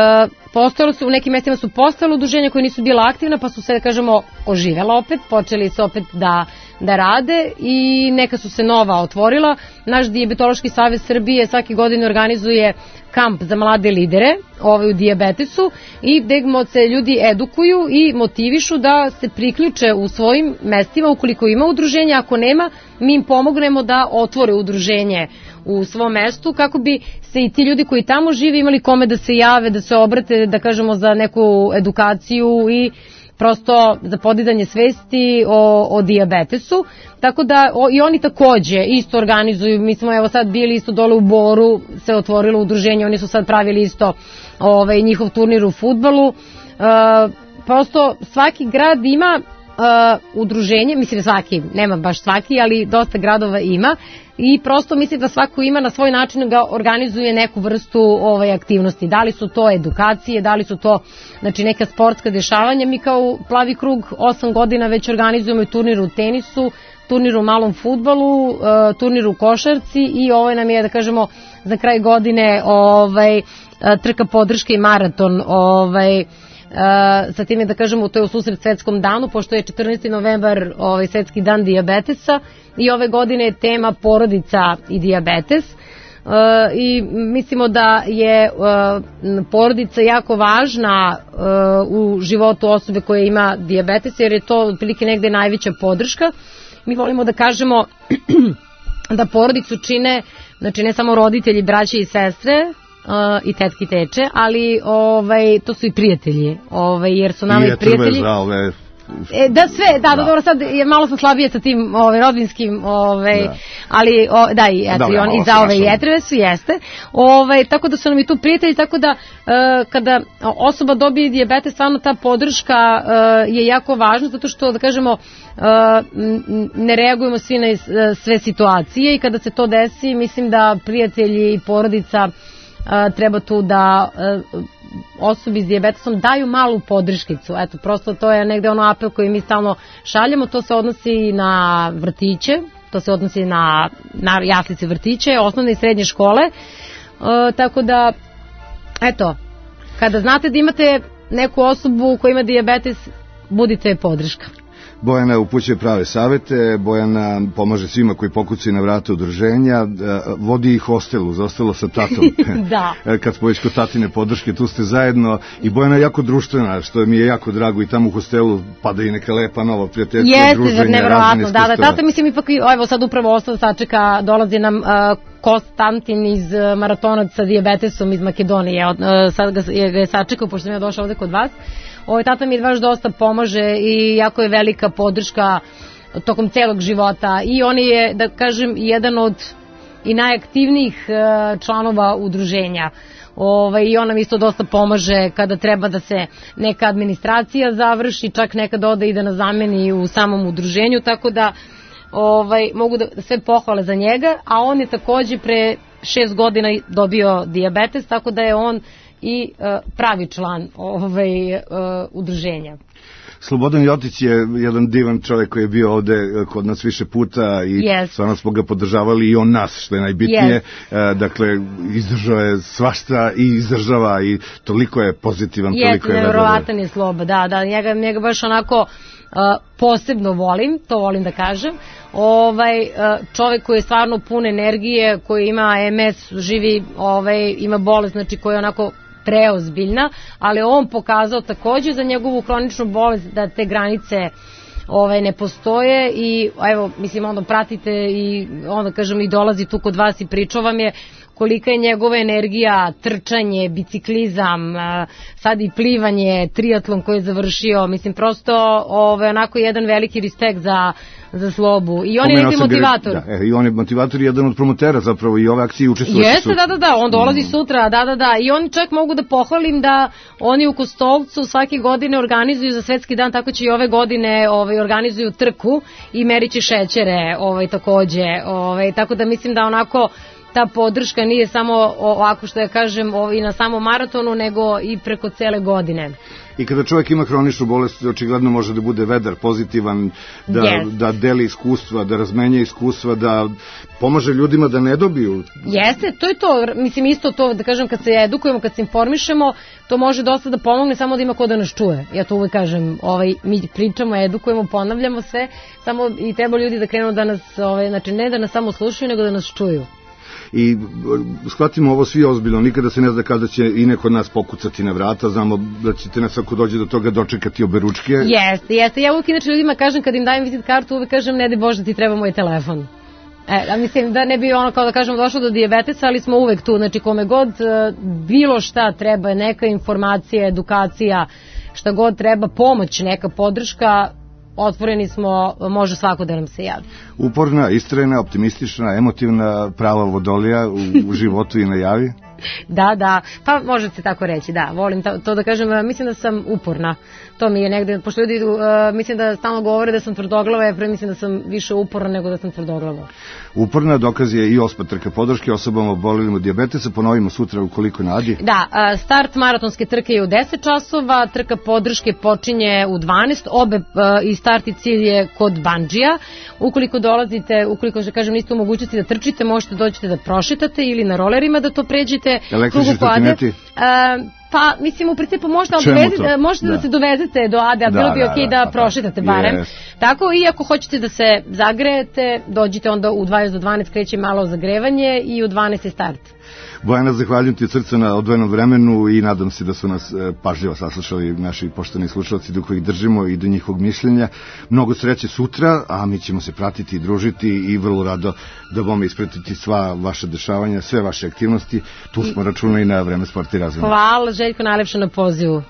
u nekim mestima su postojala udruženja koje nisu bila aktivna, pa su se, da kažemo, oživela opet, počeli se opet da rade, i neka su se nova otvorila. Naš Dijabetološki savez Srbije svake godine organizuje kamp za mlade lidere u dijabetesu, i gde se ljudi edukuju i motivišu da se priključe u svojim mestima ukoliko ima udruženja, ako nema mi im pomognemo da otvore udruženje u svom mestu, kako bi se i ti ljudi koji tamo žive imali kome da se jave, da se obrate, da kažemo, za neku edukaciju i prosto za podizanje svesti o dijabetesu. Tako da i oni takođe isto organizuju, mi smo evo sad bili isto dole u Boru, se otvorilo udruženje, oni su sad pravili isto njihov turnir u fudbalu. Prosto svaki grad ima udruženje, mislim svaki, nema baš svaki, ali dosta gradova ima i prosto mislim da svako ima na svoj način ga organizuje neku vrstu aktivnosti. Da li su to edukacije, da li su to znači neka sportska dešavanja. Mi kao Plavi krug 8 godina već organizujemo i turnir u tenisu, turnir u malom fudbalu, turnir u košarci i ovo nam je, da kažemo, za kraj godine trka podrške i maraton, sa tim je, da kažemo, to je u susret svetskom danu, pošto je 14. novembar svetski dan dijabetesa i ove godine je tema porodica i dijabetes. I mislimo da je porodica jako važna u životu osobe koja ima dijabetes, jer je to otprilike negde najveća podrška. Mi volimo da kažemo da porodicu čine, znači ne samo roditelji, braće i sestre i tetki teče, ali to su i prijatelji, jer su nama i prijatelji. Da sve, da, dobro, sad malo sam slabije sa tim rodbinskim, ali i za ove jetreve su jeste, tako da su nam i tu prijatelji, tako da kada osoba dobije dijabetes, stvarno ta podrška je jako važna, zato što, da kažemo, ne reagujemo svi na sve situacije i kada se to desi, mislim da prijatelji i porodica treba tu da osobi s dijabetesom daju malu podrškicu. Eto, prosto to je negde ono apel koji mi stalno šaljemo. To se odnosi na vrtiće, to se odnosi na jaslice, vrtiće, osnovne i srednje škole. Tako da, eto, kada znate da imate neku osobu koja ima dijabetes, budite podrška. Bojana upućuje prave savete, Bojana pomaže svima koji pokucaju na vrata udruženja, vodi ih hostelu, za ostalo sa tatom. Da. Kad smo već kod tatine podrške, tu ste zajedno i Bojana je jako društvena, što mi je jako drago i tamo u hostelu pada i neka lepa nova prijateljstva, druženja, razne iskustava. Da, tata mislim ipak, evo sad upravo ostao sačeka, dolazi nam Konstantin iz maratonac sa dijabetesom iz Makedonije, sad ga je sačekao pošto sam ja došla ovde kod vas. Tata mi baš dosta pomaže i jako je velika podrška tokom celog života i on je, da kažem, jedan od i najaktivnijih članova udruženja. I on nam isto dosta pomaže kada treba da se neka administracija završi, čak nekad ode i da nas zameni u samom udruženju, tako da mogu da sve pohvale za njega, a on je takođe pre 6 godina dobio dijabetes, tako da je on i pravi član udruženja. Slobodan Jotić je jedan divan čovjek koji je bio ovde kod nas više puta i stvarno smo ga podržavali i on nas, što je najbitnije. Dakle, izdržao je svašta i izdržava i toliko je pozitivan, toliko je nevjerovatan je Sloba, da, njega baš onako posebno volim, to volim da kažem. Čovjek koji je stvarno pun energije, koji ima MS, živi, ima bolest, znači koja je onako preozbiljna, ali on pokazao takođe za njegovu hroničnu bolest da te granice ne postoje i evo, mislim, onda pratite i onda kažem i dolazi tu kod vas i pričao vam je kolika je njegova energija, trčanje, biciklizam, sad i plivanje, triatlon koji je završio, mislim, prosto onako jedan veliki respekt za Slobu. I on je neki motivator. I on je motivator i jedan od promotera zapravo i ove akcije učestvuje. Jeste, da, on dolazi sutra, da. I oni čak mogu da pohvalim da oni u Kostolcu svake godine organizuju za svetski dan, tako će i ove godine organizuju trku i meriće šećere takođe. Tako da mislim da onako ta podrška nije samo ovako što ja kažem i na samom maratonu, nego i preko cele godine. I kada čovjek ima hroničnu bolest, očigledno može da bude vedar, pozitivan, da deli iskustva, da razmenja iskustva, da pomaže ljudima da ne dobiju. Jeste, to je to. Mislim, isto to, da kažem, kad se edukujemo, kad se informišemo, to može dosta da pomogne, samo da ima ko da nas čuje. Ja to uvek kažem, mi pričamo, edukujemo, ponavljamo sve, samo i treba ljudi da krenu da nas, znači ne da nas samo slušaju, nego da nas čuju. I shvatimo ovo svi ozbiljno, nikada se ne zna kada će i neko od nas pokucati na vrata, znamo da ćete nas ako dođe do toga dočekati oberučke. Jeste, ja uvijek inače ljudima kažem kad im dajem vizit kartu, uvijek kažem ne daj Bože ti treba moj telefon. Mislim da ne bi ono kao da kažem došlo do dijabetesa, ali smo uvek tu, znači kome god bilo šta treba, neka informacija, edukacija, šta god treba, pomoć, neka podrška, otvoreni smo, može svako da nam se javi. Uporna, istrajna, optimistična, emotivna, prava vodolija u životu i najavi? Da, pa može se tako reći, da, volim to da kažem, mislim da sam uporna, to mi je negde, pošto ljudi mislim da stalno govore da sam tvrdoglava, ja mislim da sam više uporna nego da sam tvrdoglava. Uporna dokaz je i 8. trka podrške osobama oboljelim od dijabetesa, ponovimo sutra ukoliko nadi. Da, start maratonske trke je u 10 časova, trka podrške počinje u 12, obe i start i cilj je kod Bandžija. Ukoliko dolazite, ukoliko niste u mogućnosti da trčite, možete doći da prošetate ili na rolerima da to pređete. Električni trotineti? Pa, mislim, u principu možete da se dovezete do Ade, a bilo bi okej da prošetate barem. Tako, i ako hoćete da se zagrejete, dođite onda u 20 do 12, kreće malo zagrevanje i u 12 je start. Bojana, zahvaljujem ti od srca na odvojenom vremenu i nadam se da su nas pažljivo saslušali naši poštovani slušalci do kojih držimo i do njihovog mišljenja. Mnogo sreće sutra, a mi ćemo se pratiti i družiti i vrlo rado da bome ispratiti sva vaše dešavanja, sve vaše aktivnosti. Tu smo računali na Vreme sporta i razvoja. Hvala, Željko, najlepše na pozivu.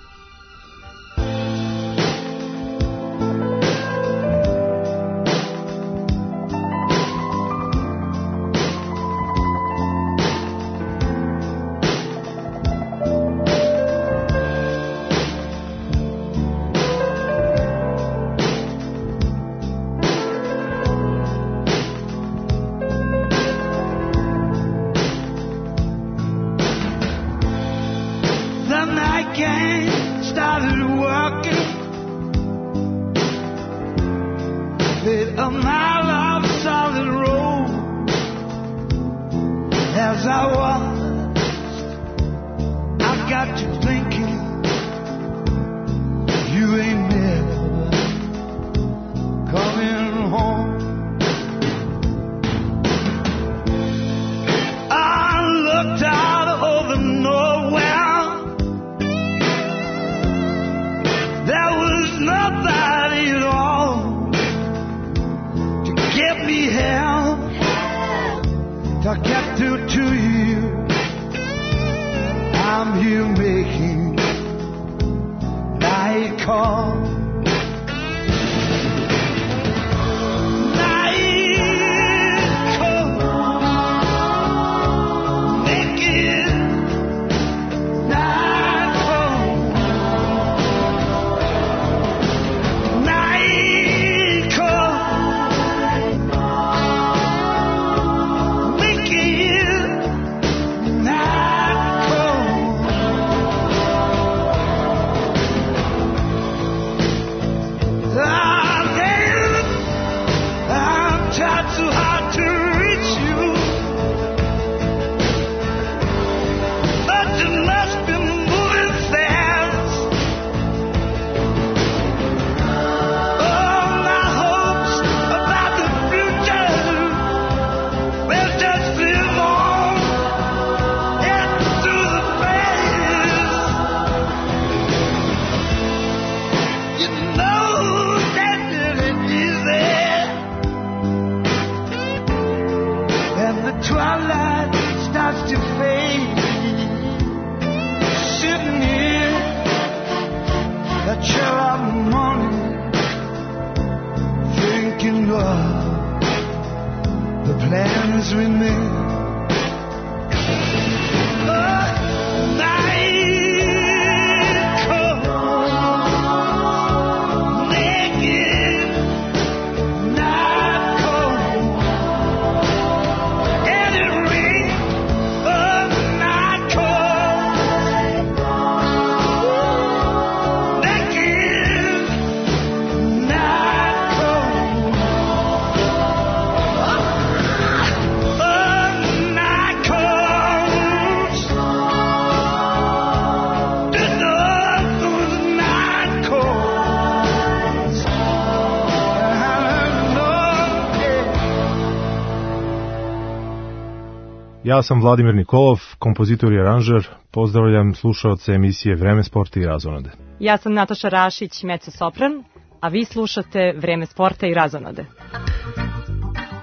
Ja sam Vladimir Nikolov, kompozitor i aranžer. Pozdravljam slušaoce emisije Vreme sporta i razonode. Ja sam Nataša Rašić, mezzo-sopran, a vi slušate Vreme sporta i razonode.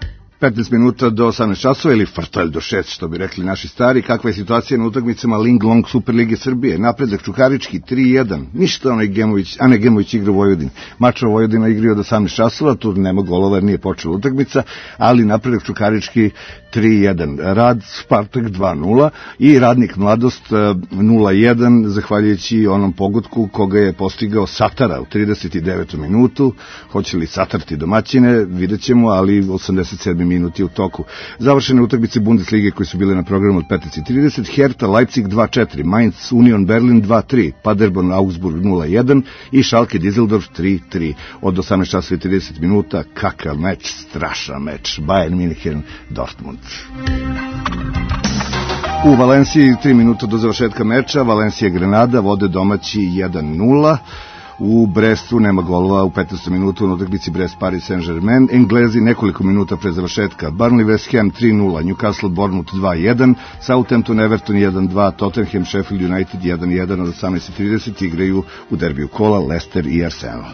15 minuta do 18 časova ili frtalj do 6, što bi rekli naši stari. Kakva je situacija na utakmicama Ling Long Superlige Srbije? Napredak Čukarički 3-1. Ništa Ane Gemović igra u Vojvodini. Mačva Vojvodina igra od 18 časova, tu nema golova jer nije počela utakmica, ali napredak Čukarički 3-1. Rad Spartak 2-0 i Radnik Mladost 0-1, zahvaljujući onom pogodku koga je postigao Satara u 39. minutu. Hoće li satarti domaćine, vidjet ćemo, ali 87. minut je u toku. Završene utakmice Bundeslige koji su bile na programu od 15:30, Hertha Leipzig 2-4, Mainz Union Berlin 2-3, Paderborn Augsburg 0-1 i Schalke Düsseldorf 3-3. Od 18:30 minuta, kakav meč, strašan meč, Bayern München Dortmund. U Valenciji 3 minuta do završetka meča, Valencija Granada vode domaći 1-0. U Brestu nema golova u 15. minutu na utakmici Brest Paris Saint-Germain. Englezi nekoliko minuta pre završetka. Burnley West Ham 3-0, Newcastle Bournemouth 2-1, Southampton Everton 1-2, Tottenham Sheffield United 1-1. Od 18:30 igraju u derbiju kola Leicester i Arsenal.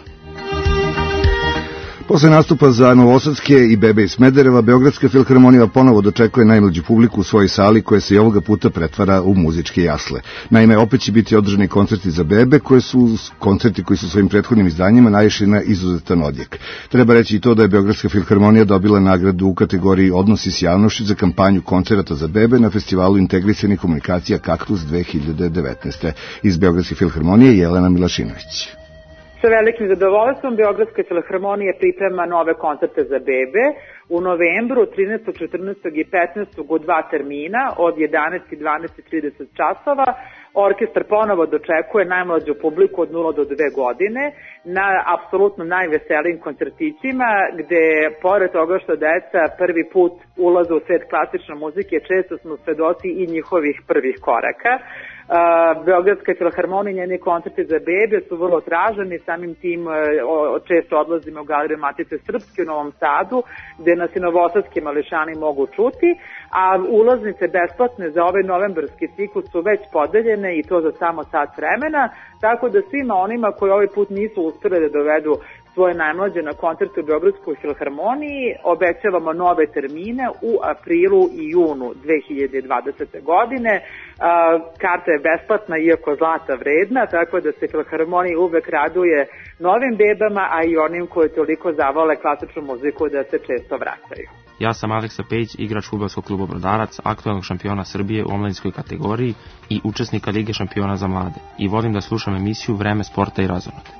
Posle nastupa za Novosadske i Bebe iz Smedereva, Beogradska filharmonija ponovo dočekuje najmlađu publiku u svojoj sali koja se i ovoga puta pretvara u muzičke jasle. Naime, opet će biti održani koncerti za bebe, koncerti koji su svojim prethodnim izdanjima naišli na izuzetan odjek. Treba reći i to da je Beogradska filharmonija dobila nagradu u kategoriji Odnosi s javnošću za kampanju koncerata za bebe na festivalu integrisanih komunikacija Kaktus 2019. Iz Beogradske filharmonije Jelena Milašinović. Sa velikim zadovoljstvom Beogradska filharmonija priprema nove koncerte za bebe u novembru 13., 14. i 15. u 2 termina od 11 i 12:30 časova. Orkestar ponovo dočekuje najmlađu publiku od 0 do 2 godine na apsolutno najveselijim koncertićima gde, pored toga što deca prvi put ulaze u svet klasične muzike, često smo svedoci i njihovih prvih koraka. Beogradska filharmonija i njeni koncerti za bebe su vrlo traženi, samim tim često odlazimo u Galeriju Matice Srpske u Novom Sadu, gde nas i novosadski mališani mogu čuti, a ulaznice besplatne za ovaj novembarski ciklus su već podeljene i to za samo sat vremena, tako da svima onima koji ovaj put nisu uspeli da dovedu svoje najmlađe na koncerte u Beogradskoj filharmoniji obećavamo nove termine u aprilu i junu 2020. godine. Karta je besplatna iako zlata vredna, tako da se filharmonija uvek raduje novim bebama, a i onim koji toliko zavole klasičnu muziku da se često vraćaju. Ja sam Aleksa Pejić, igrač fudbalskog kluba Brodarac, aktualnog šampiona Srbije u omladinskoj kategoriji i učesnika Lige šampiona za mlade. I volim da slušam emisiju Vreme sporta i razonode.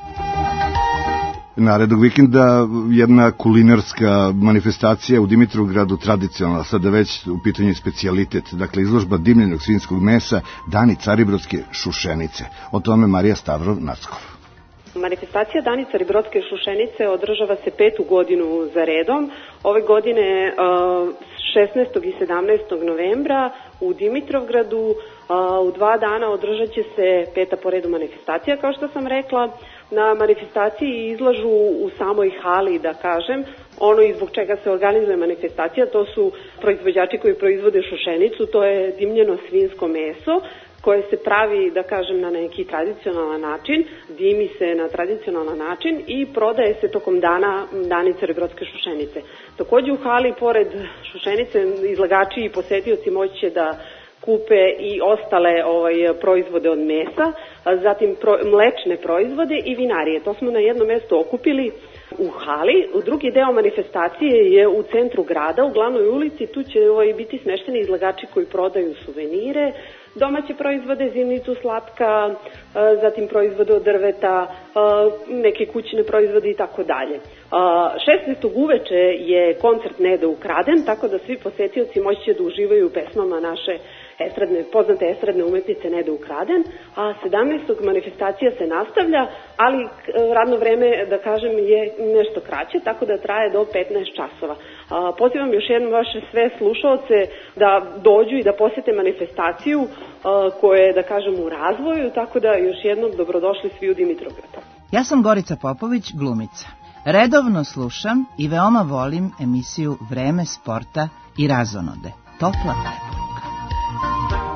Narednog vikenda jedna kulinarska manifestacija u Dimitrovgradu, tradicionalna, sada već u pitanju specijalitet, dakle izložba dimljenog svinjskog mesa, Dani Caribrodske šušenice. O tome Marija Stavrov-Nackov. Manifestacija Dani Caribrodske šušenice održava se 5. godinu za redom. Ove godine 16. i 17. novembra u Dimitrovgradu u 2 dana održat će se 5. po redu manifestacija, kao što sam rekla. Na manifestaciji izlažu u samoj hali, da kažem, ono i zbog čega se organizuje manifestacija, to su proizvođači koji proizvode šušenicu, to je dimljeno svinjsko meso, koje se pravi, da kažem, na neki tradicionalan način, dimi se na tradicionalan način i prodaje se tokom dana Dani Caribrodske šušenice. Takođe u hali, pored šušenice, izlagači i posetioci moći će da kupe i ostale proizvode od mesa, zatim mlečne proizvode i vinarije. To smo na jedno mesto okupili u hali. Drugi deo manifestacije je u centru grada, u glavnoj ulici. Tu će biti smešteni izlagači koji prodaju suvenire, domaće proizvode, zimnicu, slatka, zatim proizvode od drveta, neke kućne proizvode i tako dalje. 16. uveče je koncert Ne da ukraden, tako da svi posetioci moći će da uživaju u pesmama naše poznate estradne umetnice Ne da ukraden, a 17. manifestacija se nastavlja, ali radno vreme, da kažem, je nešto kraće, tako da traje do 15 časova. Pozivam još jednom vaše sve slušalce da dođu i da posete manifestaciju koja je, da kažem, u razvoju, tako da još jednom dobrodošli svi u Dimitrovgrad. Ja sam Gorica Popović, glumica. Redovno slušam i veoma volim emisiju Vreme sporta i razonode. Topla preporuka.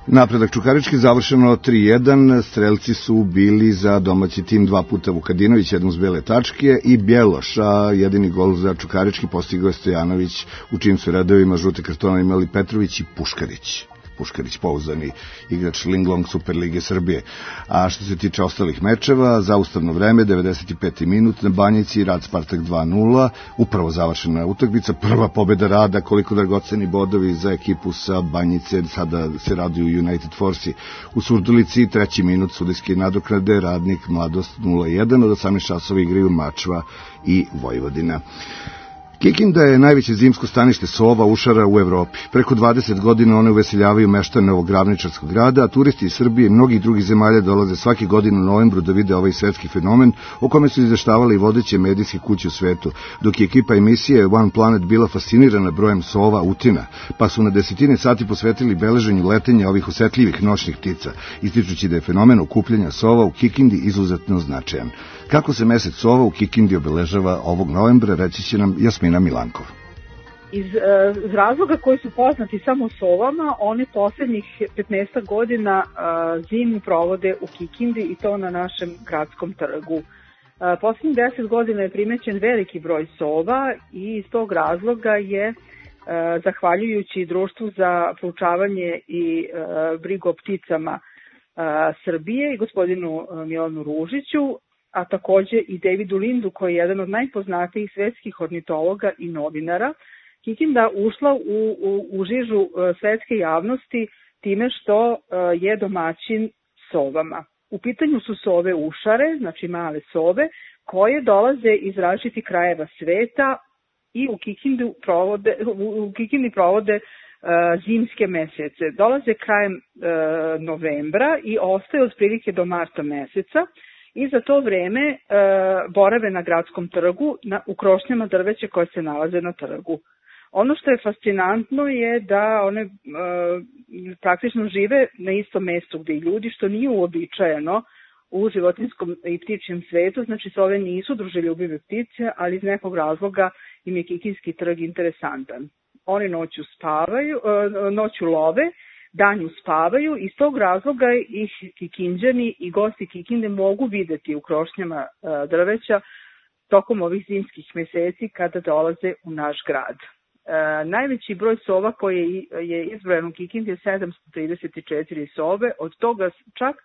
Napredak Čukarički završeno 3-1, strelci su bili za domaći tim 2 puta Vukadinović, jednom s bele tačke, i Bjeloš, a jedini gol za Čukarički postigao je Stojanović, u čijim su redovima žute kartona imali Petrović i Puškarić, pouzdani igrač Linglong Superlige Srbije. A što se tiče ostalih mečeva, zaustavno vreme, 95. minut na Banjici, Rad Spartak 2-0, upravo završena utakmica, prva pobeda Rada, koliko dragoceni bodovi za ekipu sa Banjice, sada se raduju United Force u Surdulici, 3. minut sudijske nadoknade, Radnik Mladost 0-1, od 18 časova igraju Mačva i Vojvodina. Kikinda je najveće zimsko stanište sova ušara u Evropi. Preko 20 godina one uveseljavaju meštane ovog ravničarskog grada, a turisti iz Srbije i mnogih drugih zemalja dolaze svake godine u novembru da vide ovaj svetski fenomen, o kome su izveštavali i vodeće medijske kuće u svetu, dok je ekipa emisije One Planet bila fascinirana brojem sova utina, pa su na desetine sati posvetili beleženju letenja ovih osetljivih noćnih ptica, ističući da je fenomen okupljanja sova u Kikindi izuzetno značajan. Kako se mesec sova u Kikindi obeležava ovog novembra, reći će nam Jasmina Milankov. Iz razloga koji su poznati samo sovama, one poslednjih 15 godina zimu provode u Kikindi i to na našem gradskom trgu. Poslednjih 10 godina je primećen veliki broj sova i iz tog razloga je, zahvaljujući Društvu za proučavanje i brigu o pticama Srbije i gospodinu Milanu Ružiću, a takođe i Davidu Lindu, koji je jedan od najpoznatijih svetskih ornitologa i novinara, Kikinda ušla u žižu svetske javnosti time što je domaćin sovama. U pitanju su sove ušare, znači male sove, koje dolaze iz različitih krajeva sveta i u Kikindi provode zimske mesece. Dolaze krajem novembra i ostaju otprilike do marta meseca, i za to vreme borave na gradskom trgu u krošnjama drveća koje se nalaze na trgu. Ono što je fascinantno je da one praktično žive na istom mestu gde i ljudi, što nije uobičajeno u životinjskom i ptičjem svetu, znači sove nisu druželjubive ptice, ali iz nekog razloga im je Kikinski trg interesantan. Oni noću love, danju spavaju, iz tog razloga ih Kikinđani i gosti Kikinde mogu videti u krošnjama drveća tokom ovih zimskih meseci kada dolaze u naš grad. Najveći broj sova koji je izbrojan u Kikindi je 734 sove, od toga čak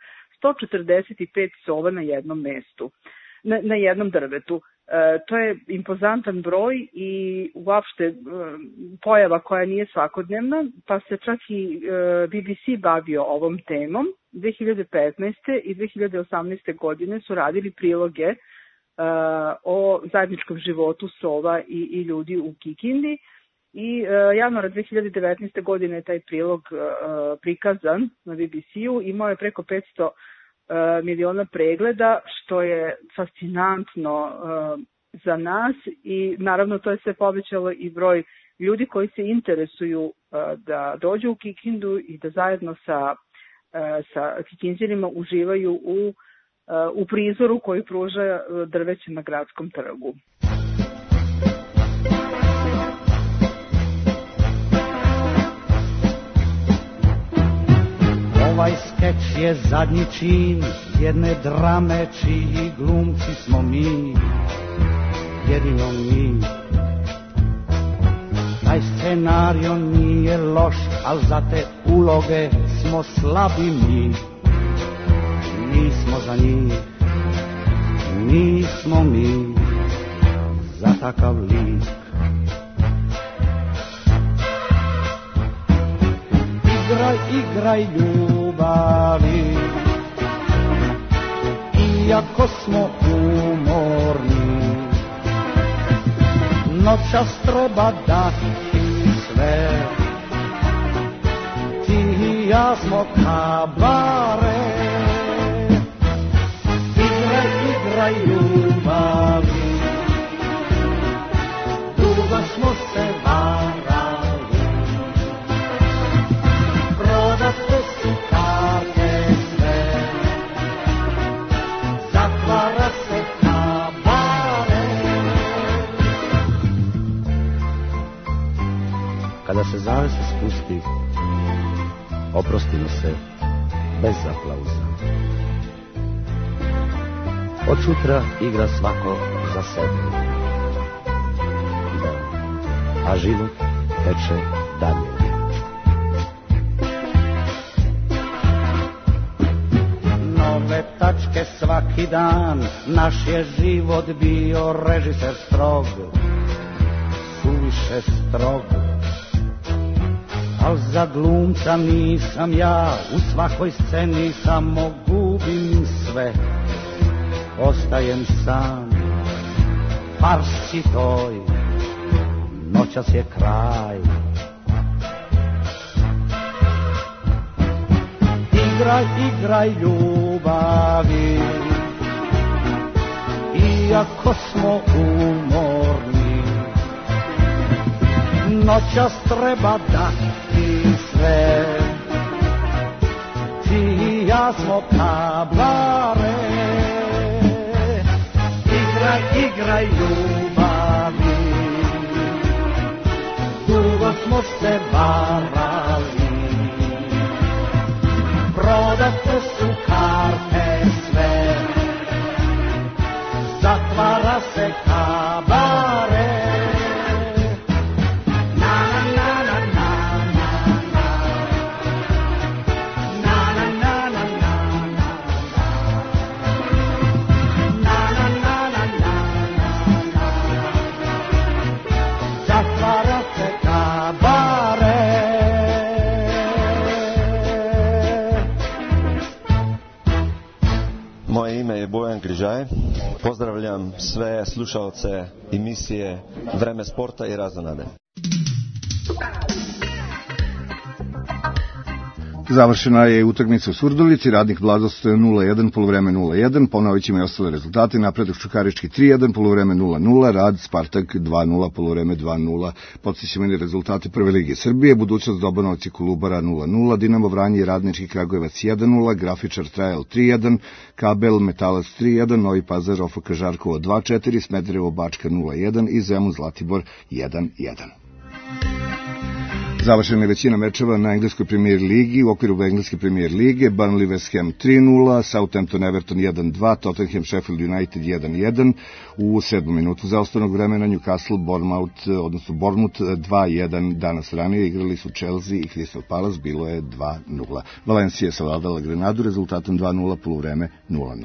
145 sova na jednom mestu, na jednom drvetu. To je impozantan broj i uopšte pojava koja nije svakodnevna, pa se čak i BBC bavio ovom temom. 2015. i 2018. godine su radili priloge o zajedničkom životu sova i ljudi u Kikindi i januara 2019. godine je taj prilog prikazan na BBC-u, imao je preko 500 miliona pregleda, što je fascinantno za nas i naravno to je sve povećalo i broj ljudi koji se interesuju da dođu u Kikindu i da zajedno sa Kikinđanima uživaju u prizoru koji pruža drveće na gradskom trgu. Ovaj skeč je zadnji čin jedne drame čiji glumci smo mi, jedino mi. Taj scenario nije loš, al za te uloge smo slabi mi. Nismo za njih, nismo mi za takav lik. Igraj ljubavi, iako smo umorni, noćas treba dati sve. Ti i ja smo kabare. Igraj ljubavi, dugo smo se varali. Prodate su karte sve, zatvara se kabare. Kada se zavesa spusti oprostimo se bez aplauza. Od sutra igra svako za sebe. Da, a život teče dalje. Nove tačke svaki dan, naš je život bio režiser strog, suviše strog. Al za glumca nisam ja, u svakoj sceni samo gubim sve. Ostajem sam, farsi toj, noćas je kraj. Igraj, igraj ljubavi, iako smo umorni, noćas treba dati sve. Ti i ja smo kabare. Igraj, igraj ljubavi, dugo smo se varali, prodate su karte sve, zatvara se kabare. Moje ime je Bojan Križaj. Pozdravljam sve slušalce emisije Vreme sporta i razonade. Završena je utakmica u Surdulici, Radnik Blagost 0-1, poluvreme 0-1, ponovit ćemo i ostale rezultate, Napredak Čukarički 3-1, poluvreme 0-0, Rad Spartak 2-0, poluvreme 2-0, podsjećamo i rezultate Prve lige Srbije, Budućnost Dobanovci i Kolubara 0-0, Dinamo Vranje i Radnički Kragujevac 1-0, Grafičar Trajal 3-1, Kabel Metalac 3-1, Novi Pazar OFK Žarkovo 2-4, Smederevo Bačka 0-1 i Zemun Zlatibor 1-1. Završena je većina mečeva na engleskoj premijer ligi. U okviru engleske premijer lige Burnley West Ham 3-0, Southampton Everton 1-2, Tottenham Sheffield United 1-1. U 7. minutu zaostanog vremena Newcastle Bournemouth 2-1. Danas ranije igrali su Chelsea i Crystal Palace, bilo je 2-0. Valencia je savladala Grenadu rezultatom 2-0, poluvreme 0-0.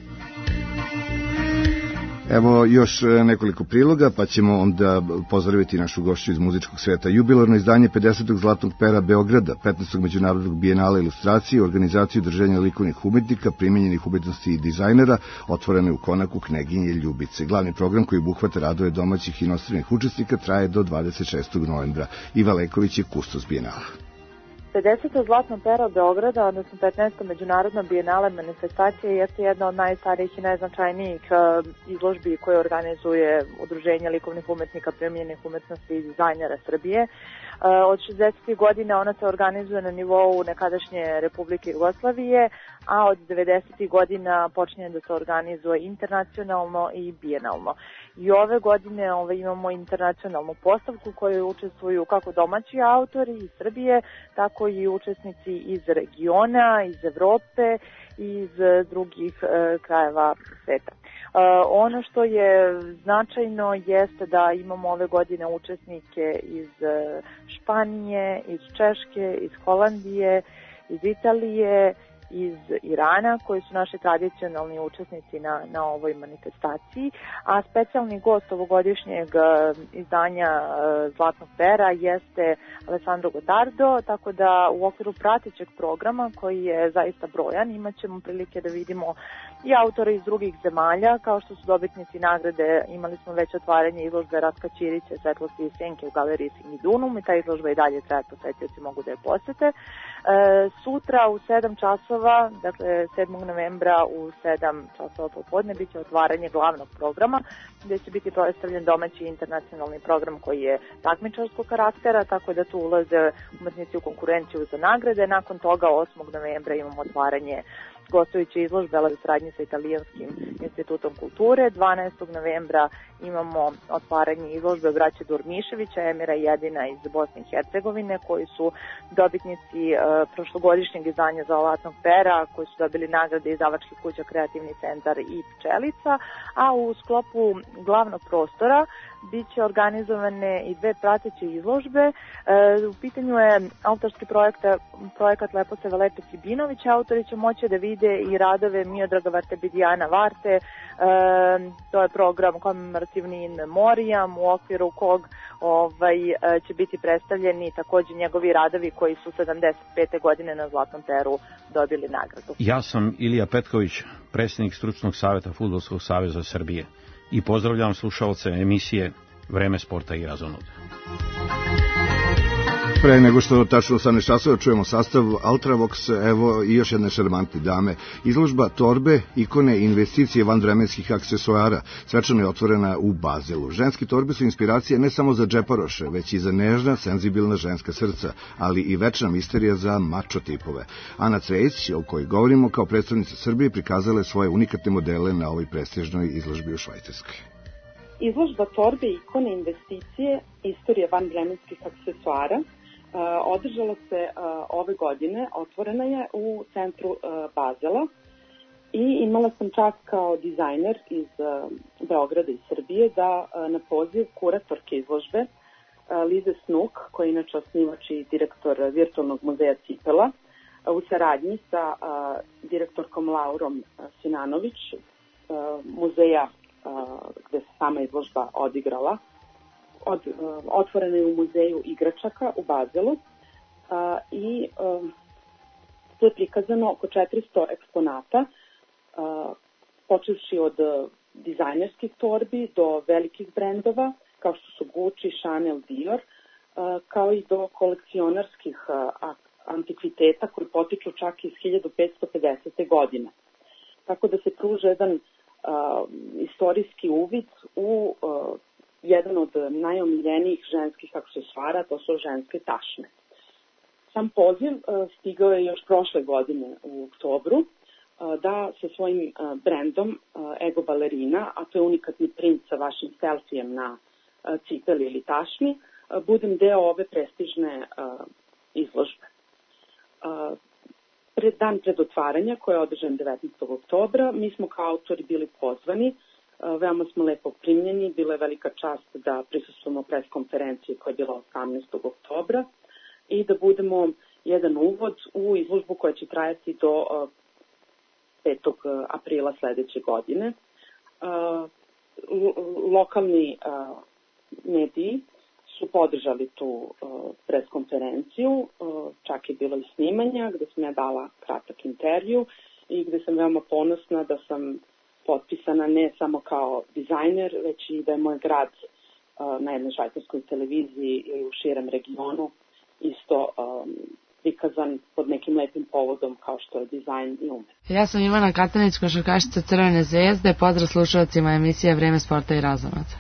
Evo još nekoliko priloga, pa ćemo onda pozdraviti našu gošću iz muzičkog sveta. Jubilarno izdanje 50. Zlatnog pera Beograda, 15. Međunarodnog bijenala ilustracije, organizaciju držanja likovnih umetnika, primenjenih umetnosti i dizajnera, otvorene u Konaku Kneginje Ljubice. Glavni program koji obuhvata radove domaćih i inostranih učesnika traje do 26. novembra. Iva Leković je kustos bijenala. 50. Zlatno pero Beograda, odnosno 15. Međunarodna bijenala manifestacija jeste jedna od najstarijih i najznačajnijih izložbi koje organizuje Udruženje likovnih umetnika, primenjenih umetnosti i dizajnera Srbije. Od 60. godina ona se organizuje na nivou nekadašnje Republike Jugoslavije, a od 90. godina počinje da se organizuje internacionalno i bijenalno. I ove godine imamo internacionalnu postavku koju učestvuju kako domaći autori iz Srbije, tako i učesnici iz regiona, iz Evrope i iz drugih krajeva sveta. Ono što je značajno jeste da imamo ove godine učesnike iz Španije, iz Češke, iz Holandije, iz Italije, iz Irana, koji su naši tradicionalni učesnici na ovoj manifestaciji, a specijalni gost ovogodišnjeg izdanja Zlatnog pera jeste Alessandro Gotardo, tako da u okviru pratećeg programa, koji je zaista brojan, imat ćemo prilike da vidimo i autore iz drugih zemalja, kao što su dobitnici nagrade. Imali smo već otvaranje izložbe Ratka Ćirića, Svetlosti i senke u galeriji Singidunum, i ta izložba i dalje traje, posetioci mogu da je posete. Sutra u 7 časova, dakle 7. novembra u 7 časova popodne, bit će otvaranje glavnog programa, gde će biti predstavljen domaći internacionalni program koji je takmičarskog karaktera, tako da tu ulaze umetnici u konkurenciju za nagrade. Nakon toga 8. novembra imamo otvaranje gostujuće izložbe u saradnji sa Italijanskim institutom kulture. 12. novembra imamo otvaranje izložbe braće Durmiševića, Emira Jedina iz Bosne i Hercegovine, koji su dobitnici prošlogodišnjeg izdanja Zlatnog pera, koji su dobili nagrade izdavačkih kuća Kreativni centar i Pčelica, a u sklopu glavnog prostora biće organizovane i dve prateće izložbe. U pitanju je autorski projekat Lepote Veleče Cibinovića. Autori će moći da vide i radove Miodraga Vartebidijana Varte. To je program komemorativni in memoriam, u okviru kog će biti predstavljeni takođe njegovi radovi koji su 75. godine na Zlatnom peru dobili nagradu. Ja sam Ilija Petković, predsjednik Stručnog saveta Fudbalskog saveza Srbije i pozdravljam slušalce emisije Vreme sporta i razonoda. Pre nego što tačno 18 časova čujemo sastav Ultravox, evo i još jedne šarmantne dame. Izložba torbe, ikone i investicije vanvremenskih aksesuara svečano je otvorena u Bazelu. Ženski torbe su inspiracije ne samo za džeparoše, već i za nežna, senzibilna ženska srca, ali i večna misterija za mačo tipove. Ana Cvejić, o kojoj govorimo kao predstavnica Srbije, prikazala je svoje unikatne modele na ovoj prestižnoj izložbi u Švajcarskoj. Izložba torbe, ikone, investicije, istorija vanvremenskih aksesuara održala se ove godine, otvorena je u centru Bazela i imala sam čast kao dizajner iz Beograda i Srbije da na poziv kuratorke izložbe Lize Snuk, koja je inače osnivač i direktor virtualnog muzeja Cipela, u saradnji sa direktorkom Laurom Sinanović, muzeja gde se sama izložba odigrala, otvorena je u muzeju igračaka u Bazelu i tu je prikazano oko 400 eksponata, počevši od dizajnerskih torbi do velikih brendova kao što su Gucci, Chanel, Dior, kao i do kolekcionarskih antikviteta koji potiču čak iz 1550. godine. Tako da se pruža jedan istorijski uvid u jedan od najomiljenijih ženskih aksesuara, to su ženske tašne. Sam poziv stigao je još prošle godine u oktobru da sa svojim brendom Ego Balerina, a to je unikatni print sa vašim selfijem na cipeli ili tašni, budem deo ove prestižne izložbe. Dan pred otvaranja, koje je održan 19. oktobra, mi smo kao autori bili pozvani, veoma smo lepo primljeni, bila je velika čast da prisustvujemo pres konferenciji koja je bila 18. oktobra i da budemo jedan uvod u izložbu koja će trajati do 5. aprila sledeće godine. Lokalni mediji su podržali tu pres konferenciju, čak je bilo i snimanja gde sam ja dala kratak intervju i gde sam veoma ponosna da sam potpisana ne samo kao dizajner, već i da je moj grad na jednoj švajcarskoj televiziji i u širem regionu isto prikazan pod nekim lepim povodom kao što je dizajn i umet. Ja sam Ivana Katanić, košarkašica Crvene zvezde, pozdrav slušalcima emisije Vreme sporta i razonoda.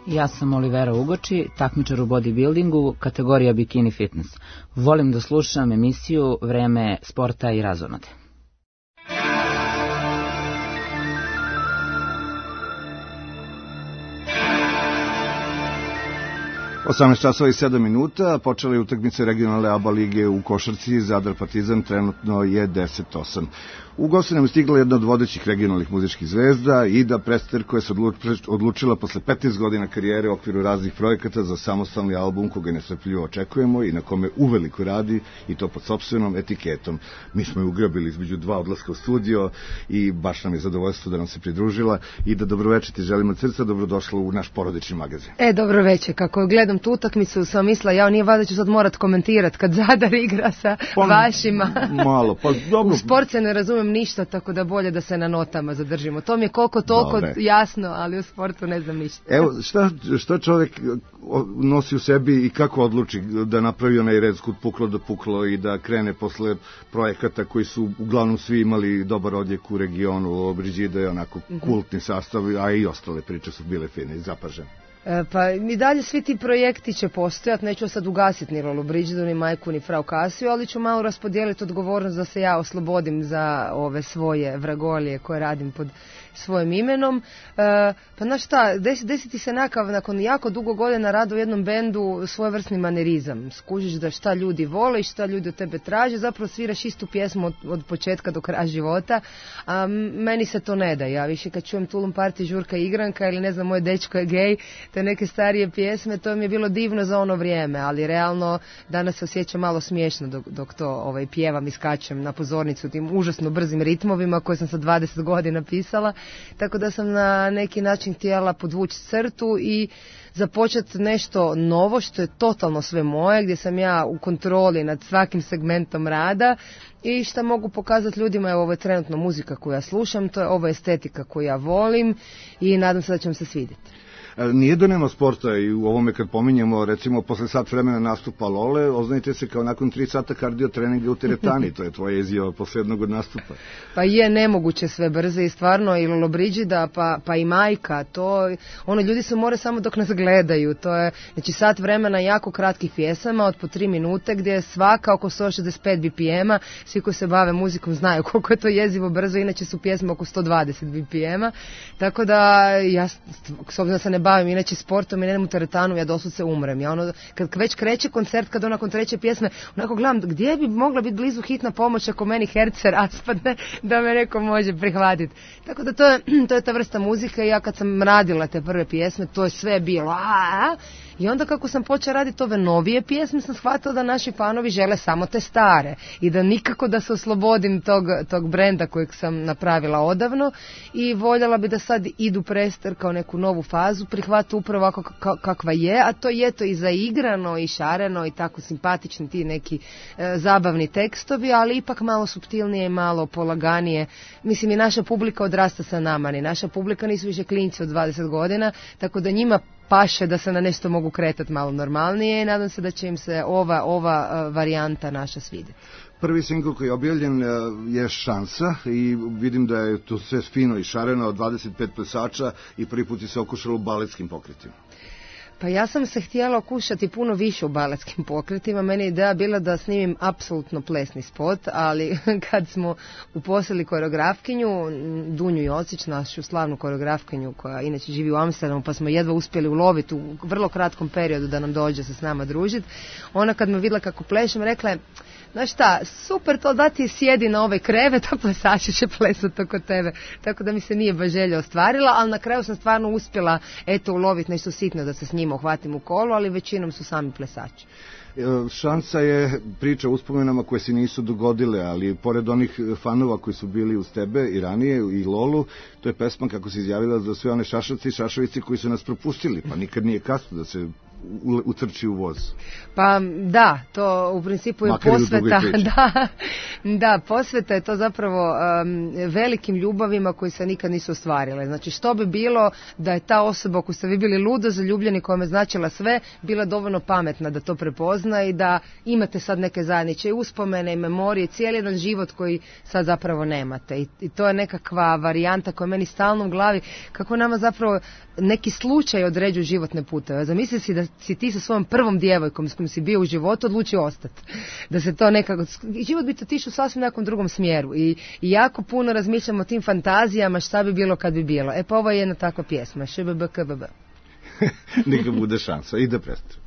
Ja sam Olivera Ugoči, takmičar u bodybuildingu, kategorija bikini fitness. Volim da slušam emisiju Vreme sporta i razonode. 18 časova i 7 minuta, počela je utakmica regionalne ABA lige u košarci, Zadar Partizan trenutno je 10-8. U goste nam je stigla jedna od vodećih regionalnih muzičkih zvezda, Ida Prester, koja se odlučila posle 15 godina karijere u okviru raznih projekata za samostalni album koga nestrpljivo očekujemo i na kome uveliko radi, i to pod sopstvenom etiketom. Mi smo je ugrabili između dva odlaska u studio i baš nam je zadovoljstvo da nam se pridružila. Ida, dobroveče, ti želim od srca, dobrodošla u naš porodični magazin. Dobroveče, kako gledam tu utakmicu sam mislila, nije valjda ću sad morat komentirati kad Zadar igra sa vašima. Malo, pa dobro. U sport se ne razumem ništa, tako da bolje da se na notama zadržimo. To mi je koliko toliko jasno, ali u sportu ne znam ništa. Evo, šta čovjek nosi u sebi i kako odluči da napravi onaj red skud puklo do puklo i da krene posle projekata koji su uglavnom svi imali dobar odjek u regionu, Brigida je onako kultni sastav, a i ostale priče su bile fine i zapažene. Pa i dalje svi ti projekti će postojati, neću sad ugasiti ni Lolu Brigidu, ni majku, ni frau Kasiju, ali ću malo raspodijeliti odgovornost da se ja oslobodim za ove svoje vragolije koje radim pod svojim imenom. Pa znaš šta, desiti se nakon jako dugo godina rada u jednom bendu svojevrsni manerizam. Skužiš da šta ljudi vole i šta ljudi od tebe traže, zapravo sviraš istu pjesmu od početka do kraja života, a meni se to ne da. Ja više kad čujem Tulum Party, Žurka igranka ili ne znam, moj dečko je gej, te neke starije pjesme, to mi je bilo divno za ono vrijeme, ali realno danas se osjećam malo smiješno dok to pjevam i skačem na pozornicu tim užasno brzim ritmovima koje sam sa 20 godina pisala, tako da sam na neki način htjela podvući crtu i započeti nešto novo što je totalno sve moje, gdje sam ja u kontroli nad svakim segmentom rada i što mogu pokazati ljudima, ovo je trenutno muzika koju ja slušam, to je ovo estetika koju ja volim i nadam se da će vam se svidjeti. Nije da nema sporta i u ovome kad pominjemo, recimo, posle sat vremena nastupa Lole, oznajte se kao nakon 3 sata kardio treninga u teretani, to je tvoja izjava posle jednog od nastupa. Pa je nemoguće sve brze i stvarno i Lolo Brigida, pa i majka, ljudi se more samo dok nas gledaju, to je, znači, sat vremena jako kratkih pjesama od po 3 minute gdje je svaka oko 165 BPM-a, svi koji se bave muzikom znaju koliko je to jezivo brzo, inače su pjesme oko 120 BPM-a, tako da ja, s obzirom da se ne bavim inače sportom i ne idem u teretanu, ja doslovce umrem. Ja kad već kreće koncert, kad nakon 3. pjesme, onako gledam gdje bi mogla biti blizu hitna pomoć ako meni herce raspadne, da me neko može prihvatiti. Tako da to je ta vrsta muzike i ja kad sam radila te prve pjesme, to je sve bilo i onda kako sam počela raditi ove novije pjesme, sam shvatila da naši fanovi žele samo te stare i da nikako da se oslobodim tog brenda kojeg sam napravila odavno i voljela bi da sad idu Prester kao neku novu fazu, prihvati upravo ovako kakva je, a to je to i zaigrano i šareno i tako simpatični ti neki zabavni tekstovi, ali ipak malo suptilnije i malo polaganije. Mislim, i naša publika odrasta sa nama, ni naša publika nisu više klinci od 20 godina, tako da njima paše da se na nešto mogu kretati malo normalnije i nadam se da će im se ova varijanta naša svidjeti. Prvi singl koji je objavljen je Šansa i vidim da je to sve fino i šareno od 25 plesača i prvi put se okušalo u baletskim pokretima. Pa ja sam se htjela okušati puno više u baletskim pokretima. Meni je ideja bila da snimim apsolutno plesni spot, ali kad smo uposlili koreografkinju, Dunju Jocić, našu slavnu koreografkinju koja inače živi u Amsterdamu, pa smo jedva uspjeli uloviti u vrlo kratkom periodu da nam dođe se s nama družiti. Ona kad me vidjela kako plešem, rekla je, znaš šta, super to da ti sjedi na ovaj krevet, a plesači će plesati oko tebe. Tako da mi se nije baš želja ostvarila, ali na kraju sam stvarno uspjela uloviti nešto sitno da se s njima uhvatim u kolo, ali većinom su sami plesači. Šansa je priča o uspomenama koje se nisu dogodile, ali pored onih fanova koji su bili uz tebe i ranije i Lolu, to je pesma, kako se izjavila, za sve one šašavci i šašavici koji su nas propustili, pa nikad nije kasno da se utrči u voz. Pa da, to u principu je posveta, da, posveta je to zapravo velikim ljubavima koji se nikad nisu ostvarile. Znači što bi bilo da je ta osoba koju ste vi bili ludo zaljubljeni, koja me značila sve, bila dovoljno pametna da to prepozna i da imate sad neke zajedničke uspomene i memorije, cijeli jedan život koji sad zapravo nemate. I to je nekakva varijanta koja je meni stalno u glavi, kako nama zapravo neki slučaj određuju životne puteve. Zamisli si da si ti sa svojom prvom djevojkom s kojom si bio u životu odlučio ostati. Da se to nekako, život bi to tišao sasvim nekom drugom smjeru i jako puno razmišljamo o tim fantazijama šta bi bilo kad bi bilo. Pa ovo je jedna takva pjesma, ŠBBKBB. Neka bude šansa i da predstavim.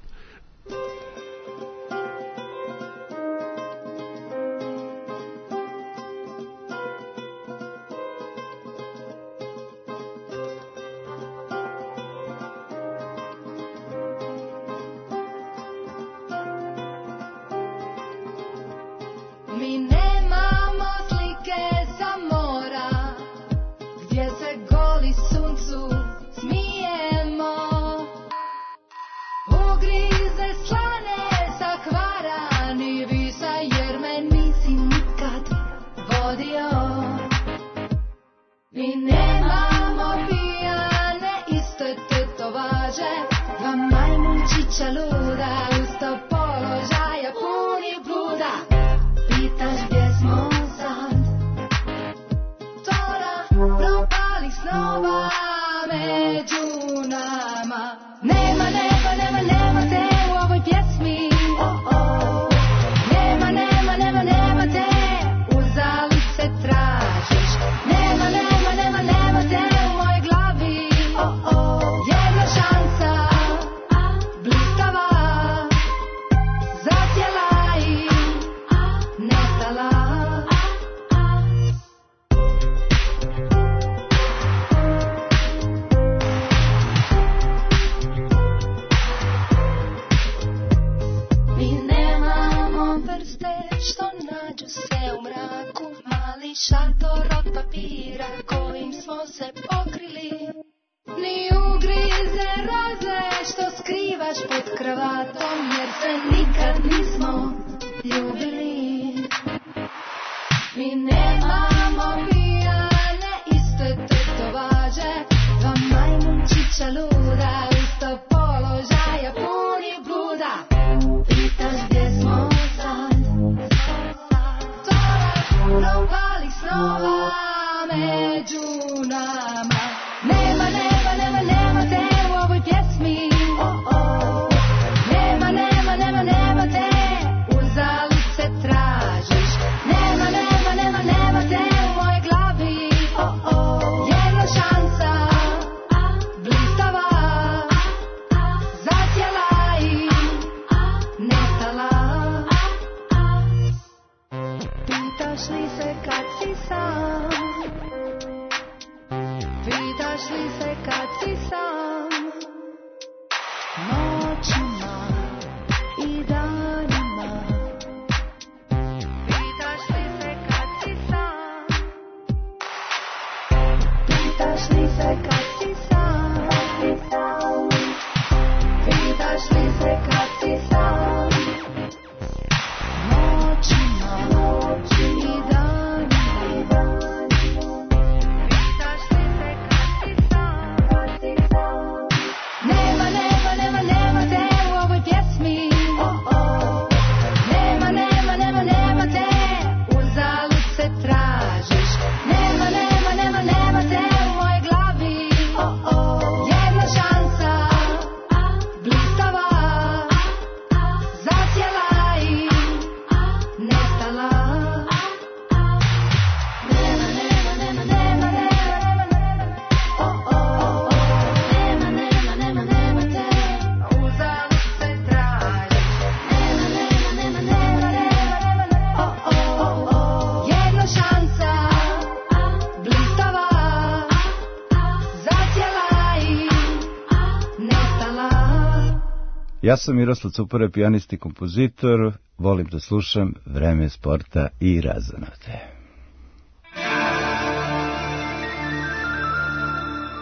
Ja sam Miroslav Cupara, pijanist i kompozitor, volim da slušam Vreme sporta i razonode.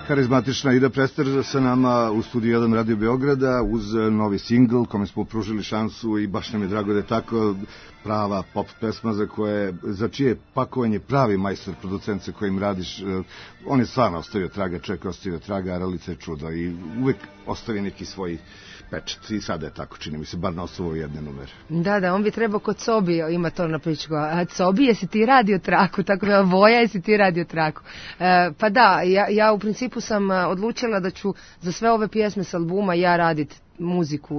Karizmatična Ida Prester sa nama u studiju 1 Radio Beograda uz novi singl kome smo pružili šansu i baš nam je drago da je tako prava pop pesma za čije pakovanje pravi majstor, producent sa kojim radiš. On je stvarno ostavio traga, čovjek ostavio traga, Aralica je čudo i uvek ostavi neki svoj pečat i sada je tako, čini mi se, bar na osnovu jedne numere. Da, on bi trebao kod Cobi, ima to na priču, a Cobi jesi ti radio traku, tako da Voja jesi ti radio traku. Pa da, ja u principu sam odlučila da ću za sve ove pjesme s albuma ja raditi muziku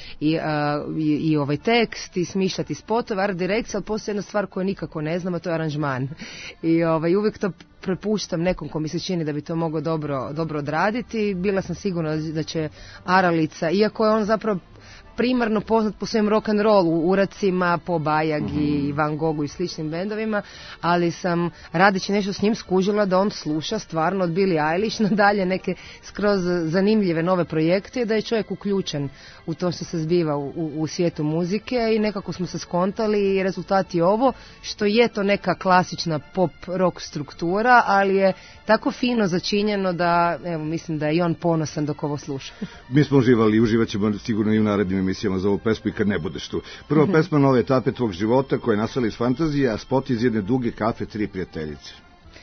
i ovaj tekst i smišljati spotove, art direkcija, ali postoji jedna stvar koju nikako ne znam, a to je aranžman. I uvijek to prepuštam nekom ko mi se čini da bi to mogao dobro odraditi. Bila sam sigurna da će Aralica, iako je on zapravo primarno poznat po svojim rock and roll uracima, po Bajagi, Van Gogu i sličnim bendovima, ali sam radeći nešto s njim skužila da on sluša stvarno od Billie Eilish nadalje neke skroz zanimljive nove projekte i da je čovjek uključen u to što se zbiva u svijetu muzike i nekako smo se skontali i rezultat je ovo što je to neka klasična pop rock struktura, ali je tako fino začinjeno da evo mislim da je i on ponosan dok ovo sluša. Mi smo uživali i uživat ćemo sigurno i u narednim emisijama za ovu pesmu i kad ne budeš tu. Prva pesma nove etape tvog života koja je nastala iz fantazije, a spot iz jedne duge kafe, 3 prijateljice.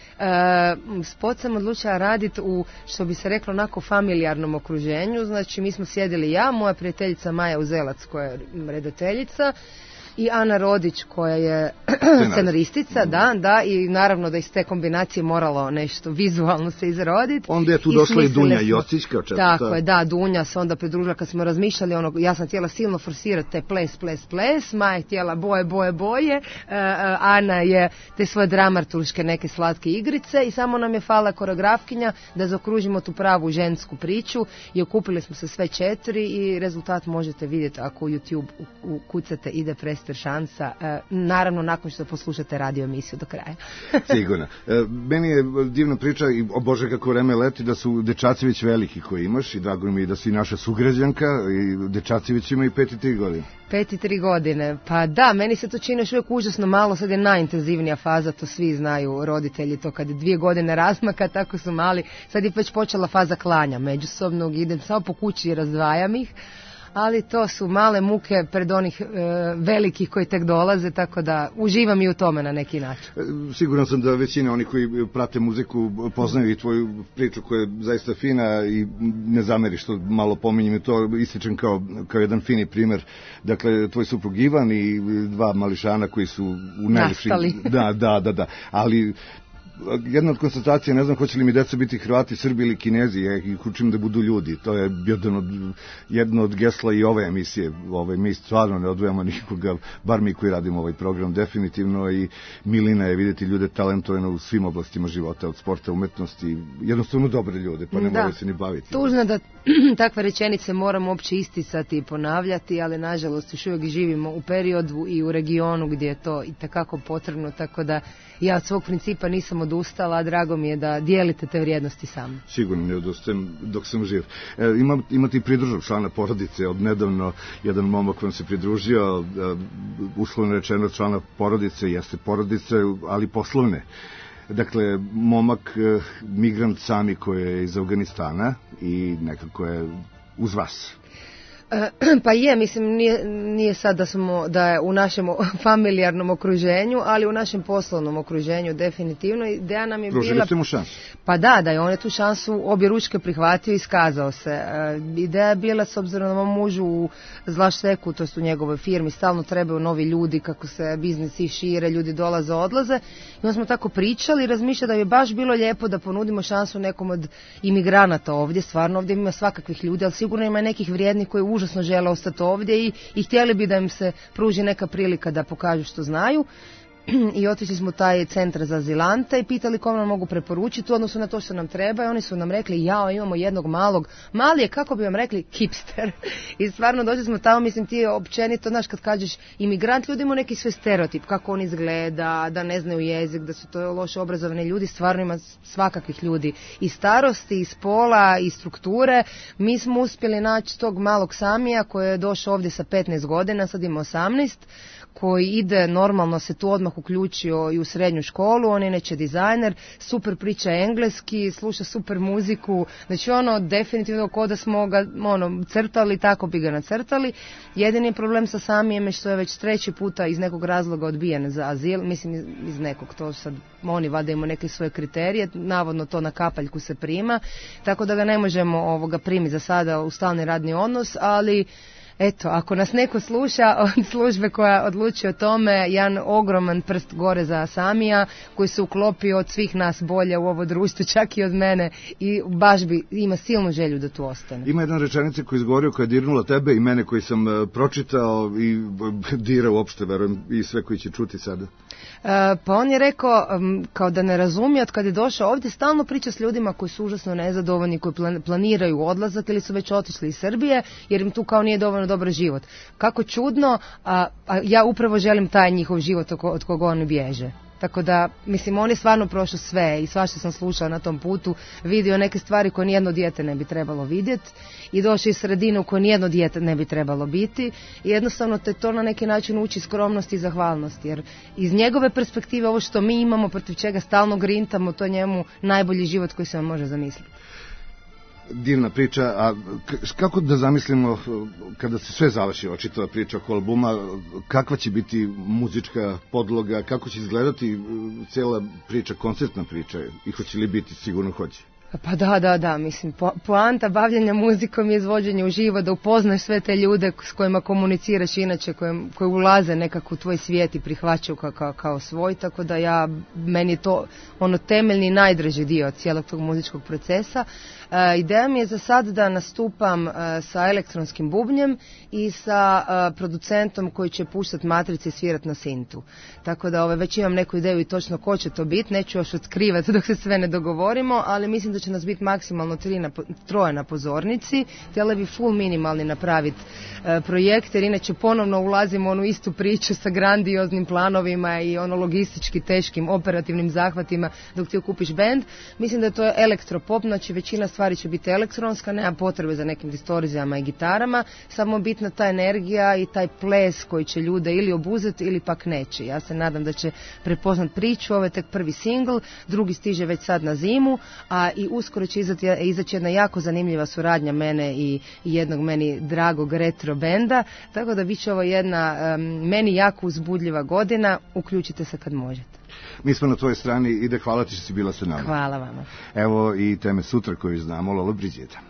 Spot sam odlučila raditi u, što bi se reklo, onako familijarnom okruženju. Znači mi smo sjedili ja, moja prijateljica Maja Uzelac koja je redateljica i Ana Rodić koja je scenaristica, da, i naravno da iz te kombinacije moralo nešto vizualno se izroditi. Onda je tu došla i Dunja Jocić kao četvrta. Tako je, da, Dunja se onda pridružila kad smo razmišljali, ja sam htjela silno forsirati te ples, Maja je htjela boje, Ana je te svoje dramaturške neke slatke igrice i samo nam je fala koreografkinja da zaokružimo tu pravu žensku priču i okupili smo se sve 4 i rezultat možete vidjeti ako u YouTube ukucate Ida Prester šansa, naravno nakon što poslušate radio emisiju do kraja. Sigurno. Meni je divna priča i o Bože kako vreme leti da su dečaci već veliki koji imaš i drago mi je da si naša sugrađanka i dečaci već imaju 5 i 3 godine. 5 i 3 godine, pa da, meni se to čini još uvijek užasno malo, sad je najintenzivnija faza, to svi znaju roditelji, to kad je 2 godine razmaka, tako su mali, sad je već počela faza klanja međusobnog, idem samo po kući i razdvajam ih, ali to su male muke pred onih velikih koji tek dolaze, tako da uživam i u tome na neki način. Siguran sam da većina onih koji prate muziku poznaju i tvoju priču koja je zaista fina i ne zameri što malo pominjem i to ističem kao jedan fini primer. Dakle, tvoj suprug Ivan i 2 mališana koji su u najljepšim... Da, ali... Jedna od konstatacija, ne znam hoće li mi deca biti Hrvati, Srbi ili Kinezi, ja ih učim da budu ljudi. To je jedno od gesla i ove emisije. Mi stvarno ne odvojamo nikoga, bar mi koji radimo ovaj program definitivno i milina je vidjeti ljude talentovane u svim oblastima života, od sporta, umetnosti, jednostavno dobre ljude, pa ne moraju se ni baviti. Tužno da takve rečenice moramo uopće isticati i ponavljati, ali nažalost još uvijek živimo u periodu i u regionu gdje je to itekako potrebno, tako da ja od svog principa nisam odustala, a drago mi je da dijelite te vrijednosti sami. Sigurno ne odustajem dok sam živ. Imate i pridružnog člana porodice, od nedavno jedan momak vam se pridružio, uslovno rečeno člana porodice, jeste porodice, ali poslovne. Dakle, momak migrant sami koji je iz Afganistana i nekako je uz vas. Pa je, mislim, nije sad da je u našem familijarnom okruženju, ali u našem poslovnom okruženju definitivno. Ideja nam je Pružili ste mu šansu? Pa da je on je tu šansu obje ručke prihvatio i iskazao se. Ideja je bila, s obzirom na mom mužu u Zlašteku, to su u njegovoj firmi, stalno trebaju novi ljudi, kako se biznisi šire, ljudi dolaze, odlaze. I onda smo tako pričali i razmišljali da bi baš bilo lijepo da ponudimo šansu nekom od imigranata ovdje. Stvarno ovdje ima svakakvih ljudi, ali sigurno ima nekih vrijednih koji užasno žele ostati ovdje i htjeli bi da im se pruži neka prilika da pokažu što znaju. I otišli smo u taj centar za azilante i pitali kome nam mogu preporučiti u odnosu na to što nam treba i oni su nam rekli imamo jednog mali je, kako bi vam rekli, hipster. I stvarno došli smo tamo, mislim ti općenito, znaš, kad kažeš imigrant, ljudi imaju neki svoj stereotip, kako on izgleda, da ne znaju jezik, da su to loše obrazovani ljudi, stvarno ima svakakvih ljudi i starosti, i spola, i strukture. Mi smo uspjeli naći tog malog Samija koji je došao ovdje sa 15 godina, sad ima 18, koji ide normalno, se tu odmah odmah uključio i u srednju školu, on je inače dizajner, super priča engleski, sluša super muziku, znači definitivno ko da smo ga crtali, tako bi ga nacrtali. Jedini problem sa Samijem je što je već 3. puta iz nekog razloga odbijen za azil, mislim iz nekog, to sad oni valjda imaju neke svoje kriterije, navodno to na kapaljku se prima, tako da ga ne možemo primiti za sada u stalni radni odnos, ali eto, ako nas neko sluša od službe koja odlučuje o tome, jedan ogroman prst gore za Samija, koji se uklopio od svih nas bolje u ovo društvo, čak i od mene, i baš ima silnu želju da tu ostane. Ima jedna rečenica koja je izgovorio, koja je dirnula tebe i mene, koji sam pročitao i dira uopšte, verujem, i sve koji će čuti sada. Pa on je rekao, kao da ne razumije, od kad je došao ovdje, stalno priča s ljudima koji su užasno nezadovoljni, koji planiraju odlazak ili su već otišli iz Srbije, jer im tu kao nije dovoljno dobar život. Kako čudno, a ja upravo želim taj njihov život od koga oni bježe. Tako da, mislim, on je stvarno prošao sve i svašta sam slušao na tom putu, vidio neke stvari koje nijedno dijete ne bi trebalo vidjeti i došao iz sredine u kojoj nijedno dijete ne bi trebalo biti i jednostavno te to na neki način uči skromnosti i zahvalnosti, jer iz njegove perspektive ovo što mi imamo, protiv čega stalno grintamo, to je njemu najbolji život koji se vam može zamisliti. Divna priča, a kako da zamislimo kada se sve završi očitava priča oko albuma, kakva će biti muzička podloga, kako će izgledati cijela priča, koncertna priča i hoće li biti, sigurno hoće? Pa da, mislim, poanta bavljenja muzikom je izvođenje uživo, da upoznaš sve te ljude s kojima komuniciraš inače, koji ulaze nekako u tvoj svijet i prihvaćaju kao svoj, tako da meni je to temeljni najdraži dio cijelog tog muzičkog procesa. Ideja mi je za sad da nastupam sa elektronskim bubnjem i sa producentom koji će puštati matrice i svirati na sintu. Tako da već imam neku ideju i točno ko će to biti, neću još otkrivati dok se sve ne dogovorimo, ali mislim da će nas biti maksimalno 3 na pozornici. Htjela bi full minimalni napraviti projekt, jer inače ponovno ulazimo u onu istu priču sa grandioznim planovima i logistički teškim operativnim zahvatima dok ti okupiš band. Mislim da je to elektropop, znači većina stvari će biti elektronska, nema potrebe za nekim distorzijama i gitarama, samo bitna ta energija i taj ples koji će ljude ili obuzeti ili pak neće. Ja se nadam da će prepoznat priču, ovo je tek prvi singl, drugi stiže već sad na zimu, a i uskoro će izaći jedna jako zanimljiva suradnja mene i jednog meni dragog retro benda, tako da bit će ovo jedna meni jako uzbudljiva godina, uključite se kad možete. Mi smo na tvojoj strani i da hvala ti što si bila sa nama. Hvala vama. Evo i teme sutra koju znamo, Lolo Briđeta.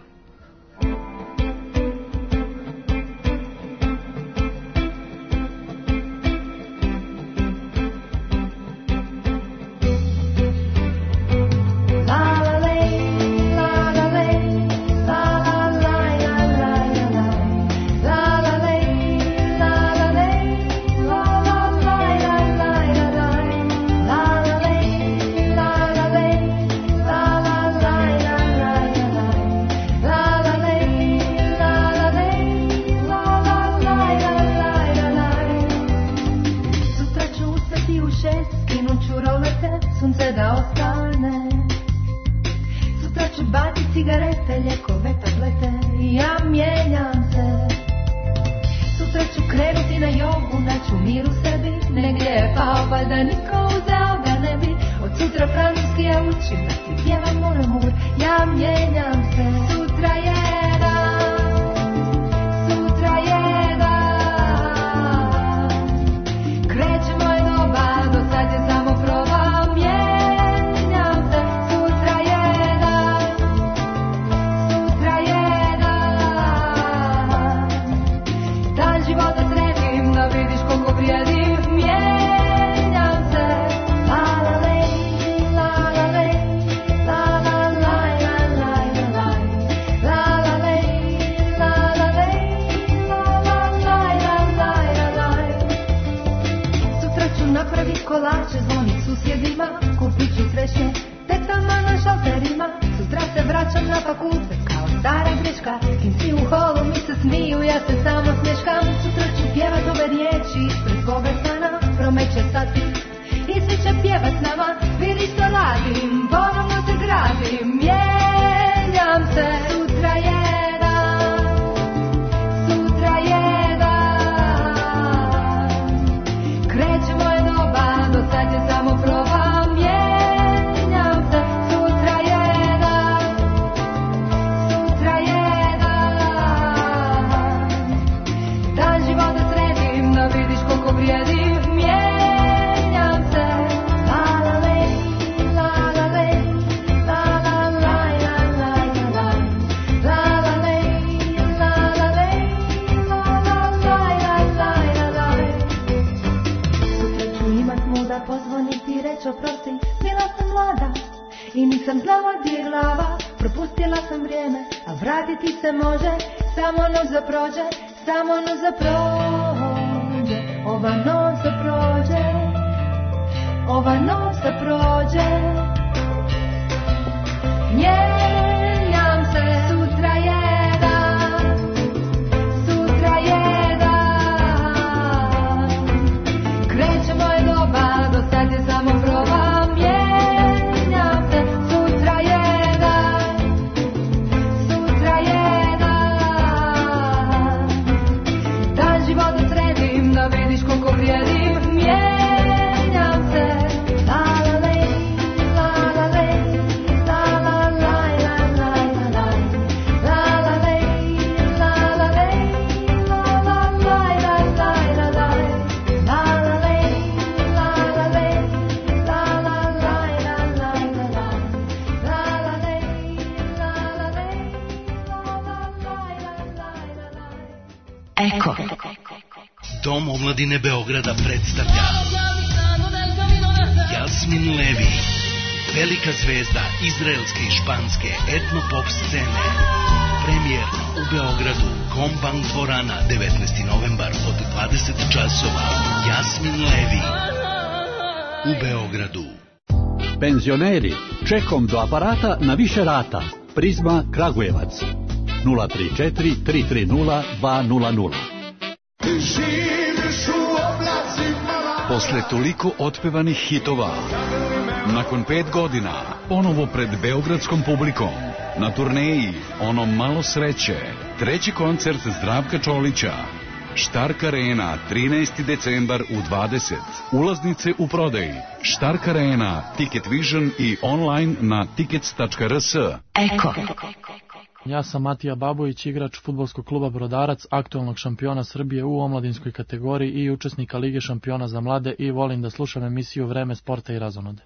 Krećemo je doba do pobijedim, mijenjam se. La la lej, la la lej, la la laj, la laj, la laj. La la lej, la la lej, la la laj, la laj, la laj. Sutra ću imat muda pozvoniti i reći oprosti, bila sam mlada i nisam znala gdje je glava. Propustila sam vrijeme, a vratiti se može, samo noć da prođe, samo noć da prođe. Ova noć da prođe, ova noć da prođe. Mijenjam se, sutra je dan, sutra je dan. Kreće moje doba, do sad je samo proba. Mijenjam se, sutra je dan, sutra je dan. Dan života sredim, da vidiš koliko vrijedim. Mijenjam se, la la lej, la la lej, la la laj, la laj, la laj. La la lej, la la lej, la la laj, la laj, la laj. La la lej, la la lej, la la laj, la laj, la laj. La la lej, la la lej, la la laj, la laj, la laj. Eko. Dom omladine Beograda predstavlja Jasmin Levi, velika zvezda izraelske i španske etno-pop scene. Premijerno u Beogradu, Kombank dvorana, 19. novembar od 20 časova. Jasmin Levi u Beogradu. Penzioneri, čekom do aparata na više rata. Prizma Kragujevac 034 330 200. Posle toliko otpevanih hitova, nakon 5 godina, ponovo pred beogradskom publikom, na turneji Ono malo sreće, treći koncert Zdravka Čolića, Štark Arena, 13. decembar u 20. Ulaznice u prodaji. Štark Arena, Ticket Vision i online na tickets.rs. Eko. Ja sam Matija Babović, igrač fudbalskog kluba Brodarac, aktualnog šampiona Srbije u omladinskoj kategoriji i učesnika Lige šampiona za mlade i volim da slušam emisiju Vreme sporta i razonode.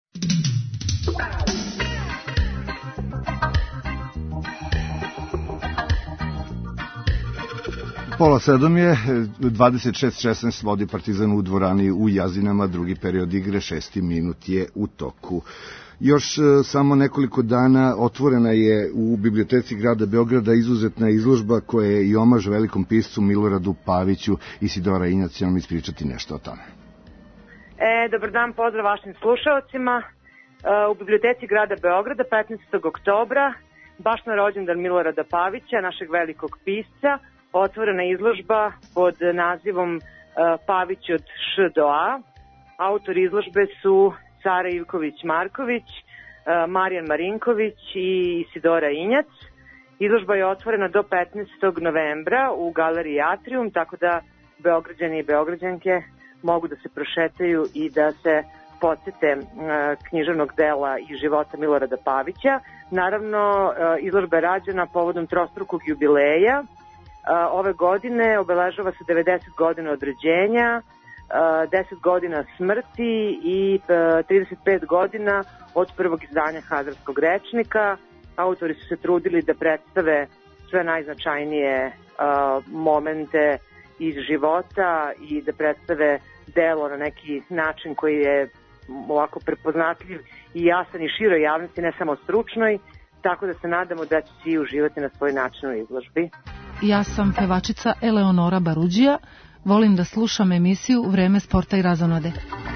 Pola 7 je, 26-16 vodi Partizan u dvorani u Jazinama, drugi period igre, 6. minut je u toku. Još samo nekoliko dana otvorena je u biblioteci grada Beograda izuzetna izložba koja je i omaž velikom piscu Miloradu Paviću. Isidora Injac će nam ispričati nešto o tome. Dobar dan, pozdrav vašim slušalcima. U biblioteci grada Beograda 15. oktobra, baš na rođendan Milorada Pavića, našeg velikog pisca, otvorena izložba pod nazivom Pavić od Š do A. Autor izložbe su Cara Ivković-Marković, Marijan Marinković i Isidora Injac. Izložba je otvorena do 15. novembra u galeriji Atrium, tako da Beograđani i Beograđanke mogu da se prošetaju i da se podsjete književnog dela i života Milorada Pavića. Naravno, izložba je rađena povodom trostrukog jubileja. Ove godine obeležava se 90 godina od rođenja, 10 godina smrti i 35 godina od prvog izdanja Hazarskog rečnika. Autori su se trudili da predstave sve najznačajnije momente iz života i da predstave delo na neki način koji je ovako prepoznatljiv i jasan i široj javnosti, ne samo stručnoj, tako da se nadamo da će svi uživati na svoj način u izložbi. Ja sam pevačica Eleonora Baruđija, volim da slušam emisiju Vreme sporta i razonode.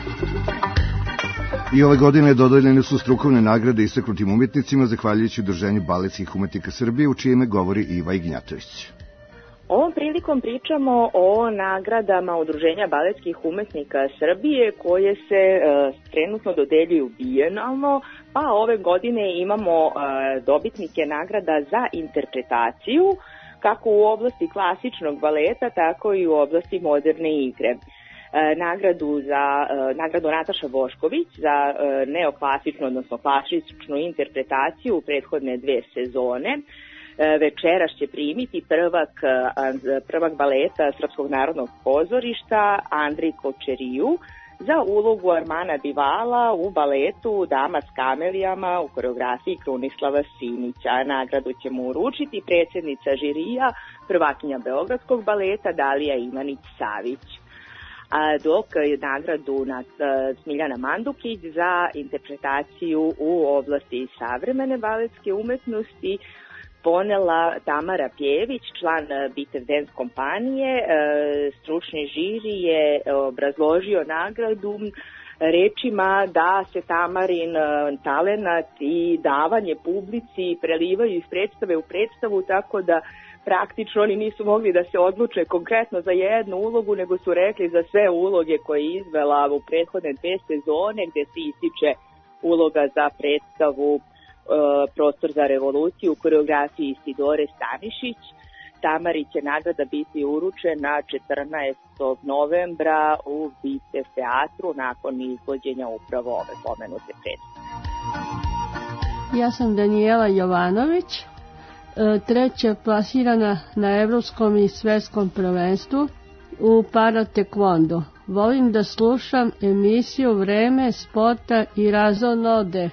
I ove godine dodeljene su strukovne nagrade istaknutim umetnicima zahvaljujući Udruženju baletskih umetnika Srbije, u čije ime govori Iva Ignjatović. Ovom prilikom pričamo o nagradama Udruženja baletskih umetnika Srbije koje se trenutno dodeljuju bijenalno, pa ove godine imamo dobitnike nagrada za interpretaciju, kako u oblasti klasičnog baleta, tako i u oblasti moderne igre. Nagradu Nataša Bošković za neoklasičnu, odnosno klasičnu interpretaciju u prethodne 2 sezone. večeras će primiti prvak baleta Srpskog narodnog pozorišta Andrej Kočeriju za ulogu Armana Bivala u baletu Dama s kamelijama u koreografiji Krunislava Simića. Nagradu će mu uručiti predsjednica žirija, prvakinja Beogradskog baleta Dalija Ivanić-Savić. Dok je nagradu Smiljana Mandukić za interpretaciju u oblasti savremene baletske umetnosti ponela Tamara Pjević, član Bitev Dance kompanije. Stručni žiri je obrazložio nagradu rečima da se Tamarin talenat i davanje publici prelivaju iz predstave u predstavu, tako da praktično oni nisu mogli da se odluče konkretno za jednu ulogu, nego su rekli za sve uloge koje je izvela u prethodne 2 sezone, gde se ističe uloga za predstavu Prostor za revoluciju u koreografiji Isidore Stanišić. Tamari će nagrada biti uručena 14. novembra u Bitev teatru nakon izvođenja upravo ove pomenute predstave. Ja sam Danijela Jovanović, 3. plasirana na evropskom i svetskom prvenstvu u paratekvondo. Volim da slušam emisiju Vreme sporta i razonode.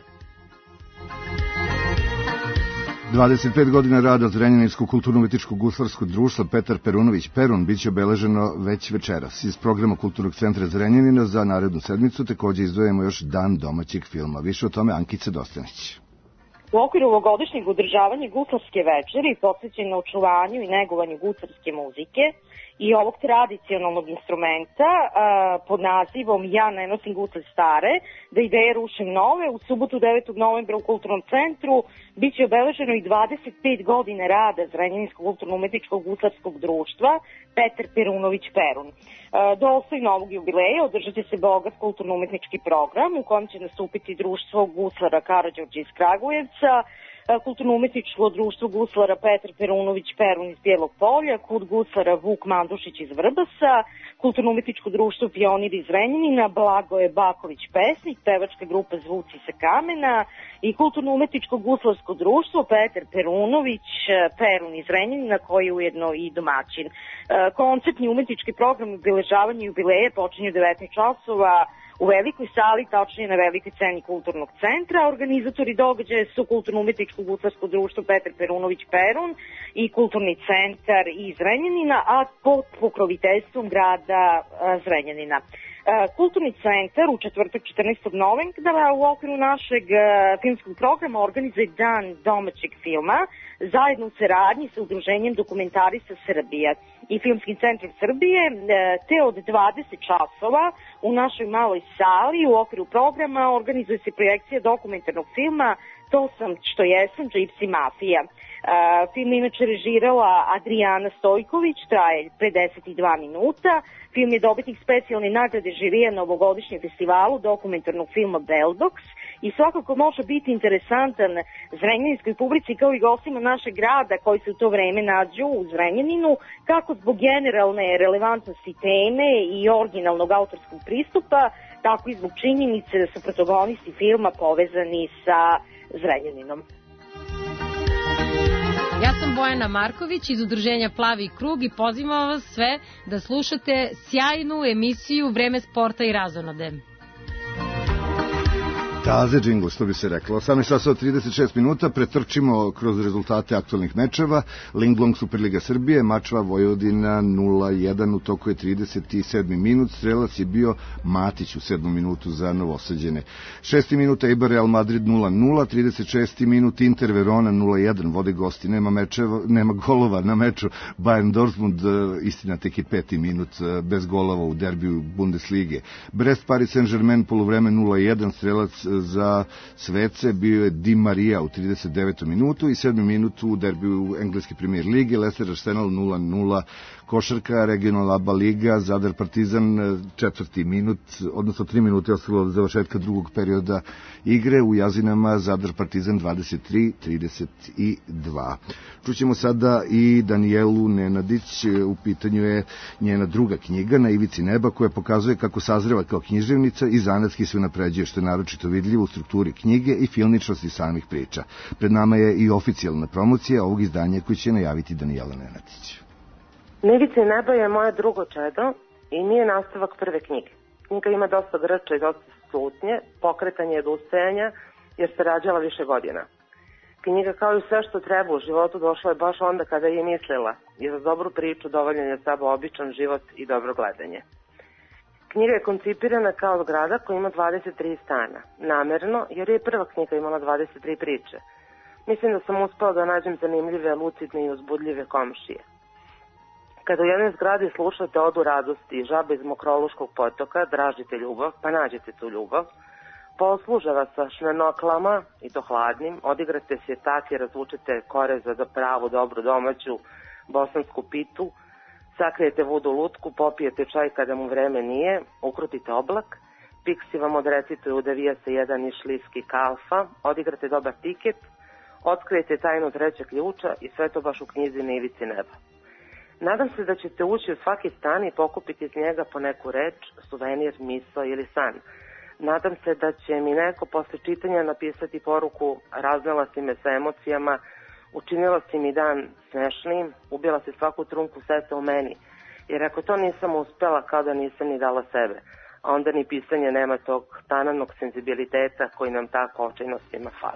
25 godina rada Zrenjaninskog kulturno-umetničkog guslarskog društva Petar Perunović Perun biće obeleženo već večeras. Iz programa Kulturnog centra Zrenjanina za narednu sedmicu takođe izdvojimo još Dan domaćeg filma. Više o tome Ankica Dostanić. U okviru ovogodišnjeg održavanja guslarske večeri posvećeno očuvanju i negovanju guslarske muzike i ovog tradicionalnog instrumenta pod nazivom Ja ne nosim gusle stare, da ideje rušim nove, u subotu 9. novembra u Kulturnom centru biće obeleženo i 25 godine rada Zrenjaninskog kulturno-umetničkog guslarskog društva Petar Perunović Perun. Dostojno ovog jubileja održat će se bogat kulturno-umetnički program u kojem će nastupiti društvo guslara Karađorđe iz Kragujevca, kulturno-umetničko društvo guslara Petar Perunović Perun iz Bijelog Polja, kud guslara Vuk Mandušić iz Vrbasa, kulturno-umetničko društvo Pionir iz Zrenjanina, Blagoje Baković pesnik, pevačka grupa Zvuci sa kamena i kulturno-umetničko guslarsko društvo Petar Perunović Perun iz Zrenjanina, koji je ujedno i domaćin. Koncertni umetnički program obeležavanja jubileja počinje u 19 časova u velikoj sali, tačnije na velikoj sceni Kulturnog centra. Organizatori događaja su kulturno-umetničko guslarsko društvo Petar Perunović Perun i Kulturni centar iz Zrenjanina, a pod pokroviteljstvom grada Zrenjanina. Kulturni centar u četvrtak 14. novembra u okviru našeg filmskog programa organizuje Dan domaćeg filma zajedno u saradnji sa Udruženjem dokumentarista Srbije i Filmskim centrom Srbije, te od 20 časova u našoj maloj sali u okviru programa organizuje se projekcija dokumentarnog filma To sam što jesam, Gypsy Mafija. Film inače režirala Adriana Stojković, traje 52 minuta. Film je dobitnik specijalne nagrade žirija na ovogodišnjem festivalu dokumentarnog filma Beldox i svakako može biti interesantan zrenjaninskoj publici kao i gostima našeg grada koji se u to vreme nađu u Zrenjaninu, kako zbog generalne relevantnosti teme i originalnog autorskog pristupa, tako i zbog činjenice da su protagonisti filma povezani sa Zrenjaninom. Ja sam Bojana Marković iz udruženja Plavi krug i pozivam vas sve da slušate sjajnu emisiju Vreme sporta i razonode. Taze džingl, što bi se reklo. 18 časova 36 minuta, pretrčimo kroz rezultate aktualnih mečeva. Linglong Superliga Srbije, Mačva Vojvodina 0-1, u toku je 37. minut, strelac je bio Matić u 7. minutu za Novosađene. 6. minuta Eibar Real Madrid 0-0, 36. minut Inter Verona 0-1, vode gosti, nema golova na meču Bayern Dortmund, istina tek je 5. minut bez golova u derbiju Bundeslige. Brest Paris Saint-Germain poluvreme 0-1, strelac za Svece bio je Di Maria u 39. minutu i 7. minutu u derbiju Engleske premier lige Leicester Arsenal 0-0, košarka, regionalna ABA liga, Zadar Partizan, 4. minut, odnosno 3 minute ostalo od završetka drugog perioda igre, u Jazinama Zadar Partizan 23-32. Čućemo sada i Danijelu Nenadić, u pitanju je njena druga knjiga Na ivici neba, koja pokazuje kako sazreva kao književnica i zanatski se unapređuje, što je naročito vidljivo u strukturi knjige i filmičnosti samih priča. Pred nama je i oficijalna promocija ovog izdanja koju će najaviti Danijela Nenadić. Na ivici neba je moje drugo čedo i nije nastavak prve knjige. Knjiga ima dosta grča i dosta slutnje, pokretanje i odustajanja, jer se rađala više godina. Knjiga, kao i sve što treba u životu, došla je baš onda kada je mislila, jer za dobru priču dovoljan je samo običan život i dobro gledanje. Knjiga je koncipirana kao zgrada koja ima 23 stana, namerno, jer je prva knjiga imala 23 priče. Mislim da sam uspela da nađem zanimljive, lucidne i uzbudljive komšije. Kada u jednoj zgradi slušate odu radosti i žabe iz Mokroluškog potoka, dražite ljubav, pa nađete tu ljubav, posluže vas sa šmenoklama, i to hladnim, odigrate sjetake, razvučete koreza za pravu, dobru domaću bosansku pitu, sakrijete vodu lutku, popijete čaj kada mu vreme nije, ukrutite oblak, piksi vam odrecituju da vija se jedan išlijski kalfa, odigrate dobar tiket, otkrijete tajnu trećeg ključa i sve to baš u knjizi Na ivici neba. Nadam se da ćete ući u svaki stan i pokupiti iz njega po neku reč, suvenir, misao ili san. Nadam se da će mi neko posle čitanja napisati poruku: raznala si me sa emocijama, učinila si mi dan smešnijim, ubila si svaku trunku srca u meni. Jer ako to nisam uspela, kao da nisam ni dala sebe, a onda ni pisanje nema tog tanavnog senzibiliteta koji nam tako očajno svima fali.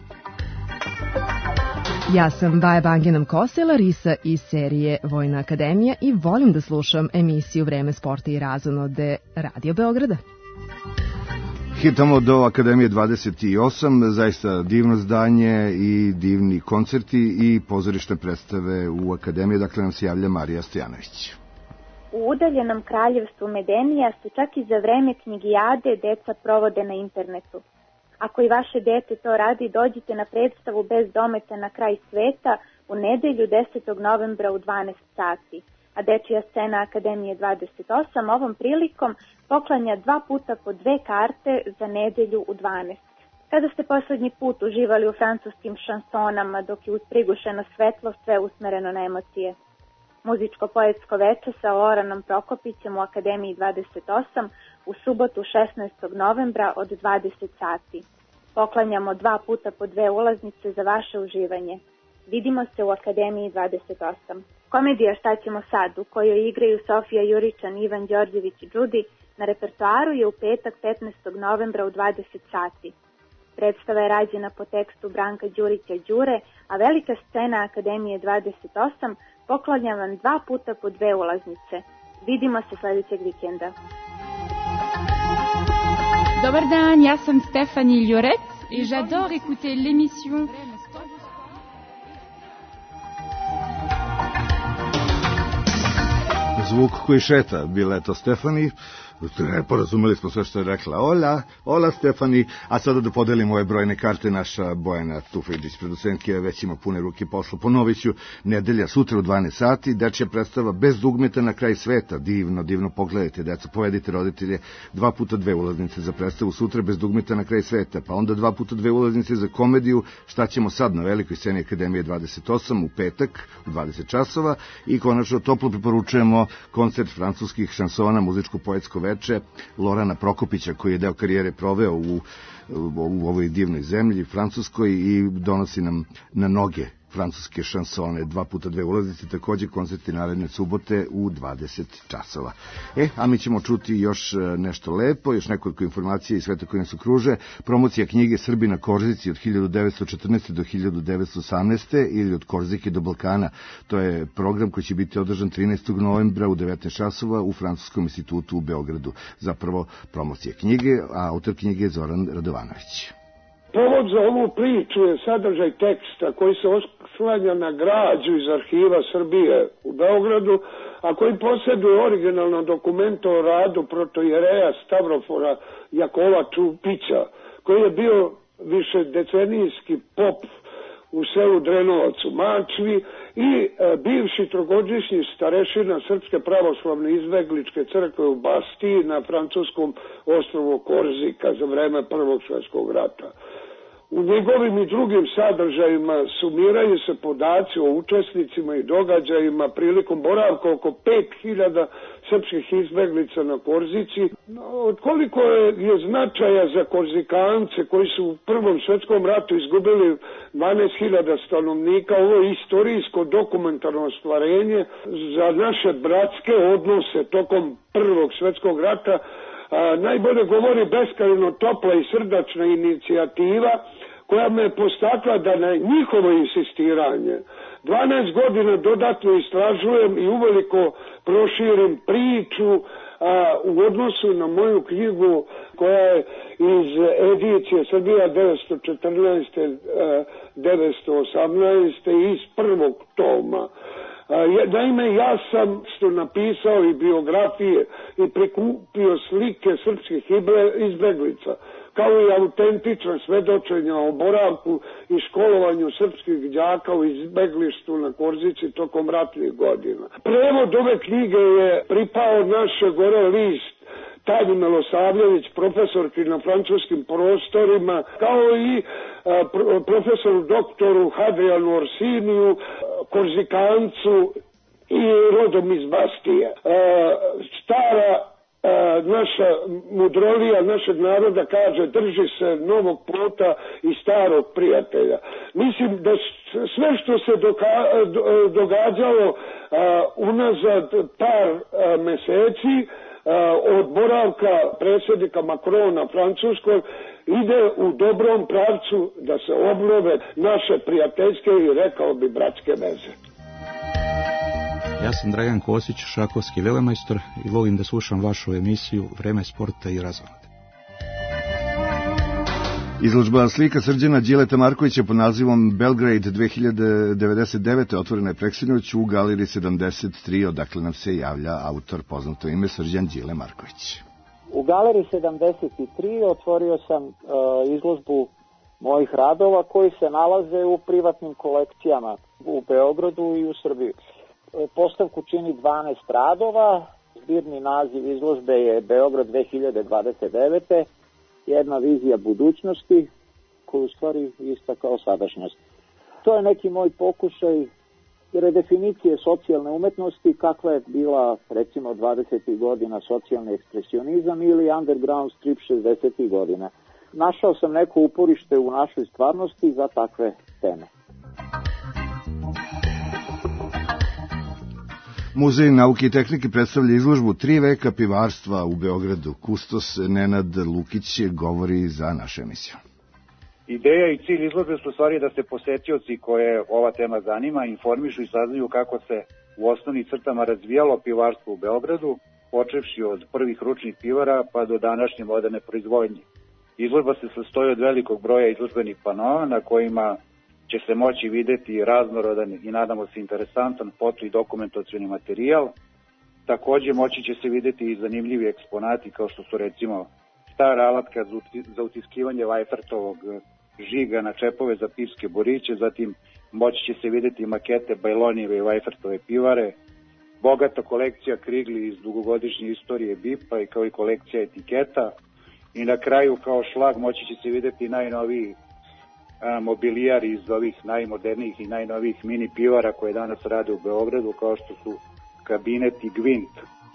Ja sam Baja Banginam Kosa, Larisa iz serije Vojna akademija i volim da slušam emisiju Vreme sporta i razonode Radio Beograda. Hitamo do Akademije 28, zaista divno zdanje i divni koncerti i pozorišne predstave u Akademiji, dakle nam se javlja Marija Stojanović. U udaljenom kraljevstvu Medenija se čak i za vreme knjigijade deca provode na internetu. Ako i vaše dete to radi, dođite na predstavu Bez dometa na kraj sveta u nedelju 10. novembra u 12 sati. A dečija scena Akademije 28 ovom prilikom poklanja 2 puta po 2 karte za nedelju u 12. Kada ste poslednji put uživali u francuskim šansonama dok je uz prigušeno svetlo sve usmereno na emocije? Muzičko-poetsko veče sa Loranom Prokopićem u Akademiji 28 u subotu 16. novembra od 20 sati. Poklanjamo 2 puta po 2 ulaznice za vaše uživanje. Vidimo se u Akademiji 28. Komedija Šta ćemo sad, u kojoj igraju Sofija Juričan, Ivan Đorđević i Đudi, na repertoaru je u petak 15. novembra u 20 sati. Predstava je rađena po tekstu Branka Đurića Đure, a velika scena Akademije 28 poklanja vam 2 puta po 2 ulaznice. Vidimo se sledećeg vikenda. Dobar dan, ja sam Stefani Ljoret et j'adore écouter l'émission. Zvuk koji šeta, bila je to Stefani. Porazumeli smo sve što je rekla. Ola Stefani, a sada da podelimo ove brojne karte. Naša Bojana Tufeđić, producentke, već ima pune ruke posla. Ponovit ću, nedelja sutra u 12 sati, dečja predstava Bez dugmeta na kraj sveta. Divno, pogledajte, deca, povedite roditelje, 2 puta 2 ulaznice za predstavu sutra Bez dugmeta na kraj sveta, pa onda 2 puta 2 ulaznice za komediju Šta ćemo sad na velikoj sceni Akademije 28 u petak u 20 časova i konačno toplo preporučujemo koncert francuskih šansona, muzičko-poetsko veče Lorana Prokopića, koji je deo karijere proveo u ovoj divnoj zemlji, Francuskoj, i donosi nam na noge francuske šansone, 2 puta 2 ulaznice, takođe koncerti naredne subote u 20 časova. A mi ćemo čuti još nešto lepo, još nekoliko informacija i sveta koje nas okruže. Promocija knjige Srbi na Korzici od 1914. do 1918. ili od Korzike do Balkana. To je program koji će biti održan 13. novembra u 19 časova u Francuskom institutu u Beogradu. Zapravo promocija knjige, a autor knjige je Zoran Radovanović. Povod za ovu priču je sadržaj teksta koji se oslanja na građu iz arhiva Srbije u Beogradu, a koji posjeduje originalno dokumento o radu protojereja Stavrofora Jakova Čupića, koji je bio višedecenijski pop u selu Drenovac u Mačvi i bivši trogodišnji starešina Srpske pravoslavne izbegličke crkve u Bastiji na francuskom ostrvu Korzika za vreme Prvog svjetskog rata. U njegovim i drugim sadržajima sumiraju se podaci o učesnicima i događajima prilikom boravka oko 5000 srpskih izbeglica na Korzici. Od koliko je značaja za Korzikance koji su u Prvom svjetskom ratu izgubili 12.000 stanovnika, ovo je istorijsko dokumentarno ostvarenje za naše bratske odnose tokom Prvog svjetskog rata. Najbolje govori beskrajno topla i srdačna inicijativa koja me postakla da na njihovo insistiranje 12 godina dodatno istražujem i uveliko proširim priču u odnosu na moju knjigu koja je iz edicije Srbija 914-918 iz prvog toma. Naime, ja sam napisao i biografije i prikupio slike srpskih izbeglica, kao i autentična svedočenja o boravku i školovanju srpskih đaka u izbeglištu na Korzici tokom ratnih godina. Prevod ove knjige je pripao naše gore list Tanji Milosavljević, profesorki na francuskim prostorima, kao i profesoru doktoru Hadrianu Orsiniju, Korzikancu i rodom iz Bastije. Stara naša mudrolija našeg naroda kaže drži se novog puta i starog prijatelja. Mislim da sve što se događalo unazad par meseci od boravka predsjednika Macrona Francuskoj ide u dobrom pravcu da se obnove naše prijateljske i rekao bi bratske veze. Ja sam Dragan Kosić, šahovski velemajstor i volim da slušam vašu emisiju Vreme sporta i razonode. Izložba slika Srđana Đileta Markovića pod nazivom Belgrade 2099. otvorena je preksinoć u Galeriji 73, odakle nam se javlja autor poznato ime Srđan Đile Marković. U Galeriji 73 otvorio sam izložbu mojih radova koji se nalaze u privatnim kolekcijama u Beogradu i u Srbiji. Postavku čini 12 radova, zbirni naziv izložbe je Beograd 2029. Jedna vizija budućnosti koju u stvari ista kao sadašnjost. To je neki moj pokušaj redefinicije socijalne umetnosti, kakva je bila recimo 20. godina socijalni ekspresionizam ili underground strip 60. godina. Našao sam neko uporište u našoj stvarnosti za takve teme. Muzej nauke i tehnike predstavlja izložbu 3 veka pivarstva u Beogradu. Kustos Nenad Lukić govori za našu emisiju. Ideja i cilj izložbe su stvari da se posetioci koje ova tema zanima informišu i saznaju kako se u osnovnim crtama razvijalo pivarstvo u Beogradu, počevši od prvih ručnih pivara pa do današnje moderne proizvodnje. Izložba se sastoji od velikog broja izložbenih panoa na kojima će se moći videti raznorodan i nadamo se interesantan foto i dokumentacioni materijal. Takođe moći će se videti i zanimljivi eksponati kao što su recimo stara alatka za utiskivanje Vajfertovog žiga na čepove za pivske boriće, zatim moći će se videti makete Bajlonijeve i Vajfertove pivare, bogata kolekcija krigli iz dugogodišnje istorije BIP-a i kao i kolekcija etiketa i na kraju kao šlag moći će se videti najnoviji mobilijar iz ovih najmodernijih i najnovijih mini pivara koje danas rade u Beogradu, kao što su Kabinet i Gvint.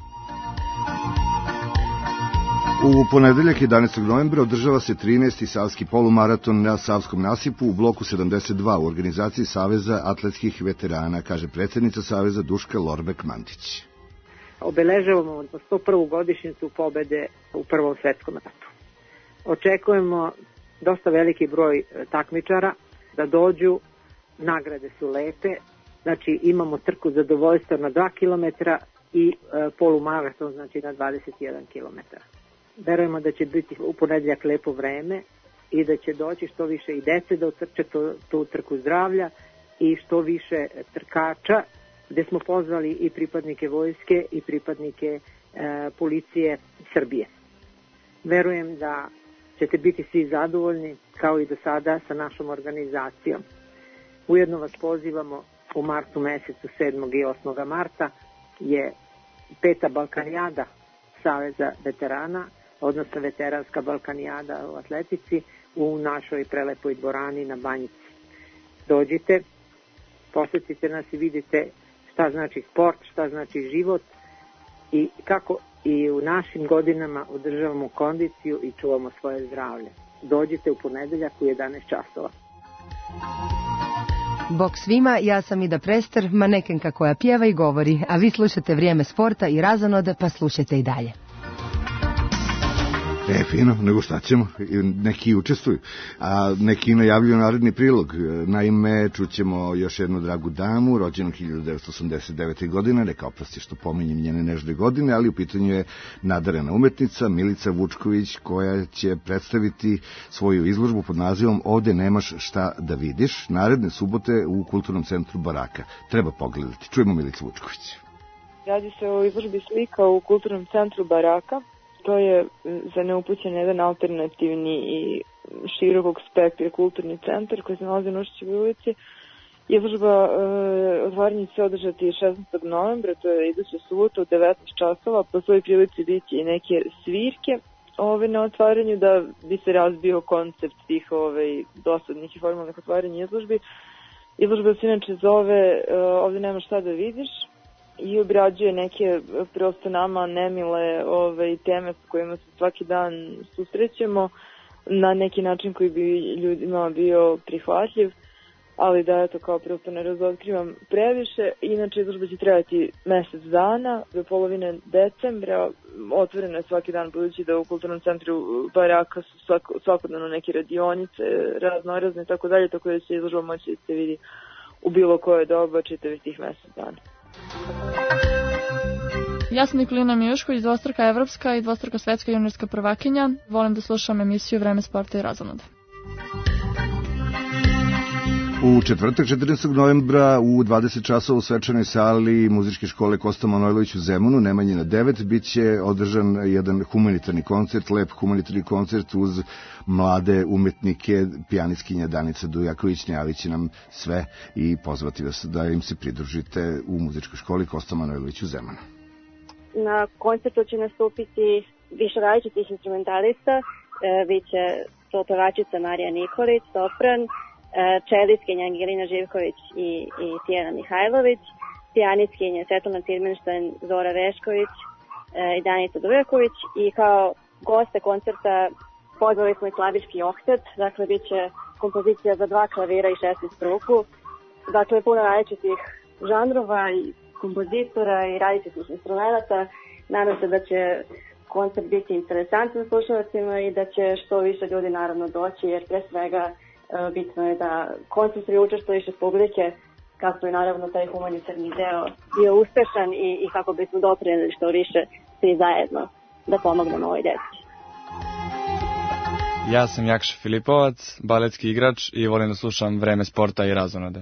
U ponedeljak 11. novembra održava se 13. savski polumaraton na Savskom nasipu u bloku 72 u organizaciji Saveza atletskih veterana, kaže predsjednica Saveza Duška Lorbek-Mandić. Obeležavamo 101. godišnjicu pobede u Prvom svetskom ratu. Očekujemo dosta veliki broj takmičara da dođu, nagrade su lepe, znači imamo trku zadovoljstva na 2 km i polumaraton, znači na 21 km. Verujemo da će biti u ponedeljak lepo vreme i da će doći što više i dece da utrče tu trku zdravlja i što više trkača, gde smo pozvali i pripadnike vojske i pripadnike policije Srbije. Verujem da ćete biti svi zadovoljni kao i do sada sa našom organizacijom. Ujedno vas pozivamo u martu mesecu 7. i 8. marta je 5. Balkanijada Saveza veterana, odnosno veteranska Balkanijada u atletici u našoj prelepoj dvorani na Banjici. Dođite, posjetite nas i vidite šta znači sport, šta znači život i kako i u našim godinama održavamo kondiciju i čuvamo svoje zdravlje. Dođite u ponedeljak u 11 časova. Bog svima, ja sam Ida Prester, manekenka koja pjeva i govori, a vi slušate Vrijeme sporta i razonode, pa slušajte i dalje. Fino, nego šta ćemo, neki učestvuju, a neki najavljuju naredni prilog. Naime, čućemo još jednu dragu damu, rođenu 1989. godine, neka oprosti što pominjem njene nežne godine, ali u pitanju je nadarena umetnica Milica Vučković, koja će predstaviti svoju izložbu pod nazivom Ovde nemaš šta da vidiš, naredne subote u Kulturnom centru Baraka. Treba pogledati. Čujemo Milicu Vučković. Radi se o izložbi slika u Kulturnom centru Baraka. To je za neupućen jedan alternativni i širokog spektra kulturni centar koji se nalazi u Nušićevoj ulici. Izložba otvaranje će održati 16. novembra, to je iduća subota u 19 časova. Po svoj prilici biće i neke svirke na otvaranju da bi se razbio koncept tih dosadnih i formalnih otvaranja izložbi. Izložba se inače zove Ovde nema šta da vidiš i obrađuje neke prosto nama nemile teme s kojima se svaki dan susrećemo na neki način koji bi ljudima bio prihvatljiv, ali da eto kao prosto ne razotkrivam previše. Inače izložba će trajati mesec dana do polovine decembra, otvoreno je svaki dan budući da u Kulturnom centru Baraka su svakodnevno neke radionice raznorazne i tako dalje, tako da će izložba moći da se vidi u bilo koje doba čitavih tih mesec dana. Ja sam Nikolina Mijušković, dvostruka evropska i dvostruka svetska juniorska prvakinja. Volim da slušam emisiju Vreme sporta i razonode. U četvrtak 14. novembra u 20 časova u svečanoj sali muzičke škole Kosta Manojlović u Zemunu, Nemanje na 9, bit će održan jedan humanitarni koncert, lep humanitarni koncert uz mlade umetnike, pijanistkinja Danica Dujaković najavit će nam sve i pozvati vas da im se pridružite u muzičkoj školi Kosta Manojlović u Zemunu. Na koncertu će nastupiti više različitih instrumentalista, bit će pevačica Marija Nikolić, sopran, čelistkinja Angelina Živković i Tijana Mihajlović, pijanistkinja Svetlana Tirmenštajn, Zora Vešković i Danica Dujaković i kao goste koncerta pozvali smo i klaviški oktet, dakle bit će kompozicija za 2 klavira i 16 ruku, dakle puno različitih žanrova i kompozitora i različitih instrumenta. Nadam se da će koncert biti interesantan slušalcima i da će što više ljudi naravno doći, jer pre svega bitno je da koncert privuče što više publike, kako je naravno taj humanitarni deo bio uspešan i kako bismo doprineli što više svi zajedno da pomognemo ovoj deci. Ja sam Jakša Filipovac, baletski igrač i volim da slušam Vreme sporta i razonode.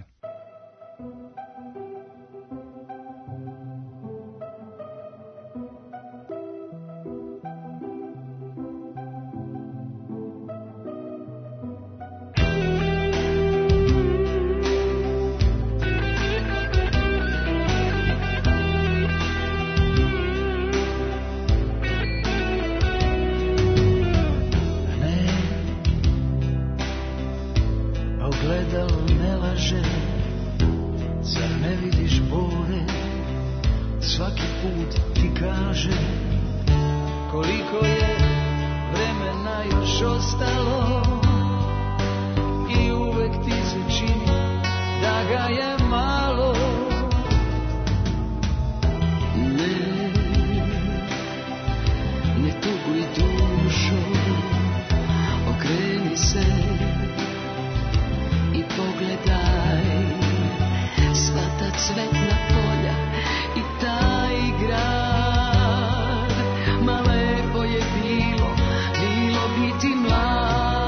Ma lepo je bilo biti mlad.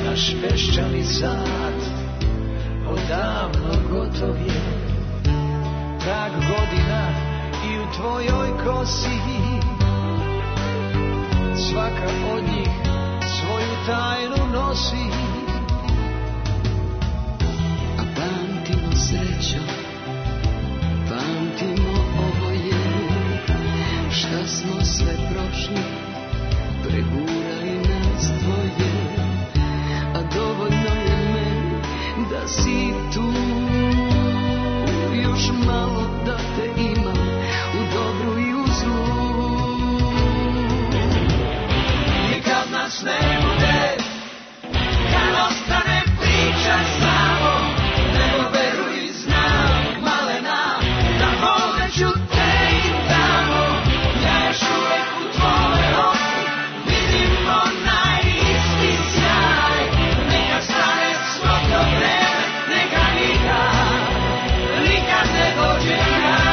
naš peščani sat odavno gotov je. Trag godina i u tvojoj kosi, svaka od njih svoju tajnu nosi. A pamtimo srećo, pamtimo ovo je, šta smo sve prošli, pregurali nas dvoje. A dovoljno je meni da si tu, još malo da te imam u dobru i u zlu. Nikad nas ne bude, kad ostane priča samo, nego veruj i znam, malena, da volit ću te i tamo. Ja još uvek u tvoje oči vidim onaj isti sjaj. Neka stane svo to vreme, neka nikad ne dođe kraj.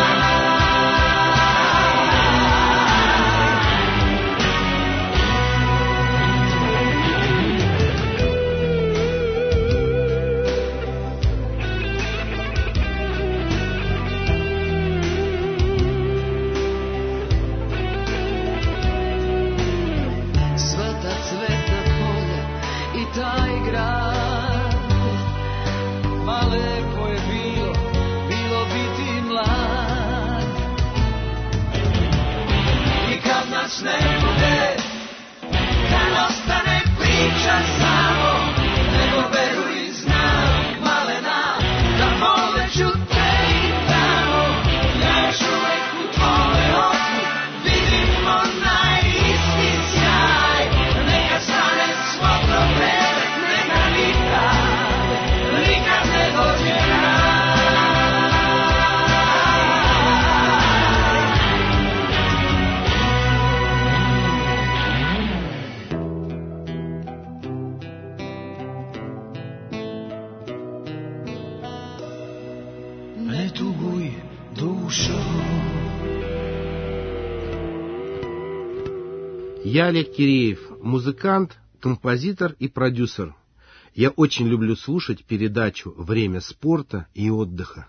Sva ta cvetna polja i taj grad, Ma lepo je bilo biti mlad. I kad nas ne bude, kad ostane priča samo, nego veruj i znam, malena, da volit ću te i tamo. Ja još uvek u tvoje oči vidim onaj isti sjaj. Neka stane svo to vreme, neka nikad ne dođe kraj. Ne tuguj, dušo. Я Олег Киреев, музыкант, композитор и продюсер. Я очень люблю слушать передачу «Время спорта и отдыха».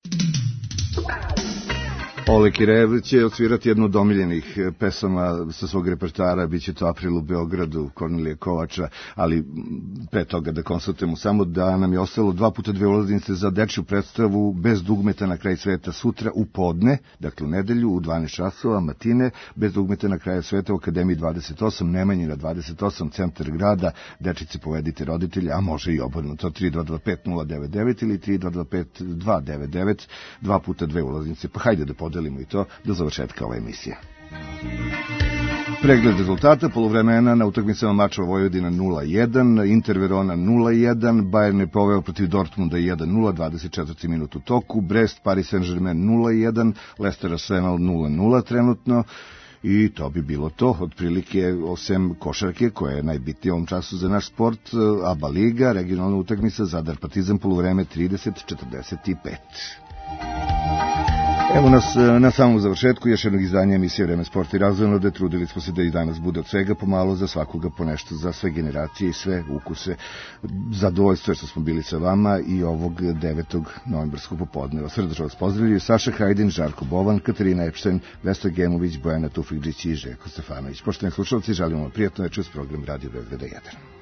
Oleg Kirejev će odsvirati jednu od omiljenih pesama sa svog repertoara, bit će to April u Beogradu, Kornelija Kovača, ali pre toga da konstatujemo samo da nam je ostalo 2 puta 2 ulaznice za dečju predstavu Bez dugmeta na kraj sveta sutra u podne, dakle u nedelju u 12 časova, matine, Bez dugmeta na kraju sveta u Akademiji 28, Nemanjina 28, centar grada. Dečice, povedite roditelje, a može i obrnuto, 3225-099 ili 3225-299, 2 puta 2 ulaznice, pa hajde da podelimo i to do završetka ove emisije. Pregled rezultata poluvremena na utakmicama Mačva Vojvodina 0-1, Inter Verona 0-1, Bayern je poveo protiv Dortmunda 1-0, 24. minut u toku, Brest Paris Saint-Germain 0-1, Leicester Arsenal 0-0 trenutno. I to bi bilo to, otprilike, osim košarke, koja je najbitnija u ovom času za naš sport, ABA Liga, regionalna utakmica, Zadar Partizan, poluvreme 30-45. Evo nas na samom završetku još jednog izdanja emisije Vreme sporta i razonode. Trudili smo se da i danas bude od svega pomalo, za svakoga po nešto, za sve generacije i sve ukuse. Zadovoljstvo je što smo bili sa vama i ovog 9. novembarskog popodneva. Srdačno vas pozdravljaju Saša Hajdin, Žarko Bovan, Katarina Epštajn, Vesna Gemović, Bojana Tufigđić i Željko Stefanović. Poštovani slušalci, želimo vam prijatno večer s program Radio Beograda 1.